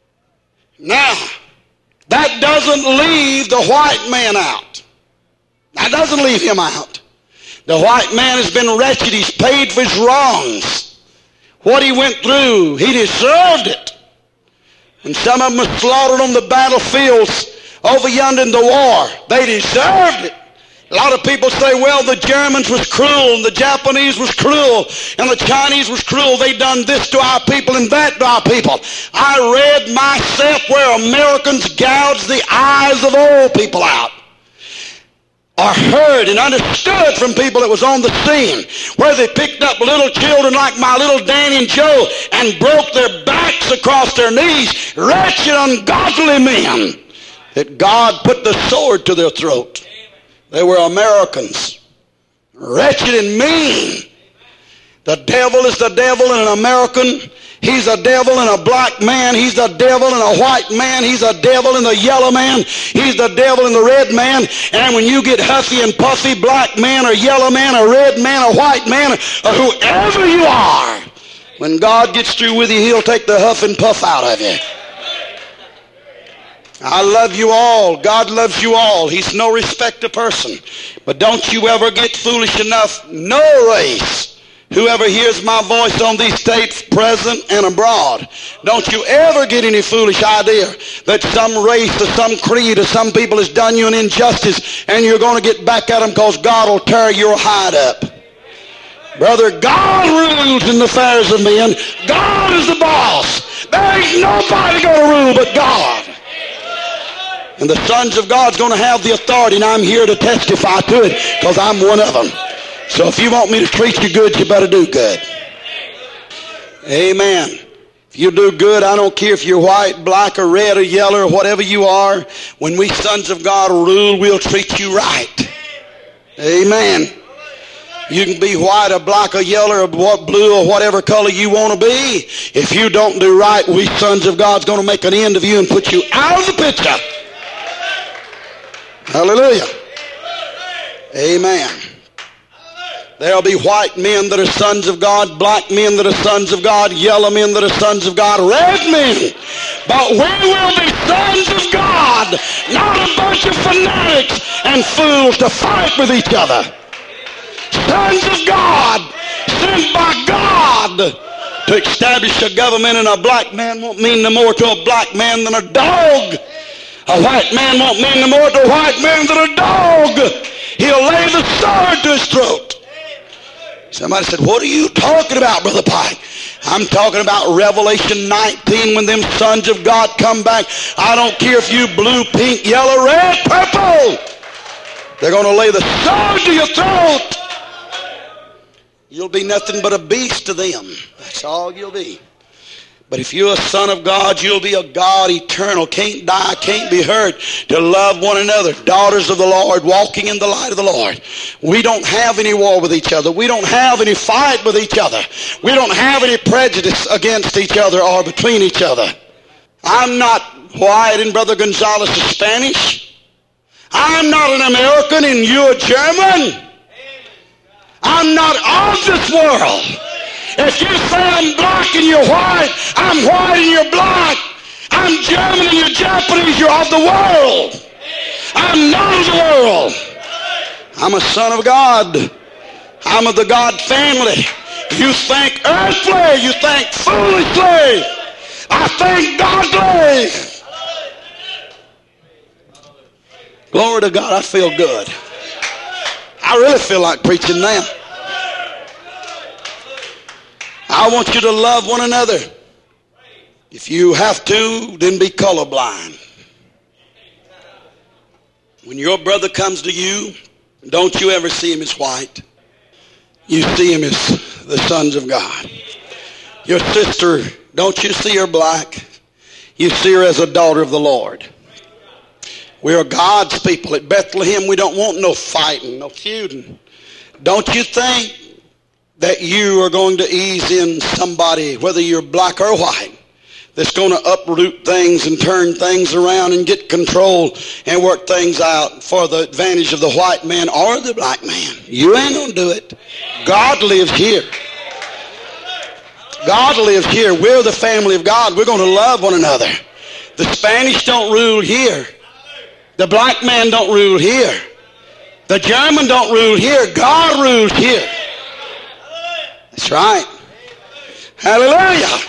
Now, that doesn't leave the white man out. That doesn't leave him out. The white man has been wretched. He's paid for his wrongs. What he went through, he deserved it. And some of them were slaughtered on the battlefields over yonder in the war. They deserved it. A lot of people say, well, the Germans was cruel, and the Japanese was cruel, and the Chinese was cruel. They done this to our people and that to our people. I read myself where Americans gouged the eyes of old people out, or heard and understood from people that was on the scene, where they picked up little children like my little Danny and Joe and broke their backs across their knees, wretched, ungodly men, that God put the sword to their throat. They were Americans, wretched and mean. The devil is the devil in an American. He's a devil in a black man. He's the devil in a white man. He's a devil in the yellow man. He's the devil in the red man. And when you get huffy and puffy, black man or yellow man or red man or white man or whoever you are, when God gets through with you, he'll take the huff and puff out of you. I love you all. God loves you all. He's no respecter of person. But don't you ever get foolish enough, no race, whoever hears my voice on these tapes, present and abroad, don't you ever get any foolish idea that some race or some creed or some people has done you an injustice and you're going to get back at them because God will tear your hide up. Brother, God rules in the affairs of men. God is the boss. There ain't nobody going to rule but God. And the sons of God's going to have the authority, and I'm here to testify to it because I'm one of them. So if you want me to treat you good, you better do good. Amen. If you do good, I don't care if you're white, black, or red, or yellow, or whatever you are. When we sons of God rule, we'll treat you right. Amen. You can be white or black or yellow or blue or whatever color you want to be. If you don't do right, we sons of God's going to make an end of you and put you out of the picture. Hallelujah. Amen. There'll be white men that are sons of God, black men that are sons of God, yellow men that are sons of God, red men. But we will be sons of God, not a bunch of fanatics and fools to fight with each other. Sons of God, sent by God to establish a government, and a black man won't mean no more to a black man than a dog. A white man won't mean no more to a white man than a dog. He'll lay the sword to his throat. Somebody said, what are you talking about, Brother Pike? I'm talking about Revelation nineteen when them sons of God come back. I don't care if you blue, pink, yellow, red, purple. They're going to lay the sword to your throat. You'll be nothing but a beast to them. That's all you'll be. But if you're a son of God, you'll be a God eternal, can't die, can't be hurt, to love one another, daughters of the Lord, walking in the light of the Lord. We don't have any war with each other. We don't have any fight with each other. We don't have any prejudice against each other or between each other. I'm not white and Brother Gonzales is Spanish. I'm not an American and you're German. I'm not of this world. If you say I'm black and you're white, I'm white and you're black. I'm German and you're Japanese, you're of the world. I'm not of the world. I'm a son of God. I'm of the God family. You think earthly, you think foolishly. I think godly. Glory to God, I feel good. I really feel like preaching now. I want you to love one another. If you have to, then be colorblind. When your brother comes to you, don't you ever see him as white. You see him as the sons of God. Your sister, don't you see her black. You see her as a daughter of the Lord. We are God's people. At Bethlehem, we don't want no fighting, no feuding. Don't you think that you are going to ease in somebody, whether you're black or white, that's going to uproot things and turn things around and get control and work things out for the advantage of the white man or the black man? You ain't going to do it. God lives here. God lives here. We're the family of God. We're going to love one another. The Spanish don't rule here. The black man don't rule here. The German don't rule here. God rules here. That's right. Hallelujah.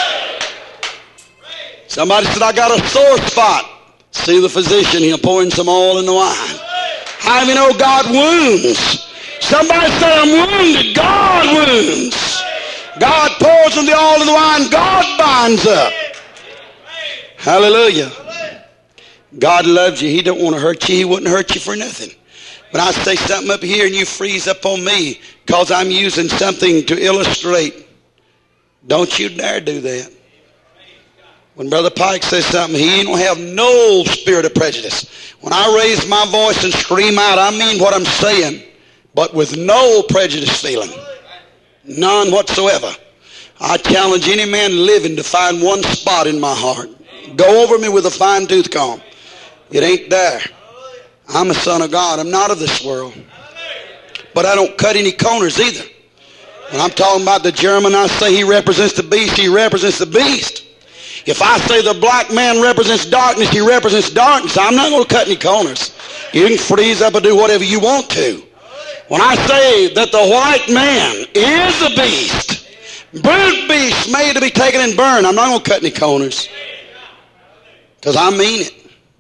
Somebody said, I got a sore spot. See the physician. He'll pour in some oil in the wine. How do you know God wounds? Somebody said, I'm wounded. God wounds. God pours in the oil in the wine. God binds up. Hallelujah. God loves you. He don't want to hurt you. He wouldn't hurt you for nothing. When I say something up here and you freeze up on me because I'm using something to illustrate, don't you dare do that. When Brother Pike says something, he don't have no spirit of prejudice. When I raise my voice and scream out, I mean what I'm saying, but with no prejudice feeling. None whatsoever. I challenge any man living to find one spot in my heart. Go over me with a fine tooth comb. It ain't there. I'm a son of God. I'm not of this world. But I don't cut any corners either. When I'm talking about the German, I say he represents the beast. He represents the beast. If I say the black man represents darkness, he represents darkness. I'm not going to cut any corners. You can freeze up and do whatever you want to. When I say that the white man is a beast, brute beast made to be taken and burned, I'm not going to cut any corners. Because I mean it.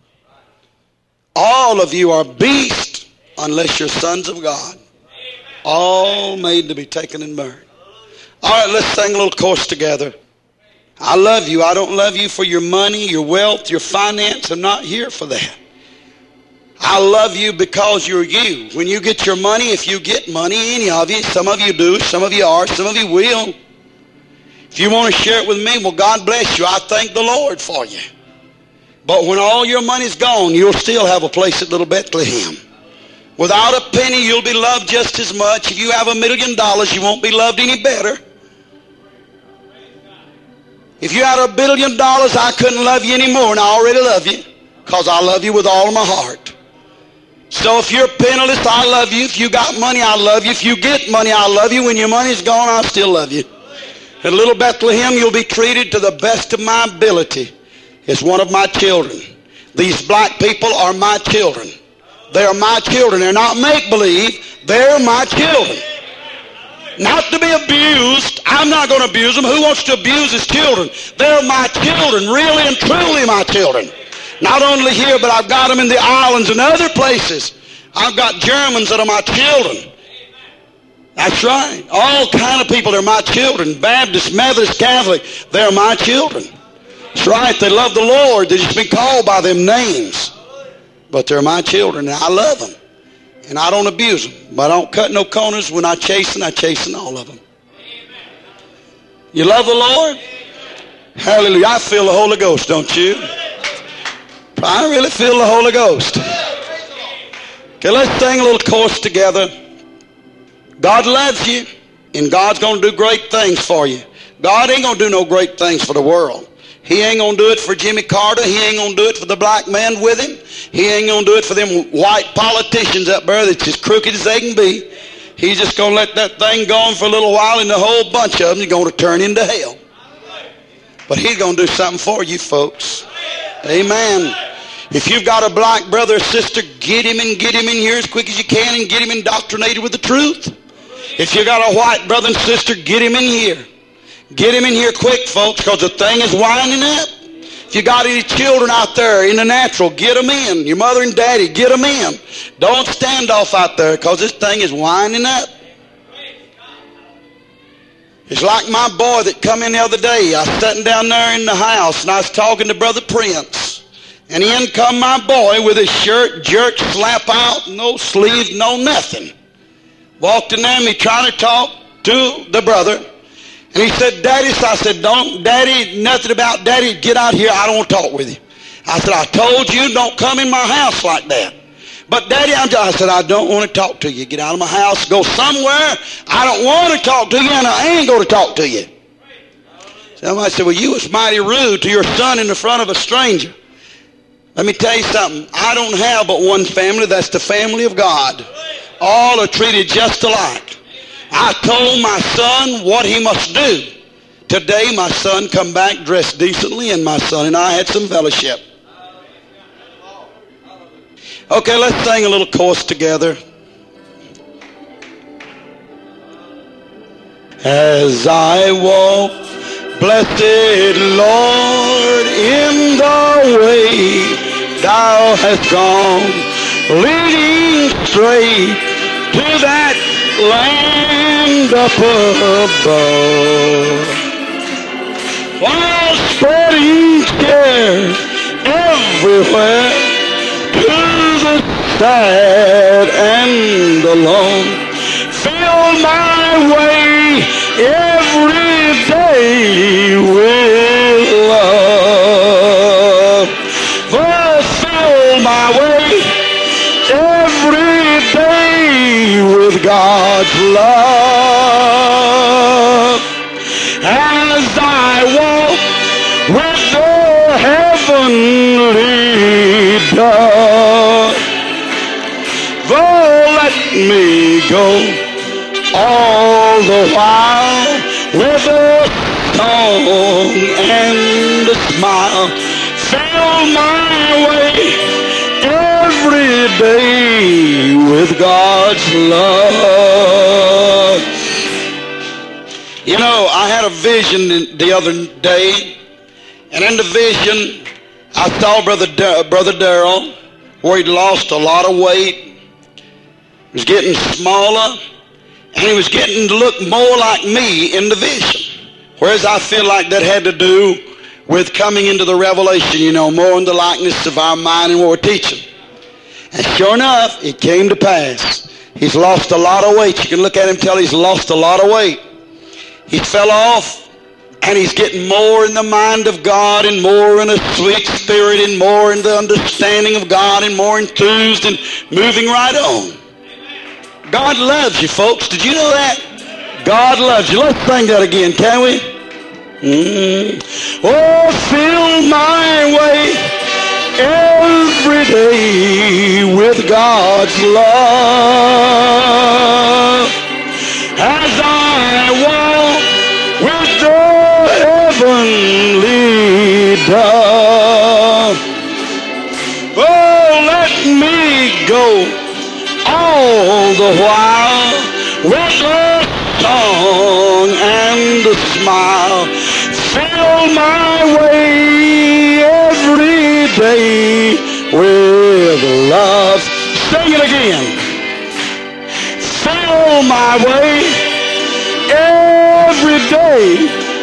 All of you are beasts unless you're sons of God. All made to be taken and burned. All right, let's sing a little chorus together. I love you. I don't love you for your money, your wealth, your finance. I'm not here for that. I love you because you're you. When you get your money, if you get money, any of you, some of you do, some of you are, some of you will. If you want to share it with me, well, God bless you. I thank the Lord for you. But when all your money's gone, you'll still have a place at Little Bethlehem. Without a penny, you'll be loved just as much. If you have a million dollars, you won't be loved any better. If you had a billion dollars, I couldn't love you anymore, and I already love you because I love you with all of my heart. So if you're penniless, I love you. If you got money, I love you. If you get money, I love you. When your money's gone, I still love you. At Little Bethlehem, you'll be treated to the best of my ability as one of my children. These black people are my children. They are my children. They're not make-believe. They're my children. Not to be abused. I'm not going to abuse them. Who wants to abuse his children? They're my children, really and truly my children. Not only here, but I've got them in the islands and other places. I've got Germans that are my children. That's right. All kind of people are my children. Baptist, Methodist, Catholic, they're my children. That's right. They love the Lord. They've just been called by them names. But they're my children, and I love them. And I don't abuse them. But I don't cut no corners. When I chase them, I chase all of them. You love the Lord? Hallelujah. I feel the Holy Ghost, don't you? I really feel the Holy Ghost. Okay, let's sing a little chorus together. God loves you, and God's going to do great things for you. God ain't going to do no great things for the world. He ain't going to do it for Jimmy Carter. He ain't going to do it for the black man with him. He ain't going to do it for them white politicians up there that's as crooked as they can be. He's just going to let that thing go on for a little while, and the whole bunch of them is going to turn into hell. But he's going to do something for you folks. Amen. If you've got a black brother or sister, get him and get him in here as quick as you can and get him indoctrinated with the truth. If you got a white brother and sister, get him in here. Get him in here quick, folks, because the thing is winding up. If you got any children out there in the natural, get them in. Your mother and daddy, get them in. Don't stand off out there because this thing is winding up. It's like my boy that come in the other day. I was sitting down there in the house, and I was talking to Brother Prince. And in come my boy with his shirt jerked slap out, no sleeves, no nothing. Walked in there and me trying to talk to the brother. And he said, Daddy, so I said, don't, Daddy, nothing about Daddy, get out here. I don't want to talk with you. I said, I told you, don't come in my house like that. But Daddy, I'm just, I said, I don't want to talk to you. Get out of my house, go somewhere. I don't want to talk to you, and I ain't going to talk to you. Somebody said, well, you was mighty rude to your son in the front of a stranger. Let me tell you something. I don't have but one family. That's the family of God. All are treated just alike. I told my son what he must do. Today my son come back dressed decently, and my son and I had some fellowship. Okay, let's sing a little chorus together. as I walk, blessed Lord, in the way thou hast gone, leading straight to that land up above. While spreading care everywhere to the sad and alone, fill my way every day with love. Fulfill my way every day with God's love. As I walk with the heavenly dove, oh, let me go all the while with a song and a smile. Fill my way every day with God's love. You know, I had a vision the other day, and in the vision, I saw Brother Dar- Brother Darrell, where he'd lost a lot of weight. He was getting smaller, and he was getting to look more like me in the vision. Whereas I feel like that had to do with coming into the revelation, you know, more in the likeness of our mind and what we're teaching. And sure enough, it came to pass. He's lost a lot of weight. You can look at him and tell he's lost a lot of weight. He fell off, and he's getting more in the mind of God and more in a sweet spirit and more in the understanding of God and more enthused and moving right on. God loves you, folks. Did you know that? God loves you. Let's sing that again, can we? Mm. Oh, fill my way every day with God's love. As I walk with the heavenly dove, oh, let me go all the while with a song and a smile. Fill my way every day with love. Sing it again. Fill my way every day